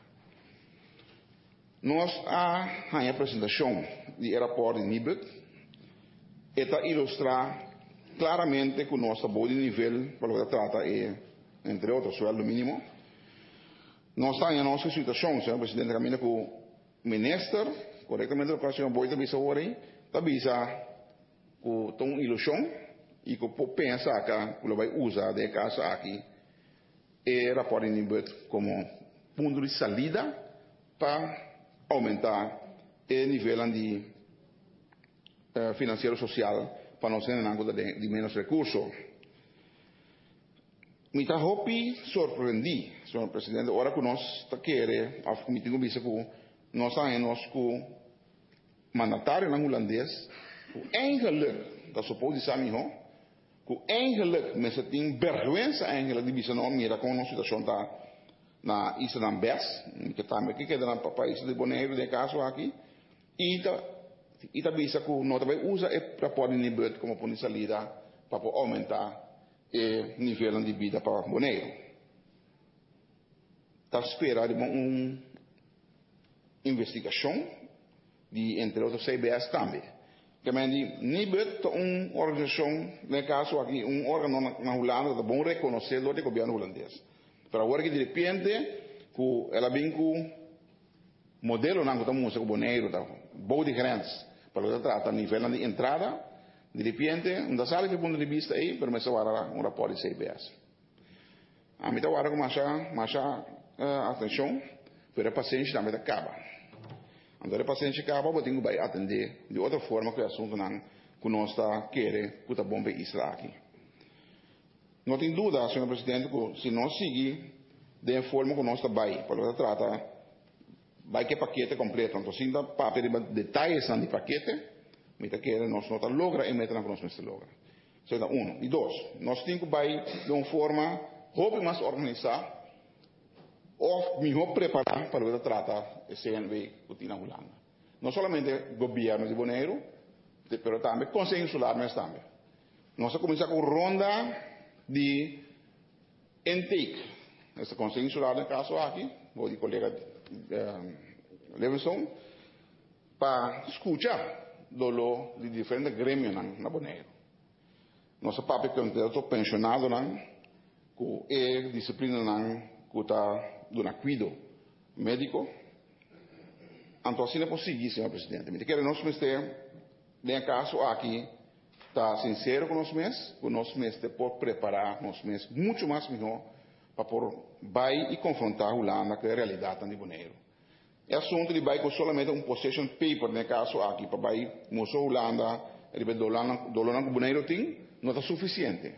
Nós a apresentação do aeroporto de Nibud, esta ilustra claramente que o nosso bom nível para o que trata entre outros, o salário mínimo. Nós estamos em nossa situação, senhor presidente, caminha com o ministro, corretamente o senhor Boita bisa hoje, avisa que tem uma ilusão e que pensa que vai usar de caso aqui o aeroporto de Nibud como ponto de salida para aumentar o nível de financeiro social para nós ter de menos recursos. Me está surpreendi, senhor presidente, agora que nós queremos, a comitiva visa que nós temos que mandatário na holandês, que eigenlijk, dat is posição melhor, que eigenlijk mensen tem vergüenza eigenlijk de visa não mira com a situação da na Isla Bes, que também que é no país de Bonaire, de caso aqui, e também que nós também usa para poder nível como ponto de salida para aumentar o nível de vida para Bonaire. Está esperando uma investigação de entre outros CBS também. Que men die nível uma organização, no caso aqui, órgão na Holanda que é bom reconhecer do governo holandês. Para agora que de repente, que ela vem com modelo não que estamos com Bonaire, tá bom diferente, para o tratar nível de entrada, de repente, não sabe que ponto de vista aí, mas isso agora um rapport de CBS. A mim tá agora com mais atenção, para o paciente também acaba. Então o paciente acaba, eu tenho que atender de outra forma que o assunto não que nós está querendo, que está bom para isso aqui. Não tem dúvida, senhor presidente, que se nós seguir da forma que nós trabalhamos, para o que trata, vai que paquete completo. Então, se para ter detalhes de paquete, mas que nós não logra e meter na nós não logra. Isso é um. E dois, nós temos que vai de uma forma, roupa mais organizar, ou melhor preparar para o que trata o CNV que tem na Holanda. Não somente o governo de Bonaire, mas também o Conselho Insular, mas também. Nós começamos com ronda de intake. Esse Conselho Insular, no caso aqui, vou de colega Levinson, para escutar do de diferentes grêmios na Bonaire. Nosso papel é pensionado, com a disciplina que está do cuidado médico. Então, assim não é possível, senhor presidente. Me quer nós ter, no caso aqui, está sincero com nós mesmos, por preparar nós mesmos muito mais melhor para por vai e confrontar a Holanda com a realidade de Bonaire. É assunto de vai com somente possession paper, no caso aqui, para vai mostrar a Holanda, dolor que Bonaire tem, não está suficiente.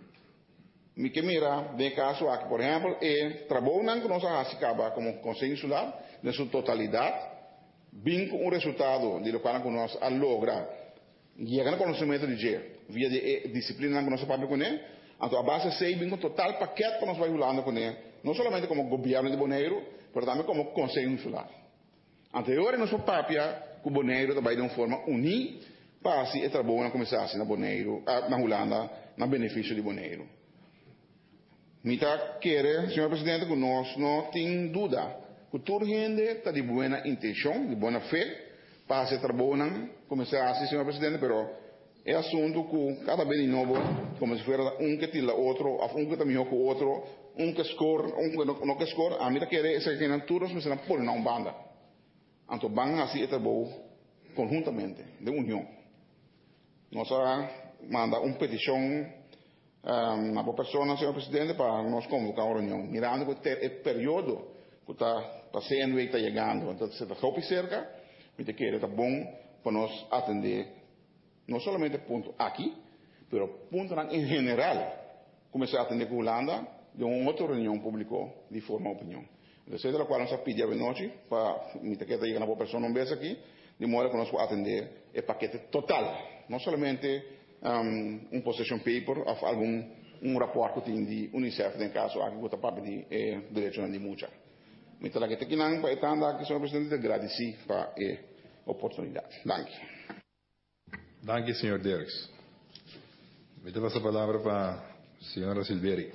Me que mira, no caso aqui, por exemplo, trabalho que nós acaba como Conselho Insular, na sua totalidade, bem com o resultado de lo que nós logra chegar no conhecimento de G, via de disciplina que nós papel com ele, então a base sei bem com total paquete que nós vai rolando com ele, não somente como governo de Bonaire, mas também como Conselho Insular. Anterior a nosso papel, que o Bonaire vai de uma forma unir para assim o trabalho começar assim na Bonaire, na Holanda, na benefício de Bonaire. Mita quiere, señor presidente, que nós não tem dúvida que toda gente está de boa intenção, de boa fé, para fazer trabalho, como se hace, senhor presidente, pero é assunto que cada vez de novo, como se fosse que tira outro, que está melhor que o outro, que score, que não que score, a mim quiere essa que não todos me serão por uma banda. Então, van assim trabalho conjuntamente, de união. Nós manda petição a persona, senhor presidente, para nós convocar uma reunião, mirando que o período que está passando e está chegando, então se está muito cerca, me te quer, está bom para nós atender, não somente ponto aqui, mas ponto em geral, começar a atender com a Holanda de uma outra reunião pública de forma opinião. Então, da qual nós pedimos a noite, para me te quer chegar na persona uma vez aqui, de modo que nós podemos atender o paquete total, não somente possession paper of algum rapport que tem de UNICEF em caso aqui que está para pedir direito de mucha. Então, aqui tem que não para estar aqui, senhor presidente, agradecer para a oportunidade. Danke. Danke, senhor Dirks. Me passa a palavra para a senhora Silveri.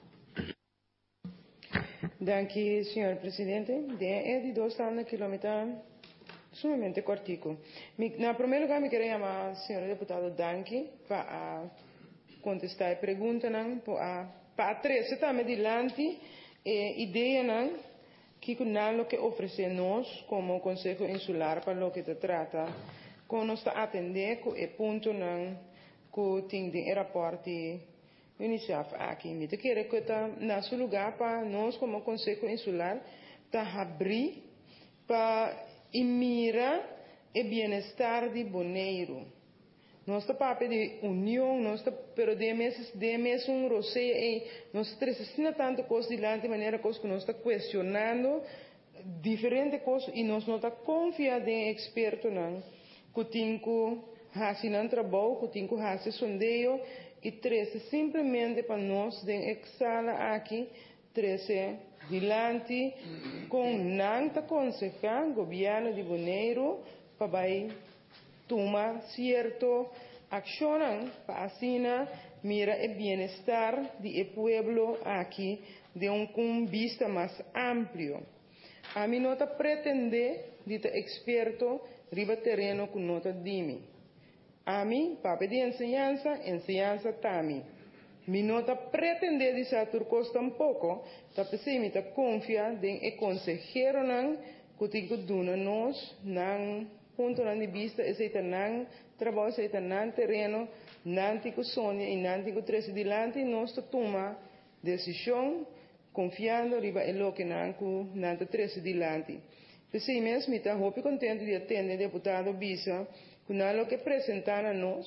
Danke, senhor presidente. De 2 anos quilômetros sumamente cortico. Na primeiro lugar, me queria chamar a senhora deputada Danke para contestar a pergunta para trazer também adiante ideia que não que oferecer nós como Conselho Insular para o que se trata, como nós está atender com o ponto que tem de rapporte UNICEF aqui. Me queria que na seu lugar para nós como Conselho Insular tá abrir para e mira o bem-estar de Bonaire. Nós estamos de união, nós pero de meses roceio, nós trazemos tanta coisa delante de maneira que nós estamos questionando diferentes coisas e nós não estamos confiando em expertos que tem que fazer um trabalho, que tem que fazer sondeio e trazer simplesmente para nós de exala aqui trazer dilante com não aconselhar o governo de Bonaire para tomar certo ação para assim mira o bem-estar do povo aqui de vista mais amplo. A mim não pretende de experto riba terreno com nota dimi. A mim para pedir ensinança também. Mi nota pretende de satur costa tampoco, tapi se mi ta confia den e consejero nan kutinko duna nos nan punto nan di vista e seita nan trabalho seita nan terreno nan tico sonha e nan tico trece dilante nos ta toma decisão confiando riba e lo que nan ku nan ta trece dilante. Pesi mesmo mi ta hopi contento de atender deputado Bisa kuna lo que presentar a nos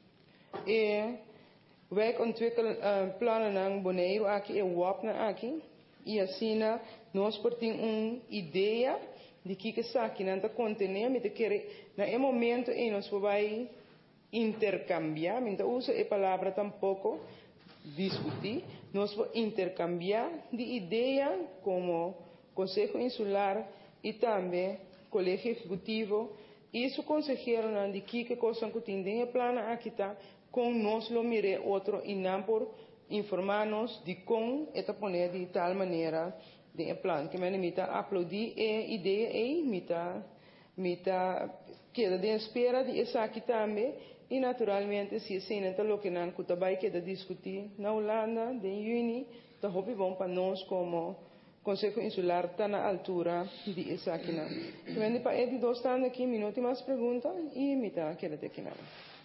wij ontwikkelen plannen naar Bonaire aqui e WAP na aqui e assim nós portamos ideia de que saque não está contener, mas que na momento em nós vai intercambiar, não uso a palavra tampouco discutir, nós vamos intercambiar de ideia como Conselho Insular e também Colégio Executivo e su consejero de que coisa que tem em plano aqui está com nós lo mire outro e não por informar-nos de como está poner de tal maneira de plano que me limita a aplaudir a ideia e mita queda de espera de essa aqui também e naturalmente se assim então o que não que também queda discutir na Holanda de junho está hobby bom para nós como Conselho Insular está na altura de essa aqui não. Então para ele 2 anos aqui minutos mais pergunta e mita queda de aqui não.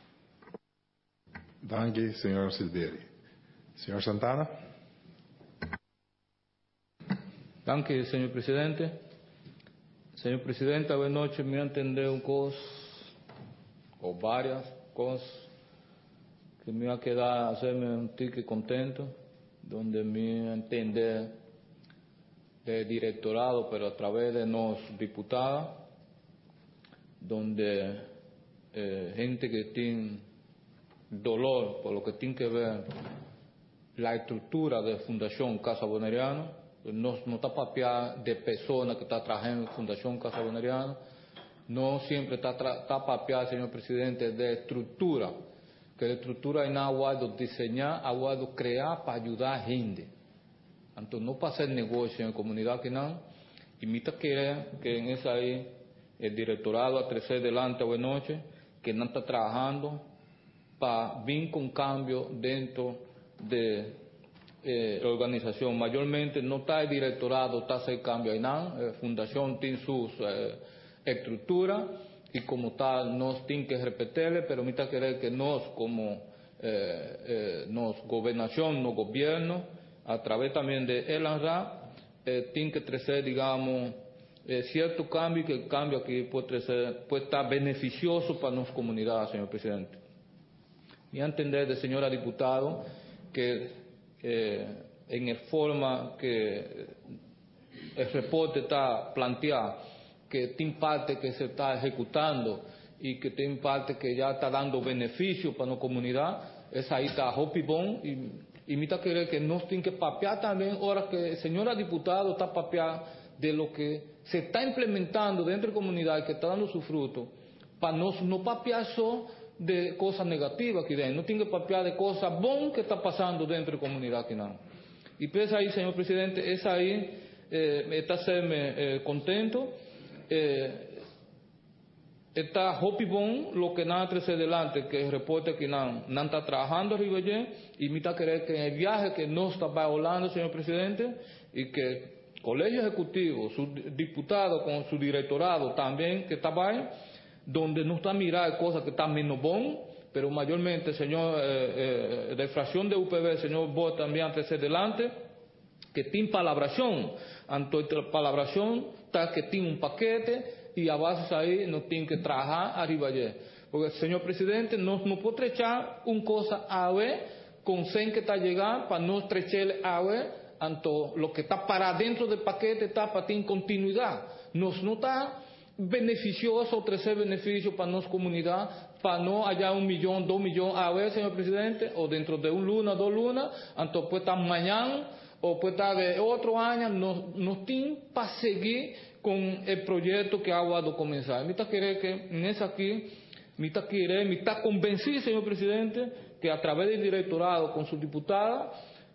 Danke, senhor Silveri. Senhor Santana. Danke, senhor presidente. Senhor presidente, boa noite. Me entendeu coisas, ou várias coisas, que me vai quedar hacerme um tique contento, donde me entender de directorado, pero a través de nos diputados, donde gente que tiene dolor por lo que tiene que ver la estructura de Fundación Casa Bonaireana, no está papeada de persona que está trabajando en Fundación Casa Bonaireana, no siempre está papeada, señor presidente, de estructura, que la estructura es aguardo diseñar, aguardo crear para ayudar a gente. Entonces, no para hacer negocio en la comunidad que no. Y me quiere que en esa ahí, el directorado a 13 delante o de noche, que no está trabajando para vir con cambio dentro de la organización. Mayormente no está el directorado, está hacer cambio ahí nada. La fundación tiene sus estructuras y como tal nos tiene que repetirle, pero me quiere que nos como nos gobernación, no gobierno, a través también de el ANRA, tiene que traer, digamos, cierto cambio, que el cambio aquí puede estar beneficioso para nuestra comunidad, señor presidente. Y a entender de señora diputada que en el forma que el reporte está planteado, que tiene parte que se está ejecutando y que tiene parte que ya está dando beneficio para la comunidad, es ahí está Hopi Bon y me quiere que nos tiene que papear también, ahora que señora diputada está papear de lo que se está implementando dentro de la comunidad y que está dando su fruto, para no papear solo de cosas negativas aquí dentro, no tiene que papear de cosas buenas que está pasando dentro de la comunidad aquí no. Y pues ahí, señor presidente, es ahí, está hacerme contento, está Hopi Bon, lo que nada trae adelante, que el reporte que no está trabajando arriba allí, y me está querer que en el viaje que no está hablando, señor presidente, y que el colegio ejecutivo, su diputado con su directorado también, que está ahí, donde no está mirando cosas que están menos bon, pero mayormente, señor, de fracción de UPB, señor Bo también antes adelante, que tiene palabración, entonces la palabración está que tiene un paquete y a base ahí no tiene que trabajar arriba allí. Porque, señor presidente, no puede echar una cosa a ver con 100 que está llegando para no estrecharle a ver, entonces lo que está para dentro del paquete está para tener continuidad. No está beneficioso, ofrecer beneficio para nuestra comunidad, para no haya 1 millón, 2 millones a ver, señor presidente, o dentro de 1 luna, 2 lunas, entonces puede estar mañana o puede estar de otro año, no tiene para seguir con el proyecto que ha de comenzar. Me está querer que en esa aquí, me está convencido, señor presidente, que a través del directorado con su diputada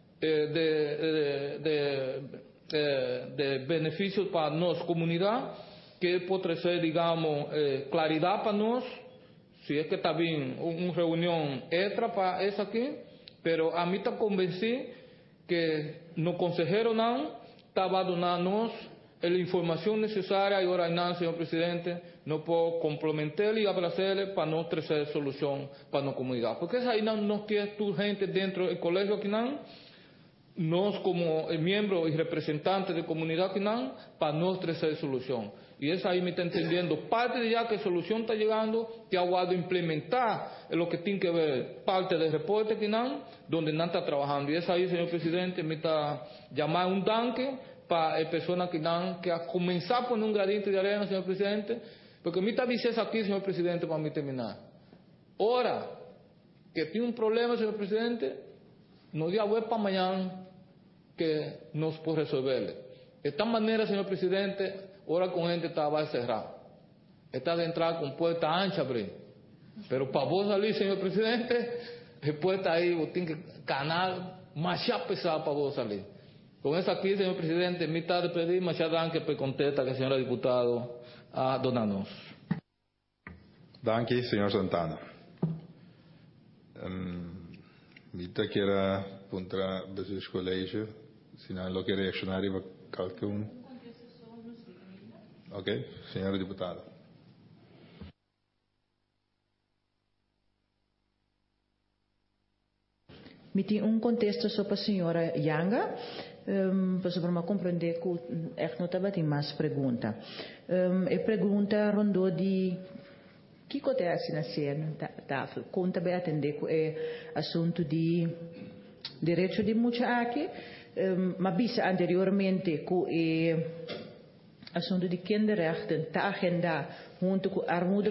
de beneficios para nuestra comunidad, que puede ser, digamos, claridad para nosotros, si es que está bien una reunión extra para eso aquí, pero a mí está convencido que los consejeros no estaba dándonos la información necesaria y ahora no, señor presidente, no puedo complementarle y abracerle para no traer solución para la comunidad. Porque es ahí no tiene tu gente dentro del colegio aquí nos como miembros y representantes de comunidad aquí para no traer solución. Y es ahí me está entendiendo, parte de ya que solución está llegando, que ha de implementar lo que tiene que ver parte del reporte aquí donde no está trabajando. Y es ahí, señor presidente, me está llamando un danque para las personas que ha comenzado a poner un granito de arena, señor presidente, porque me está diciendo aquí, señor presidente, para mí terminar. Ahora que tiene un problema, señor presidente, no diga web para mañana que nos puede resolverle. De esta manera, señor presidente, ahora con gente estaba cerrada. Está de entrar con puerta ancha, pero para vos salir, señor presidente, el puerta ahí, vos tienes que canal más pesado para vos salir. Con eso aquí, señor presidente, me está de pedir más danke per contesta que señora diputado a donarnos. Danke, señor Santana. Mita quiera puntra bestuurscollege, si no lo quiere reaccionar, va calcun. Ok, señora diputada. Me tem contexto sobre a senhora Yanga, para me compreender que echt não estava tem mais pergunta. A pergunta rondou de que acontece na cena, conta bem atender com o assunto de direito de multa aqui, mas bisa anteriormente com o assunto de kinderrechten está agenda junto com a armoede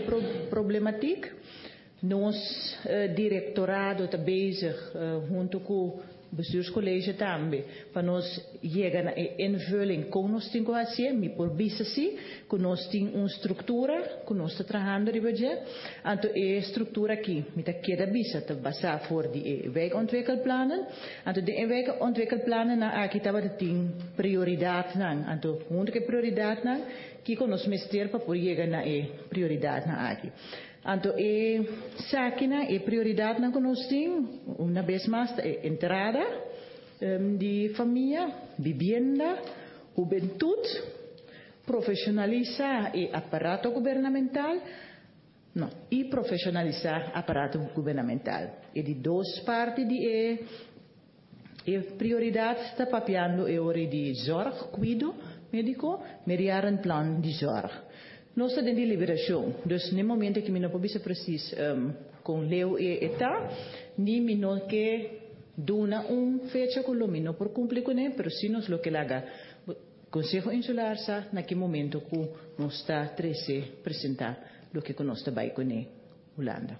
problematiek. Nos directorado está bezig junto com bestuurscollege também, para nós chegar na invulling com nós tem que fazer, me por visa se, que nós tem uma estrutura, que nós está trabalhando de budget, então a estrutura aqui, me tá queda visa, tá basar voor die wijkontwikkelplannen, então de wijkontwikkelplannen na aqui tava tem prioridade nan, então onde que prioridade nan, que que nós mester para por chegar na prioridade na aqui. Então, sakina prioridade na nós tem, uma vez mais, entrada de família, vivienda, juventude, profissionalizar o aparato governamental, não, e profissionalizar o aparato governamental. E de duas partes de prioridade está papiando a hora de zorg, cuido médico, mediar um plano de zorg. Nós temos de liberação, dus no momento que não pode ser preciso com leu e eta, nem não que dona fecha com o não por cumprir com ele, mas se nós lo que laga Conselho Insular sa naquele momento que nós está 13 apresentar o que nós está vai com ele, Holanda.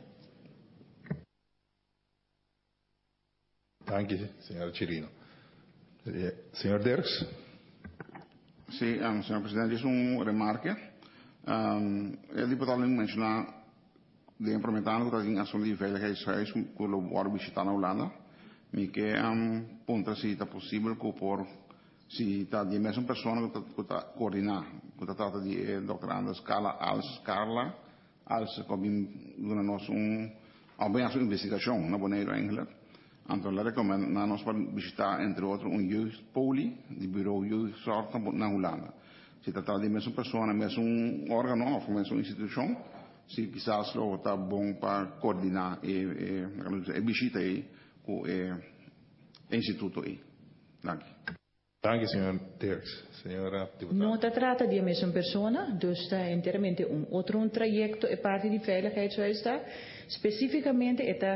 Dank u, senhora Chirino. Senhor Derks? Sim, senhor presidente, isso remarque. El diputado mencionou de implementando que a ação de veiligheidshuis que lo bora visitar na Holanda, me que ponta se está possível que por se está de mesma pessoa que está coordenar, que está trata de Dr. Anders Carla als como dona nós bem a sua investigação na Bonaire eigenlijk. Então, le recomendo nós para visitar entre outros jeugdpoli, de bureau jeugdzorg na Holanda. Se trata de mesma pessoa, mesmo órgão, ou mesma instituição, se quizás lo está bom para coordenar e visita aí com o instituto aí. Dank. Dank, senhor Dirks. Senhora deputada. Não se trata de mesma pessoa, dus está inteiramente outro trajecto e parte de veiligheidshuis está, especificamente está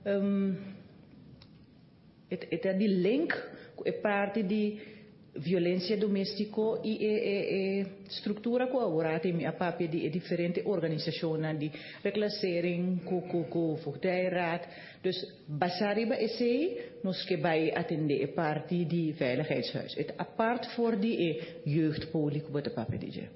de link e parte de violência doméstica e estrutura colaborata a papel de diferentes organizações de reclassering, voogdijraad. Dus basariba esse nós que vai atender a parte de veiligheidshuis. Het apart voor die jeugdpoli wat de papel de.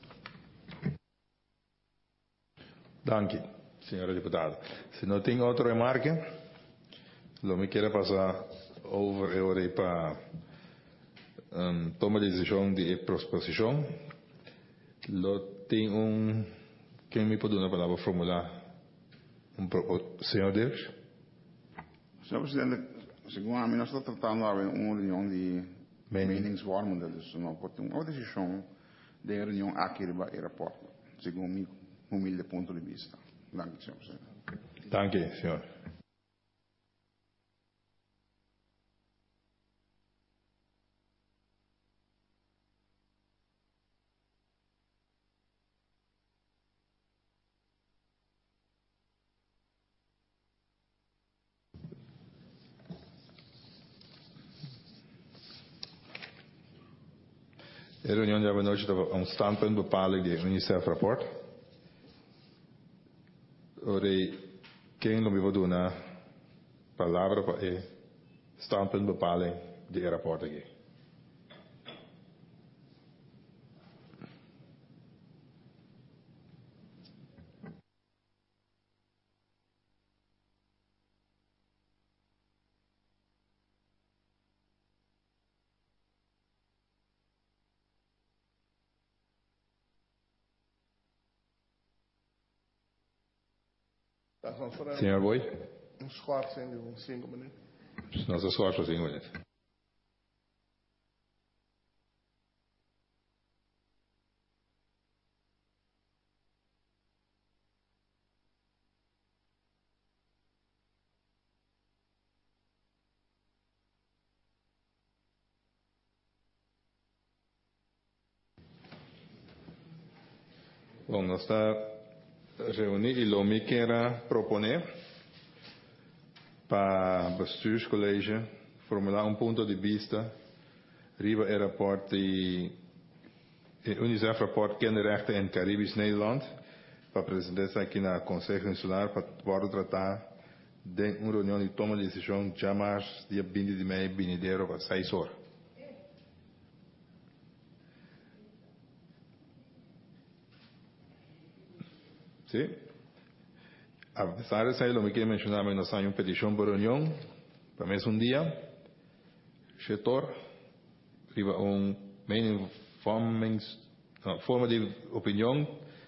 Dank u, senhora deputada. Se não tem outra remarca, lo me quero passar over para toma de decisão de proposição. Lo tem quem me pode dar a palavra formular senhor Dirks? Senhor presidente, segundo a mim nós estamos tratando de uma reunião de meningsvormende, dus uma decisão de reunião aqui no aeroporto, segundo meu humilde ponto de vista. Dank u, senhor presidente. Dank u, senhor. De reunião de noite een standpuntbepaling die UNICEF-rapport. Quem não me vai dar a palavra para o standpuntbepaling de rapport aqui. Senhor Boi? Schorsing de 5 minutos. Nossa schorsing 5 minutos. Bom, nós está reunir e lo me quero proponer para o bestuurscollege formular ponto de vista riba el rapport de UNICEF rapport kinderrechten in Caribisch Nederland para presentar aqui na Conselho Insular para poder tratar de una reunión y toma de decisión ya más día 20 de mayo venidero para 6 horas. ¿Sí? A pesar de eso, lo que quiero mencionar, menos hay una petición por reunión, para mí es un día, sector, arriba un forma de opinión,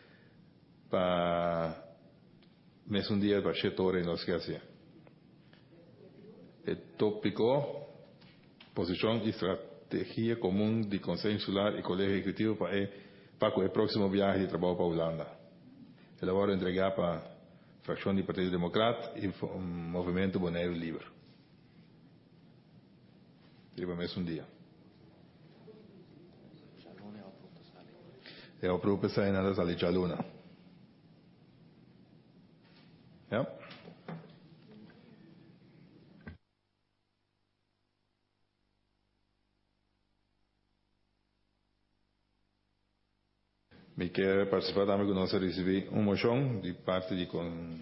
para mes un día para sector en los que hacía. El tópico, posición y estrategia común de Consejo Insular y Colegio Ejecutivo para el próximo viaje de trabajo para Holanda. El ahora entregar para fracción del Partido Democrático y Movimiento Bonaire Libre. Arriba mes un día. Eu apropo essa ainda sali de aluna. Ja? Me quer participar também que nós recebi moção de parte de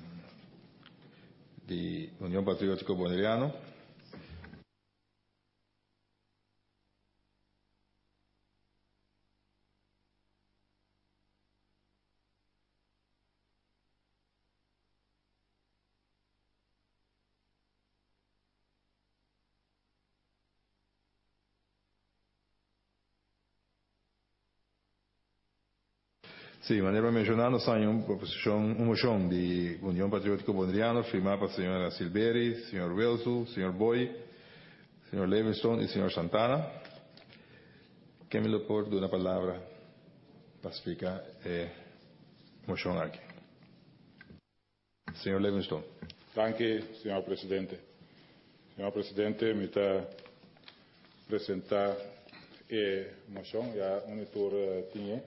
União Patriótica Boneriano. Sim, maneira mencionando, sai uma moção de União Patriótica Boneriana, firmada para a senhora Silberi, senhor Wilson, senhor Boy, senhor Livingstone e senhor Santana. Quem me pode dar uma palavra para explicar a moção aqui? Senhor Livingstone. Danke, senhor presidente. Senhor presidente, me está apresentar a moção, já um tour tinha.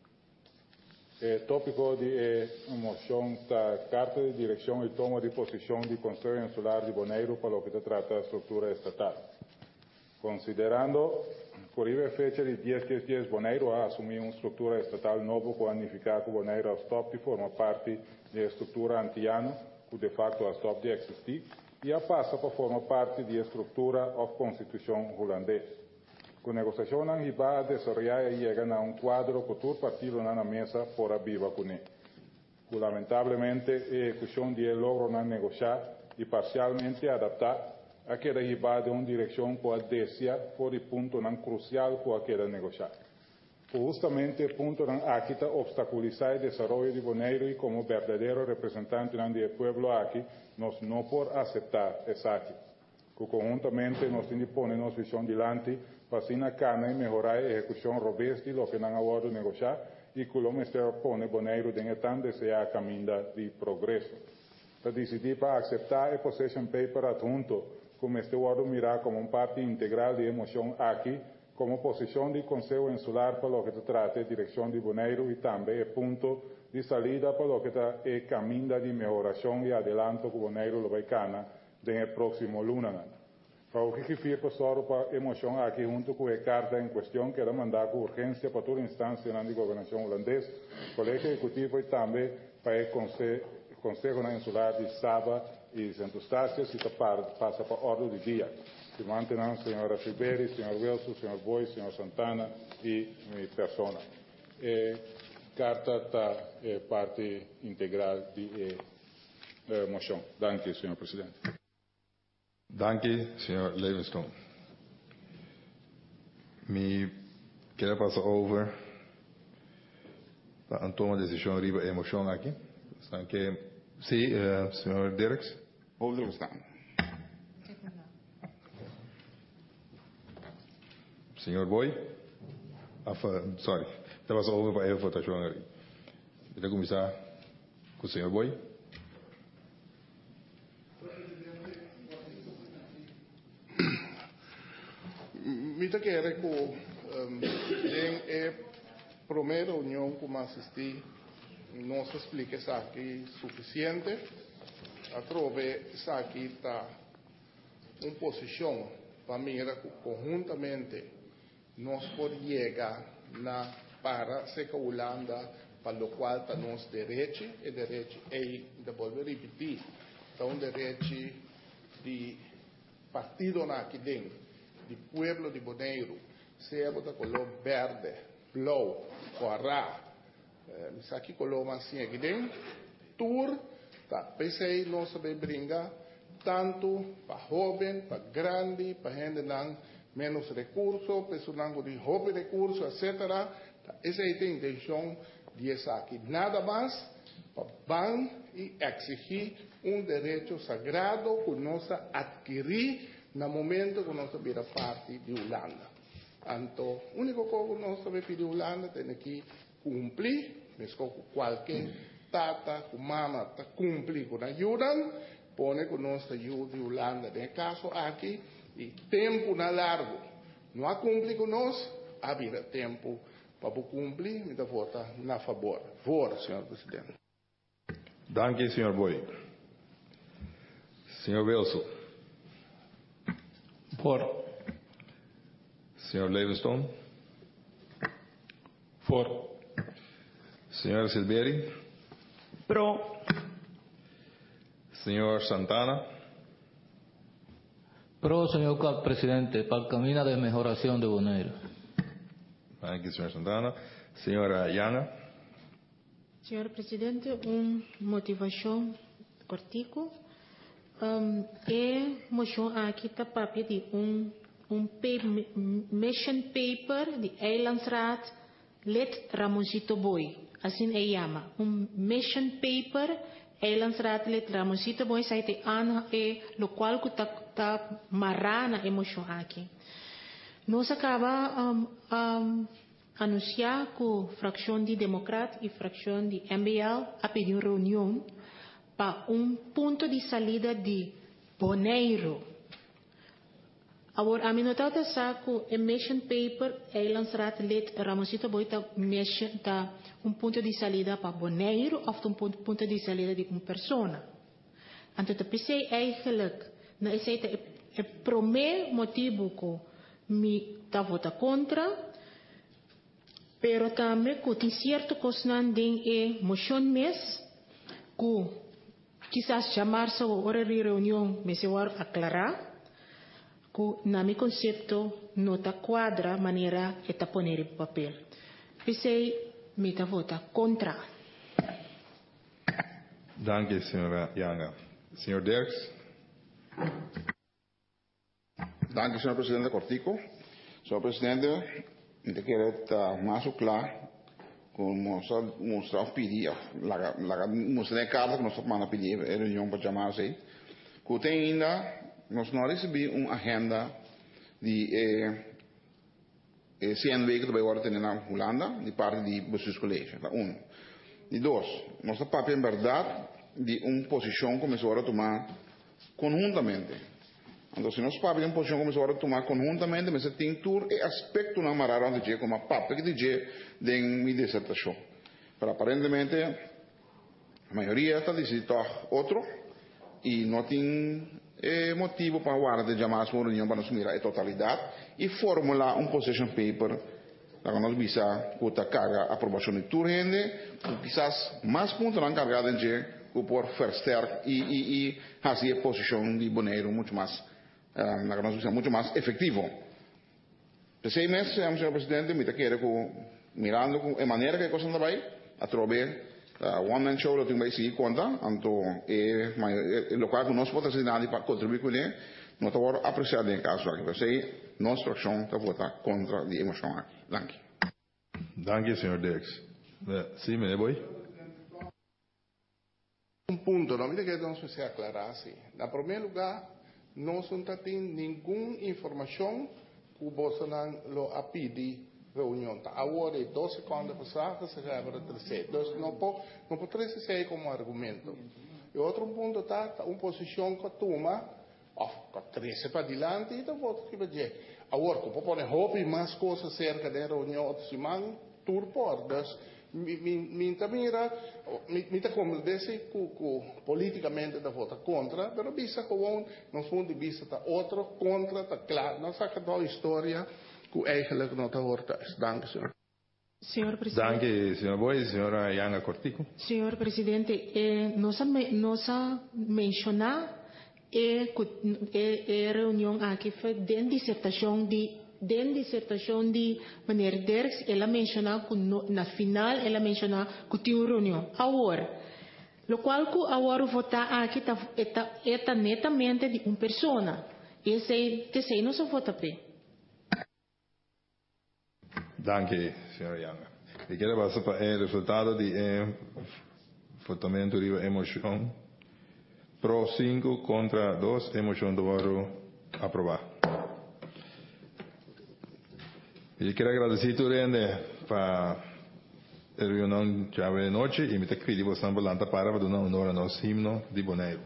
El tópico de moción está carta de dirección y toma de posición del Consejo Insular de Bonaire para lo que se trata de estructura estatal. Considerando por esta fecha de 10 Bonaire ha asumido una estructura estatal nueva que significa que Bonaire ha stop y forma parte de la estructura antiana que de facto ha stop de existir y ha pasa para formar parte de la estructura of constitución holandesa. Con negociación va a desarrollar y llegar a un cuadro que todo el partido en la mesa por viva con él. Lamentablemente, la ejecución de logro negociar y parcialmente adaptar a que va de una dirección que desea por el punto crucial que quiere negociar. Justamente el punto aquí está obstaculizar el desarrollo de Bonaire y como verdadero representante del pueblo aquí, nos no por aceptar esa aquí. Que conjuntamente nos impone nuestra visión delante para así cana y mejorar la ejecución robusta y lo que han ahora negociar y que lo ministerio pone Bonaire en tan deseada camino de progreso. Para decidir para aceptar el possession paper adjunto, que el ministerio ahora mira como una parte integral de emoción aquí, como posición del Consejo Insular para lo que se trata de dirección de Bonaire y también el punto de salida para lo que está el camino de mejoración y adelanto que Bonaire lo va a cana en el próximo lunes. Para o que fica pastor para emoção aqui junto com a carta em questão que era mandar com urgência para toda instância na governação holandesa, colégio executivo e também para o Conselho Insular de Saba e Centro-Estácias e passa para a ordem do dia. Se mantém a senhora Silberi, senhor Wilson, senhor Boy, senhor Santana e minha persona. Carta está parte integral da moção. Danke, senhor presidente. Danke, senhor Livingstone. Me quero passar over para tomar decisão riba a emoção aqui. Sim, senhor Dirks. Overstaan. Senhor Boy. Sorry, dat was over para a votação aqui. Vou começar com o senhor Boy. Mita quer que a primeira reunião que assisti não se explica isso aqui suficiente. A trove isso aqui está uma posição para mirar que conjuntamente nós podemos chegar para ser que a Holanda para o qual está nosso direito é devolver repetir é um direito de partido aqui dentro, do pueblo de Bonaire, seja da color verde, blue, corá, isso aqui color assim aqui dentro, tour, tá, pensei nós sabemos brincar tanto para jovem, para grande, para gente não menos recursos, pessoas com de hobby recursos, etc. Essa é a intenção de essa aqui. Nada mais para e exigir direito sagrado que nós adquirir no momento que nós vira parte de Holanda. Então, a única coisa que nós pedir de Holanda tem que cumprir, mesmo com qualquer tata, com mama, cumprir com ajuda, põe com nossa ajuda de Holanda. No caso aqui, e tempo na largo. Não há cumprir com nós, havia tempo para cumprir, me dá vota na favor. Fora, senhor presidente. Danke, senhor Boi. Senhor Wilson. For. Senhor Levenston. For. Senhor Silveri. Pro. Senhor Santana. Pro, señor presidente, para el camino de mejoración de Bonaire. Thank you, senhor Santana. Senhora Yanga. Senhor Presidente, motivação cortico. Moção aqui está para pedir mission paper de Eilandsraad Lid Ramosito Boy. Assim é chama. Mission paper Eilandsraad Lid Ramosito Boy. Sai te ano lo qual que está marana emoção aqui. Nós acaba anunciar que a fração de Democrata e a fração de MBL a pedir reunião para ponto de saída de Bonaire. Agora, a mim notava que o mission paper Eilandsraad Lid Ramosito Boy está ponto de saída para Bonaire ou ponto de saída de uma pessoa. Então, eu pensei eigenlijk, esse é o primeiro motivo que me vota contra, pero também que tem certo coisa em moção mês que quizás chamar-se a hora de reunião, me se vai aclarar que na meu conceito não está quadra maneira de está poner em papel. Pensei me vota contra. Danke, senhora Yanga. Senhor Dirks. Danke, senhor presidente Cortico. Senhor presidente, eu quero estar mais claro como mostrar pedir, mostrar carta que nós estamos pedir a reunião para chamar-se, que tem ainda, nós não recebemos uma agenda de 100 weken que vai agora ter na Holanda, de parte de bestuurscollege, E dois, nós estamos em verdade de posição que começou a tomar conjuntamente. Então, se nós papel em posição como a tomar conjuntamente, mas tem tur e aspecto na marara onde je como papel que je de mi dissertação. Pero aparentemente a maioria está decidindo outro e não tem motivo para guardar de chamar a sua reunião para assumir a totalidade e formular position paper para nós visa que a carga aprovação de tur rende, quizás mais pontos não carregado em je por versterk e fazer a posição de Bonaire muito mais na nossa visão muito mais efetivo. De 6 meses, senhor presidente, me quero mirando com a maneira que a coisa vai a trover one man show, eu tenho que seguir conta, então o local que nós podemos fazer para contribuir com ele, não estou apreciado em caso aqui. Para sei, nossa fração está votar contra a emoção aqui. Danke. Danke, senhor Dirks. Sim, me voy. Ponto, não me quero não se aclarar assim. Na primeiro lugar, nós não temos nenhuma informação que o Bolsonaro a pedir reunião. Agora, 12 segundos passadas, se já vai terceiro. Então, não pode ser como argumento. E outro ponto está uma posição que toma, com 13 para adiante, então vou que vai dizer. Agora, como pode hobby mais coisas cerca da reunião de semana, tudo pode. Minta como desse que politicamente da vota contra, pero visa gewoon nos ponto de vista da outro contra, tá claro, nós saca da história que eigenlijk não tá horta. Danke, senhor. Senhor Presidente. Danke, senhor Boy. Senhora Yanga Cortico. Senhor Presidente, nós mencionar a reunião aqui foi dentro dissertação de maneira Derks, ela mencionar na final ela mencionar que tinha uma reunião. Agora, lo qual que agora votar aqui está netamente de uma pessoa. Esse não se vota bem. Danke, senhora Yanga. Eu quero passar para o resultado de votamento de emoção. Pro 5, contra 2, emoção do voto aprovar. Eu quero agradecer também para a reunião de hoje de noite e me pedir que vocês voltem para dar honor ao nosso himno de Bonaire.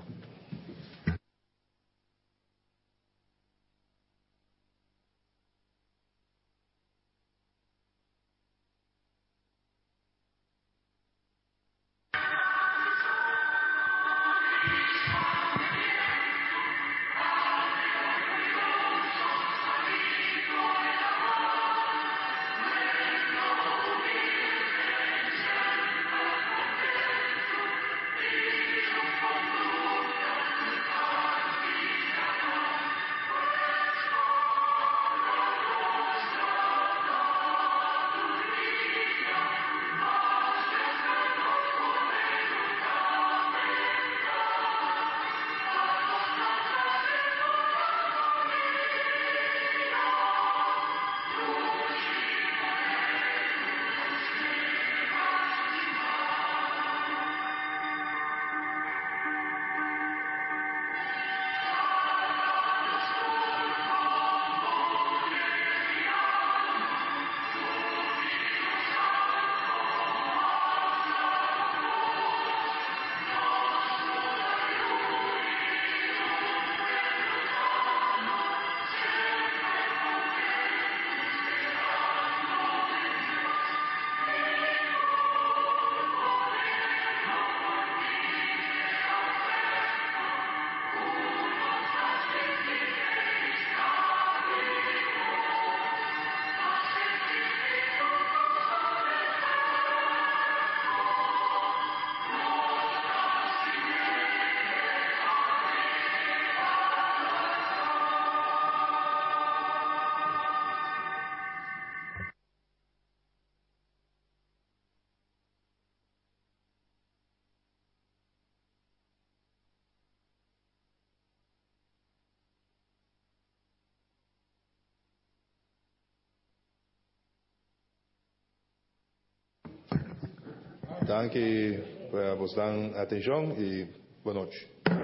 Danke para a vossa atenção e boa noite.